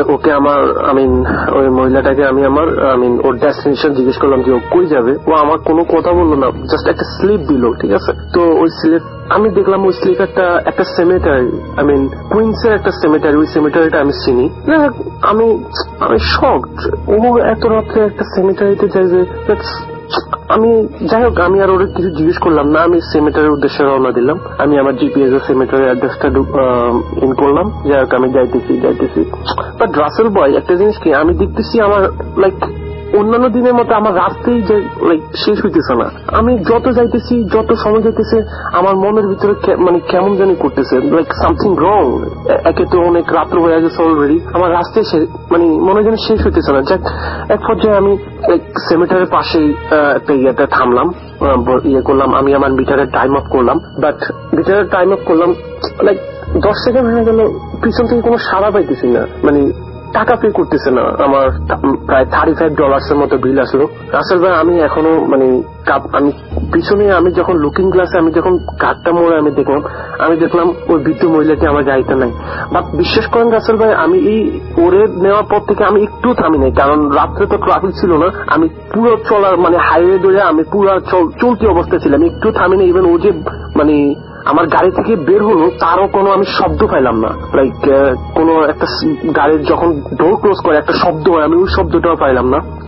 Speaker 11: ওই মহিলাটাকে ওর ডেস্টিনেশন জিজ্ঞেস করলাম যে ও কই যাবে। ও আমার কোনো কথা বললো না, জাস্ট একটা স্লিপ দিল, ঠিক আছে। তো ওই স্লিপ আমি দেখলাম, ওই স্লিপ একটা সেমেটারি, কুইন্স এর একটা সেমেটারি, ওই সেমেটারিটা আমি চিনি। আমি শকড, ও এত রাত্রে একটা সেমেটারিতে যাই যে। যাই হোক, আমি আর ওরা কিছু জিজ্ঞেস করলাম না, আমি সেমেটারির উদ্দেশ্যে রওনা দিলাম। আমি আমার জিপিএস এর সেমেটারি অ্যাড্রেসটা ইন করলাম। যাই হোক, আমি যাইতেছি। বাট রাসেল বয়, একটা জিনিস কি আমি দেখতেছি, আমার লাইক অন্যান্য দিনের মতো আমার রাস্তাই যে লাইক শেষ হইতেছে না। আমি যত যাইতেছি, যত সময় যাইতেছে, আমার মনের ভিতরে মানে কেমন জানি করতেছে, লাইক সামথিং রং। একে তো অনেক রাত্র হয়ে গেছে অলরেডি, আমার রাস্তায় মানে মনে যেন শেষ হইতেছে না। যাক, এক পর্যায়ে আমি সেমেটারের পাশেই একটা ইয়েতে থামলাম, করলাম, আমি আমার মিটারের টাইম অফ করলাম। বাট মিটারের টাইম অফ করলাম, লাইক 10 সেকেন্ড হয়ে গেল, পিছন থেকে কোনো সাড়া পাইতেছি না, মানে টাকা পে করতেছে না। আমার প্রায় $35 মতো বিল আসলো। রাসেল ভাই, আমি এখনো আমি পিছনে, আমি যখন লুকিং গ্লাসে আমি যখন কাঠটা মোড়ে আমি দেখলাম ওই বৃদ্ধ মহিলাকে আমার গাড়িতে নাই। বাট বিশ্বাস করেন রাসেল ভাই, আমি এই ওরে নেওয়ার পর থেকে আমি একটু থামি নাই, কারণ রাত্রে তো ট্রাফিক ছিল না। আমি পুরো চলার হাইওয়ে ধরে আমি পুরো চলতি অবস্থায় ছিলাম, একটু থামি না। ইভেন ও যে আমার গাড়ি থেকে বের হলো তারও কোনো আমি শব্দ পাইলাম না। লাইক কোনো একটা গাড়ির যখন ডোর ক্লোজ করে একটা শব্দ হয়, আমি ওই শব্দটাও পাইলাম না।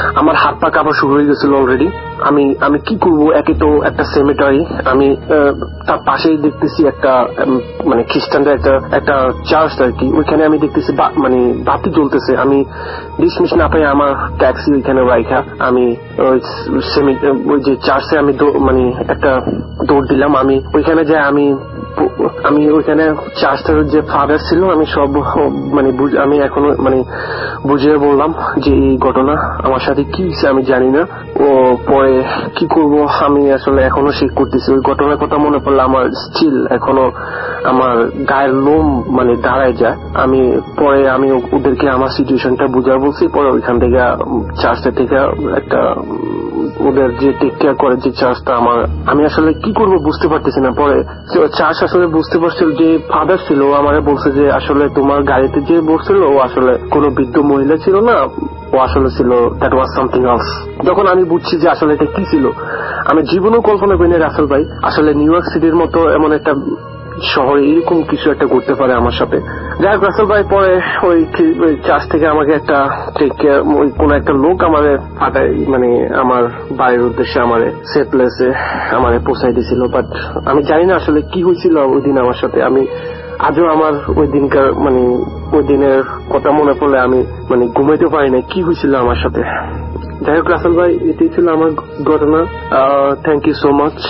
Speaker 11: আমার হাত পা কাঁপা শুরু হয়ে গেছিল অলরেডি। আমি কি করবো, একে তো একটা সেমেটারি, আমি তার পাশেই দেখতেছি একটা মানে খ্রিস্টানদের একটা চার্চ আর কি, ওইখানে আমি দেখতেছি মানে বাতি জ্বলতেছে। আমি ডিসমিস না পাই আমার ট্যাক্সি ওইখানে রাইখা আমি ওই যে চার্চে আমি মানে একটা দৌড় দিলাম। আমি ওইখানে যাই, আমি ওইখানে চার্চটার যে ফাদার ছিল আমি সব মানে আমি এখনো মানে বুঝিয়ে বললাম যে এই ঘটনা আমার সাথে কি হয়েছে আমি জানি না। ও পরে কি করব আমি আসলে এখনো শেক করতেছি। ওই ঘটনার কথা মনে পড়লে আমার স্টিল এখনো আমার গায়ের লোম মানে দাঁড়ায় যায়। আমি ওদেরকে আমার সিচুয়েশনটা বুঝা বলছি। পরে ওইখান থেকে চার্চটা থেকে একটা ওদের যে টেক কেয়ার করে যে চার্চটা আমি আসলে কি করব বুঝতে পারতেছি না। পরে চার্চ আসলে বুঝতে পারছিল যে ফাদার ছিল, আমার বলছে যে আসলে তোমার গাড়িতে যে বসছিল ও আসলে কোনো বৃদ্ধ মহিলা ছিল না, ও আসলে ছিল দ্যাট ওয়াজ সামথিং এলস। যখন আমি বুঝছি যে আসলে এটা কি ছিল, আমি জীবনেও কল্পনা করিনি রাসেল ভাই আসলে নিউ ইয়র্ক সিটির মতো এমন একটা শহরে এরকম কিছু একটা করতে পারে আমার সাথে। যাই হোক রাসেল ভাই পরে ওই চার্চ থেকে আমাকে একটা টেক কেয়ার ওই কোন একটা লোক আমাদের ফাটাই মানে আমার বাড়ির উদ্দেশ্যে আমার সেফ প্লেসে আমার পৌঁছাই দিয়েছিল। বাট আমি জানি না আসলে কি হয়েছিল ওই দিন আমার সাথে। আমি আজও আমার ওই দিনকার মানে ওই দিনের কথা মনে পড়লে আমি মানে ঘুমাইতে পারি না, কি হয়েছিল আমার সাথে। যাই হোক রাসেল ভাই এটাই ছিল আমার ঘটনা। Thank you so much.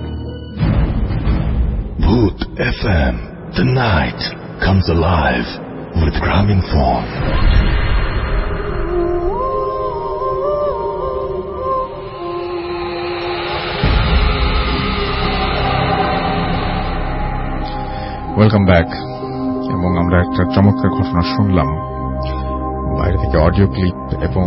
Speaker 2: Bhoot FM, the night comes alive with Graminphone.
Speaker 3: Welcome back. এবং আমরা একটা চমৎকার ঘটনা শুনলাম, বাইরে থেকে অডিও ক্লিপ এবং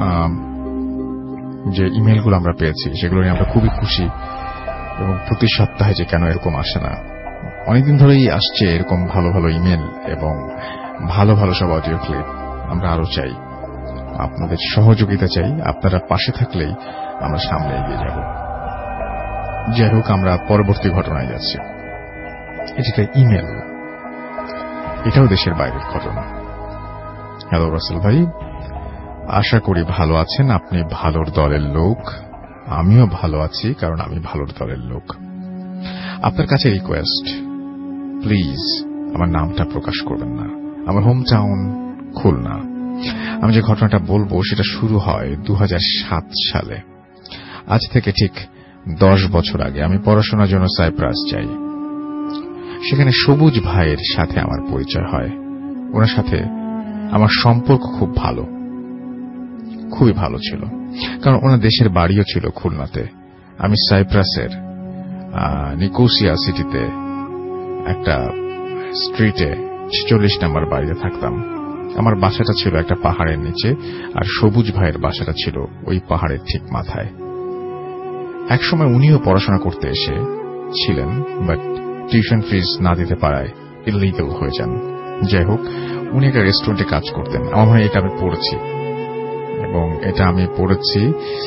Speaker 3: যে ইমেলগুলো আমরা পেয়েছি সেগুলো নিয়ে আমরা খুবই খুশি। এবং প্রতি সপ্তাহে যে কেন এরকম আসে না, অনেকদিন ধরেই আসছে এরকম ভালো ভালো ইমেল এবং ভালো ভালো সব অডিও ক্লিপ। আমরা আরো চাই, আপনাদের সহযোগিতা চাই। আপনারা পাশে থাকলেই আমরা সামনে এগিয়ে যাব। যাই হোক, আমরা পরবর্তী ঘটনায় যাচ্ছি। এটা ইমেল, এটাও দেশের বাইরের ঘটনা। হ্যালো রাসেল ভাই, আশা করি ভালো আছেন। আপনি ভালোর দলের লোক, আমিও ভালো আছি কারণ আমি ভালোর দলের লোক। আপনার কাছে রিকোয়েস্ট, প্লিজ আমার নামটা প্রকাশ করবেন না। আমার হোম টাউন খুলনা। আমি যে ঘটনাটা বলবো সেটা শুরু হয় 2007 সালে। আজ থেকে ঠিক 10 বছর আগে আমি পড়াশোনার জন্য সাইপ্রাস যাই। সেখানে সবুজ ভাইয়ের সাথে আমার পরিচয় হয়। ওনার সাথে আমার সম্পর্ক খুব ভালো, খুবই ভালো ছিল, কারণ ওনার দেশের বাড়িও ছিল খুলনাতে। আমি সাইপ্রাসের নিকোসিয়া সিটিতে একটা স্ট্রিটে 46 নম্বর বাড়িতে থাকতাম। আমার বাসাটা ছিল একটা পাহাড়ের নিচে, আর সবুজ ভাইয়ের বাসাটা ছিল ওই পাহাড়ের ঠিক মাথায়। একসময় উনিও পড়াশোনা করতে এসেছিলেন, বাট টিউশন ফিস না দিতে পারায় ইললিগাল হয়ে যান। যাই হোক, উনি একটা রেস্টুরেন্টে কাজ করতেন। আমার মনে হয় এটা আমি পড়েছি, এবং এটা আমি পড়েছি।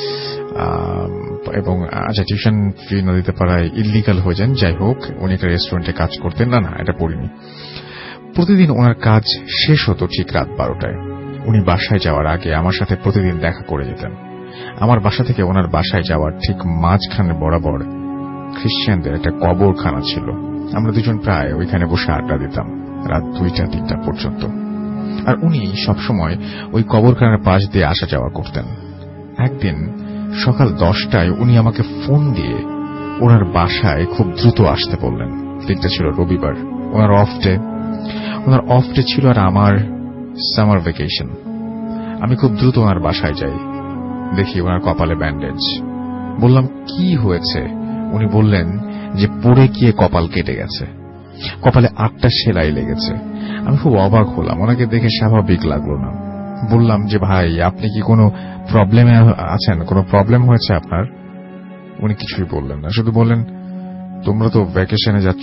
Speaker 3: এবং আচ্ছা, টিউশন ফি না দিতে পারায় ইললিগাল হয়ে যান। যাই হোক, উনি একটা রেস্টুরেন্টে কাজ করতেন। না, এটা পড়িনি। প্রতিদিন ওনার কাজ শেষ হতো ঠিক রাত 12টায়। উনি বাসায় যাওয়ার আগে আমার সাথে প্রতিদিন দেখা করে যেতেন। আমার বাসা থেকে ওনার বাসায় যাওয়ার ঠিক মাঝখানে বরাবর খ্রিস্টানদের একটা কবরখানা ছিল। আমরা দুজন প্রায় ওইখানে বসে আড্ডা দিতাম রাত 2টা-3টা পর্যন্ত। আর উনি সবসময় ওই কবরখানার পাশ দিয়ে আসা যাওয়া করতেন। একদিন সকাল 10টায় উনি আমাকে ফোন দিয়ে ওনার বাসায় খুব দ্রুত আসতে বললেন। দিনটা ছিল রবিবার, ওনার অফ ডে ছিল, আর আমার সামার ভ্যাকেশন। আমি খুব দ্রুত ওনার বাসায় যাই। দেখি ওনার কপালে ব্যান্ডেজ। বললাম, কি হয়েছে? উনি বললেন যে পড়ে গিয়ে কপাল কেটে গেছে, কপালে 8টা সেলাই লেগেছে। আমি খুব অবাক হলাম, ওনাকে দেখে স্বাভাবিক লাগলো না। বললাম যে ভাই, আপনি কি কোনো প্রবলেমে আছেন? কোনো প্রবলেম হয়েছে আপনার? উনি কিছুই বললেন না, শুধু বললেন, তোমরা তো ভ্যাকেশনে যাচ্ছ,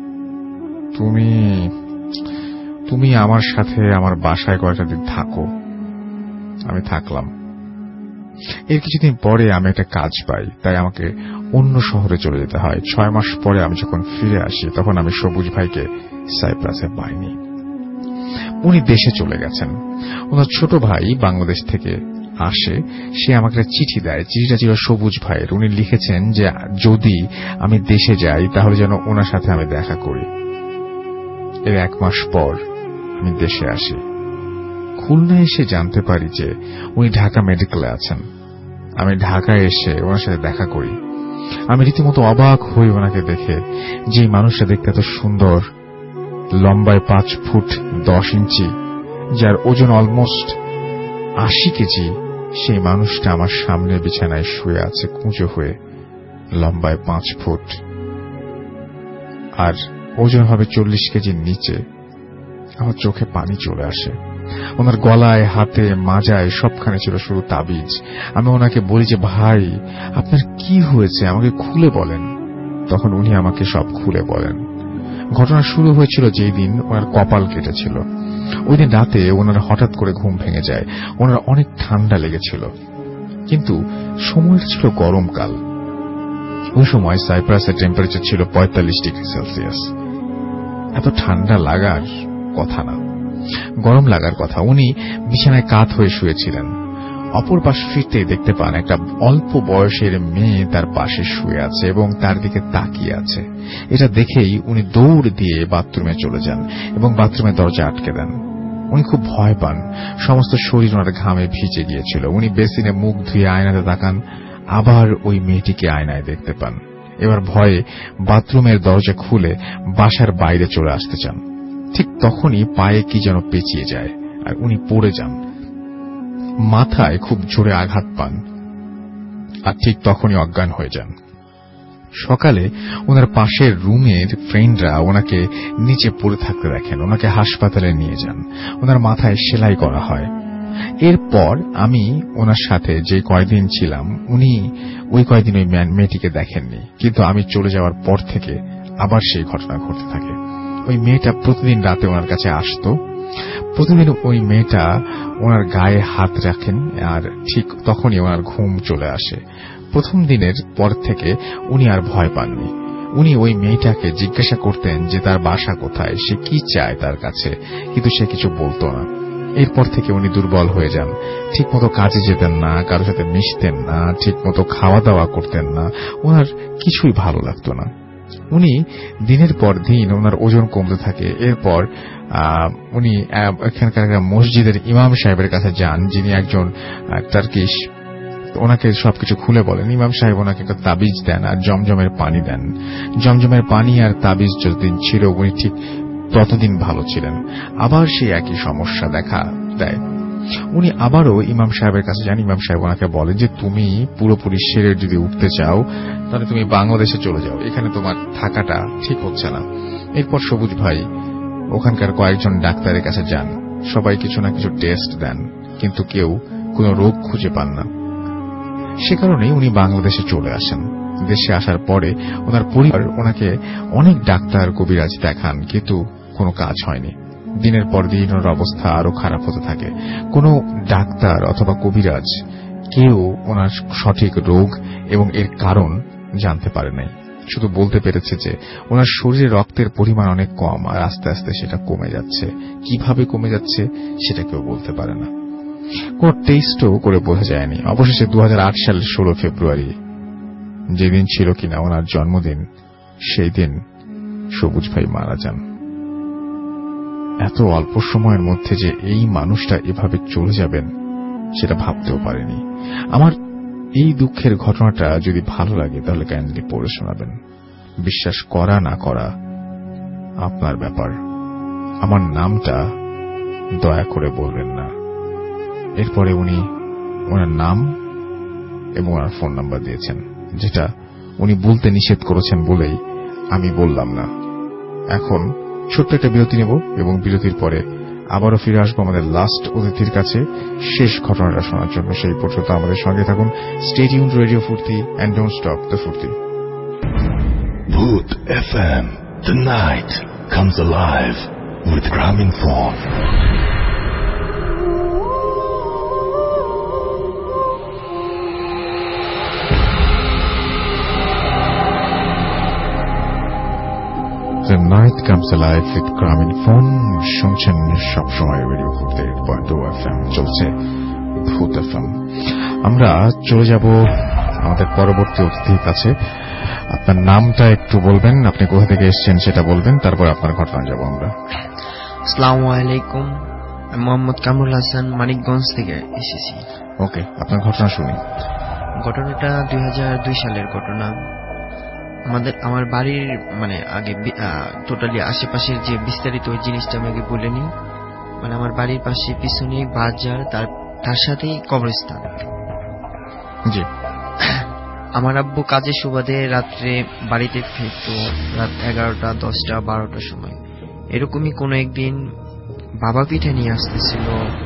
Speaker 3: তুমি আমার সাথে আমার বাসায় কয়েকটা দিন থাকো। আমি থাকলাম। এর কিছুদিন পরে আমি একটা কাজ পাই, তাই আমাকে অন্য শহরে চলে যেতে হয়। 6 মাস পরে আমি যখন ফিরে আসি, তখন আমি সবুজ ভাইকে সাইপ্রাসে পাইনি। উনি দেশে চলে গেছেন। ওনার ছোট ভাই বাংলাদেশ থেকে আসে, সে আমাকে একটা চিঠি দেয়। চিঠিটা ছিল সবুজ ভাইয়ের। উনি লিখেছেন যে যদি আমি দেশে যাই তাহলে যেন ওনার সাথে আমি দেখা করি। এর 1 মাস পর আমি দেশে আসি। খুলনায় এসে জানতে পারি যে উনি ঢাকা মেডিকেলে আছেন। আমি ঢাকায় এসে ওনার সাথে দেখা করি। আমি রীতিমতো অবাক হই ওনাকে দেখে, যে মানুষটা দেখতে এত সুন্দর, লম্বায় 5 ফুট 10 ইঞ্চি, যার ওজন অলমোস্ট 80 কেজি, সেই মানুষটা আমার সামনে বিছানায় শুয়ে আছে কুঁজো হয়ে, লম্বায় 5 ফুট আর ওজন হবে 40 কেজির নিচে। আমার চোখে পানি চলে আসে। ওনার গলায়, হাতে, মাজায় সবখানে ছিল শুধু তাবিজ। আমি ওনাকে বলি যে ভাই আপনার কি হয়েছে, আমাকে খুলে বলেন। তখন উনি আমাকে সব খুলে বলেন। ঘটনা শুরু হয়েছিল যেই দিন ওনার কপাল কেটেছিল। ওই দিন রাতে ওনার হঠাৎ করে ঘুম ভেঙে যায়। ওনার অনেক ঠান্ডা লেগেছিল, কিন্তু সময়টা ছিল গরমকাল। ওই সময় সাইপ্রাসের টেম্পারেচার ছিল 45 ডিগ্রি সেলসিয়াস। এত ঠান্ডা লাগার কথা না, গরম লাগার কথা। উনি বিছানায় কাত হয়ে শুয়েছিলেন। অপর পাশে ফিরতে দেখতে পান একটা অল্প বয়সের মেয়ে তার পাশে শুয়ে আছে এবং তার দিকে তাকিয়ে আছে। এটা দেখেই উনি দৌড় দিয়ে বাথরুমে চলে যান এবং বাথরুমের দরজা আটকে দেন। উনি খুব ভয় পান। সমস্ত শরীর ওনার ঘামে ভিজে গিয়েছিল। উনি বেসিনে মুখ ধুয়ে আয়নাতে তাকান, আবার ওই মেয়েটিকে আয়নায় দেখতে পান। এবার ভয়ে বাথরুমের দরজা খুলে বাসার বাইরে চলে আসতে চান। ঠিক তখনই পায়ে কি যেন পেঁচিয়ে যায় আর উনি পড়ে যান। মাথায় খুব জোরে আঘাত পান আর ঠিক তখনই অজ্ঞান হয়ে যান। সকালে ওনার পাশের রুমের ফ্রেন্ডরা ওনাকে নিচে পড়ে থাকতে দেখেন। ওনাকে হাসপাতালে নিয়ে যান। ওনার মাথায় সেলাই করা হয়। এরপর আমি ওনার সাথে যে কয়দিন ছিলাম, উনি ওই কয়দিন ওই মেয়েটিকে দেখেননি, কিন্তু আমি চলে যাওয়ার পর থেকে আবার সেই ঘটনা ঘটতে থাকে। ওই মেয়েটা প্রতিদিন রাতে ওনার কাছে আসতো। প্রতিদিন ওই মেয়েটা ওনার গায়ে হাত রাখেন আর ঠিক তখনই ওনার ঘুম চলে আসে। প্রথম দিনের পর থেকে উনি আর ভয় পাননি। উনি ওই মেয়েটাকে জিজ্ঞাসা করতেন যে তার বাসা কোথায়, সে কি চায় তার কাছে, কিন্তু সে কিছু বলতো না। এরপর থেকে উনি দুর্বল হয়ে যান। ঠিকমতো কাজে যেতেন না, কারোর সাথে মিশতেন না, ঠিকমতো খাওয়া দাওয়া করতেন না। ওনার কিছুই ভালো লাগতো না। উনি দিনের পর দিন ওনার ওজন কমতে থাকে। এরপর উনি এখানকার মসজিদের ইমাম সাহেবের কাছে যান, যিনি একজন টার্কিশ। ওনাকে সবকিছু খুলে বলেন। ইমাম সাহেব ওনাকে একটা তাবিজ দেন আর জমজমের পানি দেন। জমজমের পানি আর তাবিজ যতদিন ছিল উনি ঠিক ততদিন ভালো ছিলেন। আবার সেই একই সমস্যা দেখা দেয়। উনি আবারও ইমাম সাহেবের কাছে যান। ইমাম সাহেব ওনাকে বলেন যে তুমি পুরোপুরি সেরে যদি উঠতে চাও তাহলে তুমি বাংলাদেশে চলে যাও, এখানে তোমার থাকাটা ঠিক হচ্ছে না। এরপর সবুজ ভাই ওখানকার কয়েকজন ডাক্তারের কাছে যান। সবাই কিছু না কিছু টেস্ট দেন, কিন্তু কেউ কোনো রোগ খুঁজে পান না। সে কারণেই উনি বাংলাদেশে চলে আসেন। দেশে আসার পরে ওনার পরিবার ওনাকে অনেক ডাক্তার কবিরাজ দেখান, কিন্তু কোনো কাজ হয়নি। দিনের পর দিন ওনার অবস্থা আরো খারাপ হতে থাকে। কোনো ডাক্তার অথবা কবিরাজ কেউ ওনার সঠিক রোগ এবং এর কারণ জানতে পারে নাই। শুধু বলতে পেরেছে যে ওনার শরীরে রক্তের পরিমাণ অনেক কম আর আস্তে আস্তে সেটা কমে যাচ্ছে। কিভাবে কমে যাচ্ছে সেটা কেউ বলতে পারে না। কোন টেস্টও করে বোঝা যায়নি। অবশেষে 2008 সালের 16 ফেব্রুয়ারি, যেদিন ছিল কিনা ওনার জন্মদিন, সেই দিন সবুজ ভাই মারা যান। এত অল্প সময়ের মধ্যে যে এই মানুষটা এভাবে চলে যাবেন সেটা ভাবতেও পারেনি। আমার এই দুঃখের ঘটনাটা যদি ভালো লাগে তাহলে কাইন্ডলি পড়ে শোনাবেন। বিশ্বাস করা না করা আপনার ব্যাপার। আমার নামটা দয়া করে বলবেন না। এরপরে উনি ওনার নাম এবং ওনার ফোন নাম্বার দিয়েছেন, যেটা উনি বলতে নিষেধ করেছেন বলেই আমি বললাম না। এখন ছোট্ট একটা বিরতি নেব এবং বিরতির পরে আবারও ফিরে আসবো আমাদের লাস্ট অতিথির কাছে শেষ ঘটনাটা শোনার জন্য। সেই পর্যন্ত আমাদের সঙ্গে থাকুন। Stay tuned radio Foorti and don't stop the Foorti.
Speaker 2: Booth FM, the night comes alive with Graminphone.
Speaker 3: The night comes alive with Graminphone. শুনছেন সবসময় রেডিও ফুর্তি 8.2 FM। চলছে ভূত এফএম। আমরা চলে যাব আমাদের পরবর্তী অতিথির কাছে। আপনার নামটা একটু বলবেন, আপনি কোথা থেকে এসেছেন সেটা বলবেন, তারপর আপনার ঘটনা যাব আমরা।
Speaker 12: আসসালামু আলাইকুম, আমি মোহাম্মদ কামরুল হাসান, মানিকগঞ্জ থেকে এসেছি।
Speaker 3: ওকে, আপনার ঘটনা শুনি।
Speaker 12: ঘটনাটা 2002 সালের ঘটনা। আমার বাড়ির আগে টোটালি আশেপাশের যে বিস্তারিত ওই জিনিসটা আমি আগে বলে নিই। আমার বাড়ির পাশে পিছনে বাজার, তার সাথেই কবরস্থান।
Speaker 3: জি।
Speaker 12: আমার আব্বু কাজের সুবাদে রাত্রে বাড়িতে ফিরতো রাত 11টা, 10টা, 12টার সময়। এরকমই কোনো একদিন বাবা পিঠা নিয়ে আসতেছিল।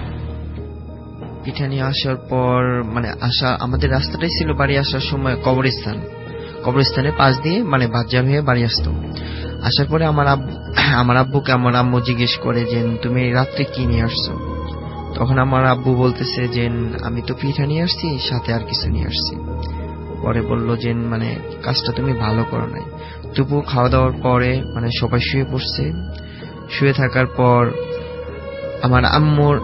Speaker 12: পিঠা নিয়ে আসার পর আমাদের রাস্তাটাই ছিল বাড়ি আসার সময় কবরস্থানের পাশ দিয়ে বাজার হয়ে বাড়ি আসতো। আসার পরে আমার আব্বুকে আমার আম্মু জিজ্ঞেস করে যে তুমি রাত্রে কি নিয়ে আসছো? তখন আমার আব্বু বলতেছে যে আমি তো পিঠা নিয়ে আসছি, সাথে আর কিছু নিয়ে আসছি। পরে বললো যে কাজটা তুমি ভালো করো নাই। তবু খাওয়া দাওয়ার পরে সবাই শুয়ে পড়ছে। শুয়ে থাকার পর আমার আম্মুর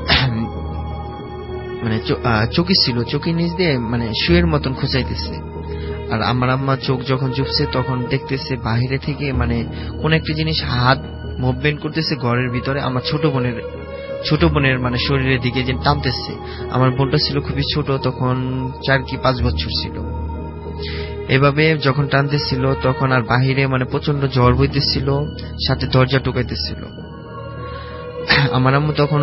Speaker 12: চোখে ছিল, চোখের নিচ দিয়ে শুয়ের মতন খোঁচাইতেছে। আর আমার আম্মা চোখ যখন চুপছে তখন দেখতেছে বাহিরে থেকে কোন একটা জিনিস হাত মুভমেন্ট করতেছে ঘরের ভিতরে। আমার ছোট বোনের শরীরের দিকে যে টানতেছে। আমার বোনটা ছিল খুবই ছোট, তখন 4 কি 5 বছর ছিল। এভাবে যখন টানতেছিল তখন আর বাহিরে প্রচন্ড ঝড় বইতেছিল, সাথে দরজা টোকাইতেছিল। আমার আম্মু তখনও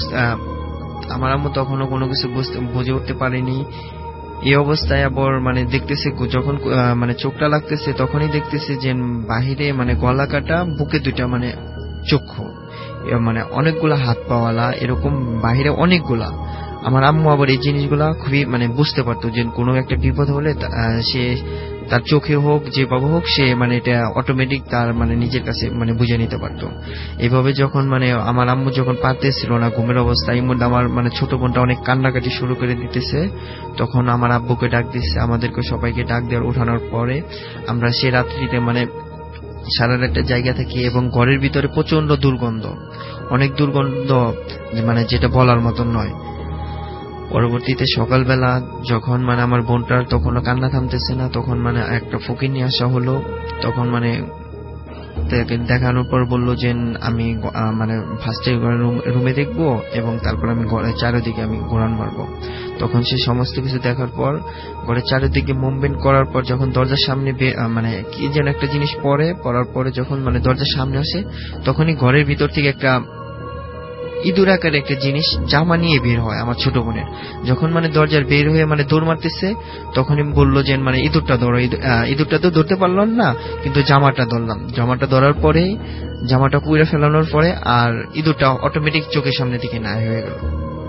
Speaker 12: কোনো কিছু বুঝে উঠতে পারেনি। এই অবস্থায় আবার দেখতেছে যখন চোখটা লাগতেছে তখনই দেখতেছে যে বাহিরে গলা কাটা, বুকে 2টা চক্ষু, অনেকগুলা হাত পাওয়ালা, এরকম বাহিরে অনেকগুলা। আমার আম্মু আবার এই জিনিসগুলা খুবই বুঝতে পারতো যে কোনো একটা বিপদ হলে সে তার চোখে হোক, যে বাবা হোক, সে এটা অটোমেটিক তার নিজের কাছে বুঝে নিতে পারতো। এইভাবে যখন আমার আম্মু যখন পারতেছিল না ঘুমের অবস্থায়, এই মধ্যে আমার ছোট বোনটা অনেক কান্নাকাটি শুরু করে দিতেছে। তখন আমার আব্বুকে ডাক দিচ্ছে, আমাদেরকে সবাইকে ডাক দেওয়ার উঠানোর পরে আমরা সে রাত্রিতে সারা একটা জায়গা থেকে, এবং ঘরের ভিতরে প্রচন্ড দুর্গন্ধ, অনেক দুর্গন্ধ, যেটা বলার মতন নয়। পরবর্তীতে সকালবেলা যখন আমার বোনটার তখনও কান্না থামতেছে না, তখন একটা ফকির নিয়ে আসা হলো। তখন দেখানোর পর বললো যে আমি ফার্স্টে রুমে দেখবো এবং তারপর আমি ঘরের চারিদিকে আমি ঘোরান মারবো। তখন সে সমস্ত কিছু দেখার পর ঘরের চারিদিকে মুভমেন্ট করার পর যখন দরজার সামনে কি যেন একটা জিনিস পড়ার পরে যখন দরজার সামনে আসে, তখনই ঘরের ভিতর থেকে একটা ইঁদুর আকার একটা জিনিস জামা নিয়ে বের হয় আমার ছোট বোনের। যখন দরজার বের হয়ে দৌড় মারতেছে, তখনই বললো যে ইঁদুরটা ধরো। ইঁদুরটা তো ধরতে পারলাম না, কিন্তু জামাটা ধরলাম। জামাটা ধরার পরে জামাটা পুড়ে ফেলানোর পরে আর ইঁদুরটা অটোমেটিক চোখের সামনে থেকে না হয়ে গেল।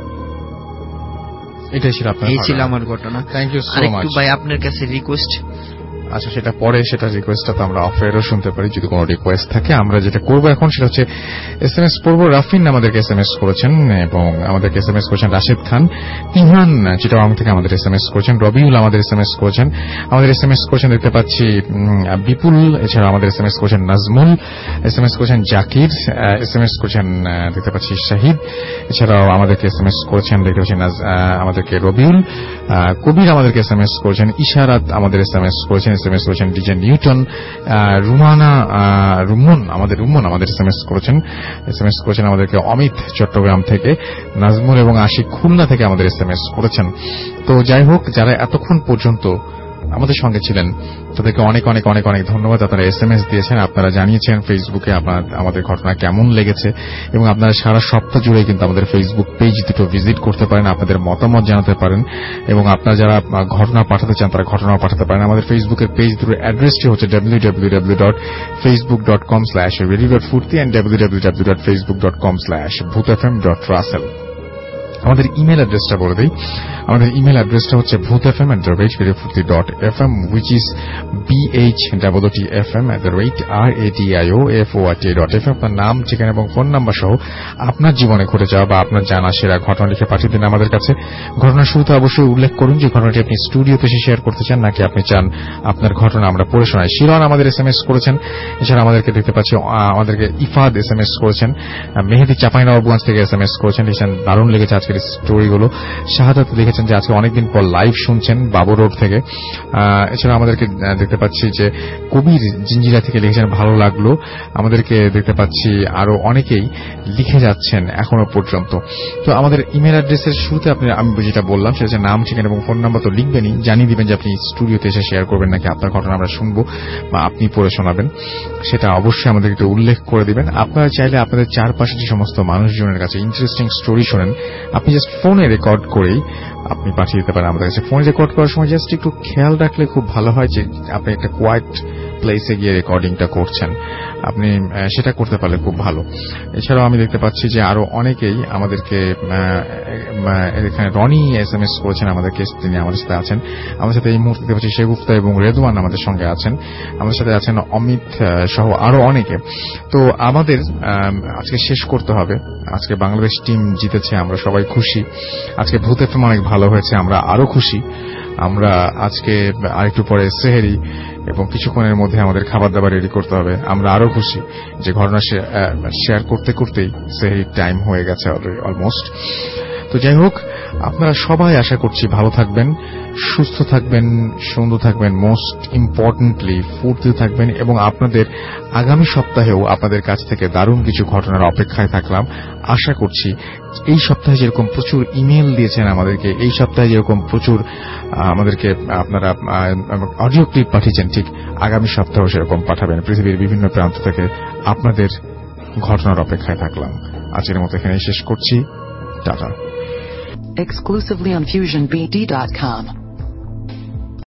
Speaker 12: এই ছিল আমার ঘটনা।
Speaker 3: থ্যাংক ইউ সো মাচ
Speaker 12: ভাই, আপনার কাছে রিকোয়েস্ট।
Speaker 3: আচ্ছা, সেটা পরে, সেটা রিকোয়েস্টটা তো আমরা অফ এয়ারও শুনতে পারি যদি কোনো রিকোয়েস্ট থাকে। আমরা যেটা করবো এখন সেটা হচ্ছে SMS পড়বো। রাফিন আমাদেরকে SMS করেছেন এবং আমাদেরকে SMS করেছেন রাশেদ খান। তিহান চিটাগাং থেকে আমাদের SMS করেছেন। রবিউল আমাদের SMS করেছেন। আমাদের SMS করেছেন দেখতে পাচ্ছি বিপুল। এছাড়া আমাদের SMS করেছেন নাজমুল, SMS করেছেন জাকির, SMS করেছেন দেখতে পাচ্ছি শাহিদ। এছাড়াও আমাদেরকে SMS করেছেন দেখতে পাচ্ছি আমাদেরকে রবিউল। কবির আমাদেরকে SMS করেছেন। ইশারাত আমাদের SMS করেছেন। SMS করেছেন ডিজে নিউটন। রুমন আমাদের SMS করেছেন। SMS করেছেন আমাদেরকে অমিত চট্টগ্রাম থেকে। নাজমুল এবং আশিক খুলনা থেকে আমাদের SMS করেছেন। তো যাই হোক, যারা এতক্ষণ পর্যন্ত আমাদের সঙ্গে ছিলেন তাদেরকে অনেক অনেক অনেক অনেক ধন্যবাদ। আপনারা SMS দিয়েছেন, আপনারা জানিয়েছেন ফেসবুকে আমাদের ঘটনা কেমন লেগেছে, এবং আপনারা সারা সপ্তাহ জুড়ে কিন্তু আমাদের ফেসবুক পেজ দুটো ভিজিট করতে পারেন, আপনাদের মতামত জানাতে পারেন, এবং আপনারা যারা ঘটনা পাঠাতে চান তারা ঘটনাও পাঠাতে পারেন। আমাদের ফেসবুকের পেজ দুটোর অ্যাড্রেসটি হচ্ছে www.facebook.com/radio.furti and www.facebook.com/bhutfm.russell। আমাদের ইমেল অ্যাড্রেসটা বলে দিই। আমাদের ইমেল অ্যাড্রেসটা হচ্ছে bhutfm@radiofurti.fm, which is bhutfm@radio.fm। আপনার নাম, ঠিকানা এবং ফোন নাম্বার সহ আপনার জীবনে ঘটে যাওয়া বা আপনার জানা সেরা ঘটনা লিখে পাঠিয়ে দিন আমাদের কাছে। ঘটনার শুরুতে অবশ্যই উল্লেখ করুন যে ঘটনাটি আপনি স্টুডিওতে এসে শেয়ার করতে চান, নাকি আপনি চান আপনার ঘটনা আমরা পড়ে শোনাই। শিরন আমাদের SMS করেছেন। এছাড়া আমাদেরকে দেখতে পাচ্ছি আমাদেরকে ইফাদ SMS করেছেন। মেহেদি চাঁপাইনবাবগঞ্জ থেকে SMS করেছেন। দারুণ লেগেছে আজকে আজকের স্টোরিগুলো। শাহাদাত লিখেছেন যে আজকে অনেকদিন পর লাইভ শুনছেন বাবু রোড থেকে। এছাড়া আমাদেরকে দেখতে পাচ্ছি যে কবির জিঞ্জিরা থেকে লিখেছেন ভালো লাগলো। আমাদেরকে দেখতে পাচ্ছি আরো অনেকেই লিখে যাচ্ছেন এখনো পর্যন্ত। তো আমাদের ইমেল অ্যাড্রেসের শুরুতে আমি যেটা বললাম সেটা হচ্ছে নাম, ঠিকানা এবং ফোন নাম্বার তো লিখবেনই, জানিয়ে দিবেন যে আপনি স্টুডিওতে এসে শেয়ার করবেন নাকি আপনার ঘটনা আমরা শুনবো বা আপনি পড়ে শোনাবেন, সেটা অবশ্যই আমাদের একটু উল্লেখ করে দিবেন। আপনারা চাইলে আপনাদের চারপাশে যে সমস্ত মানুষজনের কাছে ইন্টারেস্টিং স্টোরি শোনেন, আপনি জাস্ট ফোনে রেকর্ড করেই আপনি পাঠিয়ে দিতে পারেন আমাদের কাছে। ফোনে রেকর্ড করার সময় জাস্ট একটু খেয়াল রাখলে খুব ভালো হয় যে আপনি একটা কোয়াইট প্লেসে গিয়ে রেকর্ডিংটা করছেন, আপনি সেটা করতে পারলে খুব ভালো। এছাড়াও আমি দেখতে পাচ্ছি যে আরো অনেকেই আমাদেরকে এখানে রনি SMS করেছেন আমাদেরকে, তিনি আমাদের সাথে আছেন। আমাদের সাথে এই মুহূর্তে দেখতে পাচ্ছি শেগুফতা এবং রেদওয়ান আমাদের সঙ্গে আছেন, আমাদের সাথে আছেন অমিত সহ আরো অনেকে। তো আমাদের আজকে শেষ করতে হবে। আজকে বাংলাদেশ টিম জিতেছে, আমরা সবাই খুশি। আজকে ভূত এফএম অনেক ভালো হয়েছে, আমরা আরো খুশি। আমরা আজকে আরেকটু পরে সেহেরি এবং কিছুক্ষণের মধ্যে আমাদের খাবার দাবার রেডি করতে হবে, আমরা আরো খুশি যে ঘটনা শেয়ার করতে করতেই সেহেরির টাইম হয়ে গেছে অলমোস্ট। তো যাই হোক, আপনারা সবাই আশা করছি ভালো থাকবেন, সুস্থ থাকবেন, সুন্দর থাকবেন, মোস্ট ইম্পর্টেন্টলি ফুর্তি থাকবেন এবং আপনাদের আগামী সপ্তাহেও আপনাদের কাছ থেকে দারুণ কিছু ঘটনার অপেক্ষায় থাকলাম। আশা করছি এই সপ্তাহে যেরকম প্রচুর ইমেল দিয়েছেন আমাদেরকে, এই সপ্তাহে যেরকম প্রচুর আমাদেরকে আপনারা অডিও ক্লিপ পাঠিয়েছেন, ঠিক আগামী সপ্তাহেও সেরকম পাঠাবেন। পৃথিবীর বিভিন্ন প্রান্ত থেকে আপনাদের ঘটনার অপেক্ষায় থাকলাম। আজকের মতো এখানে শেষ করছি, টাটা।
Speaker 1: Exclusively on FusionBD.com.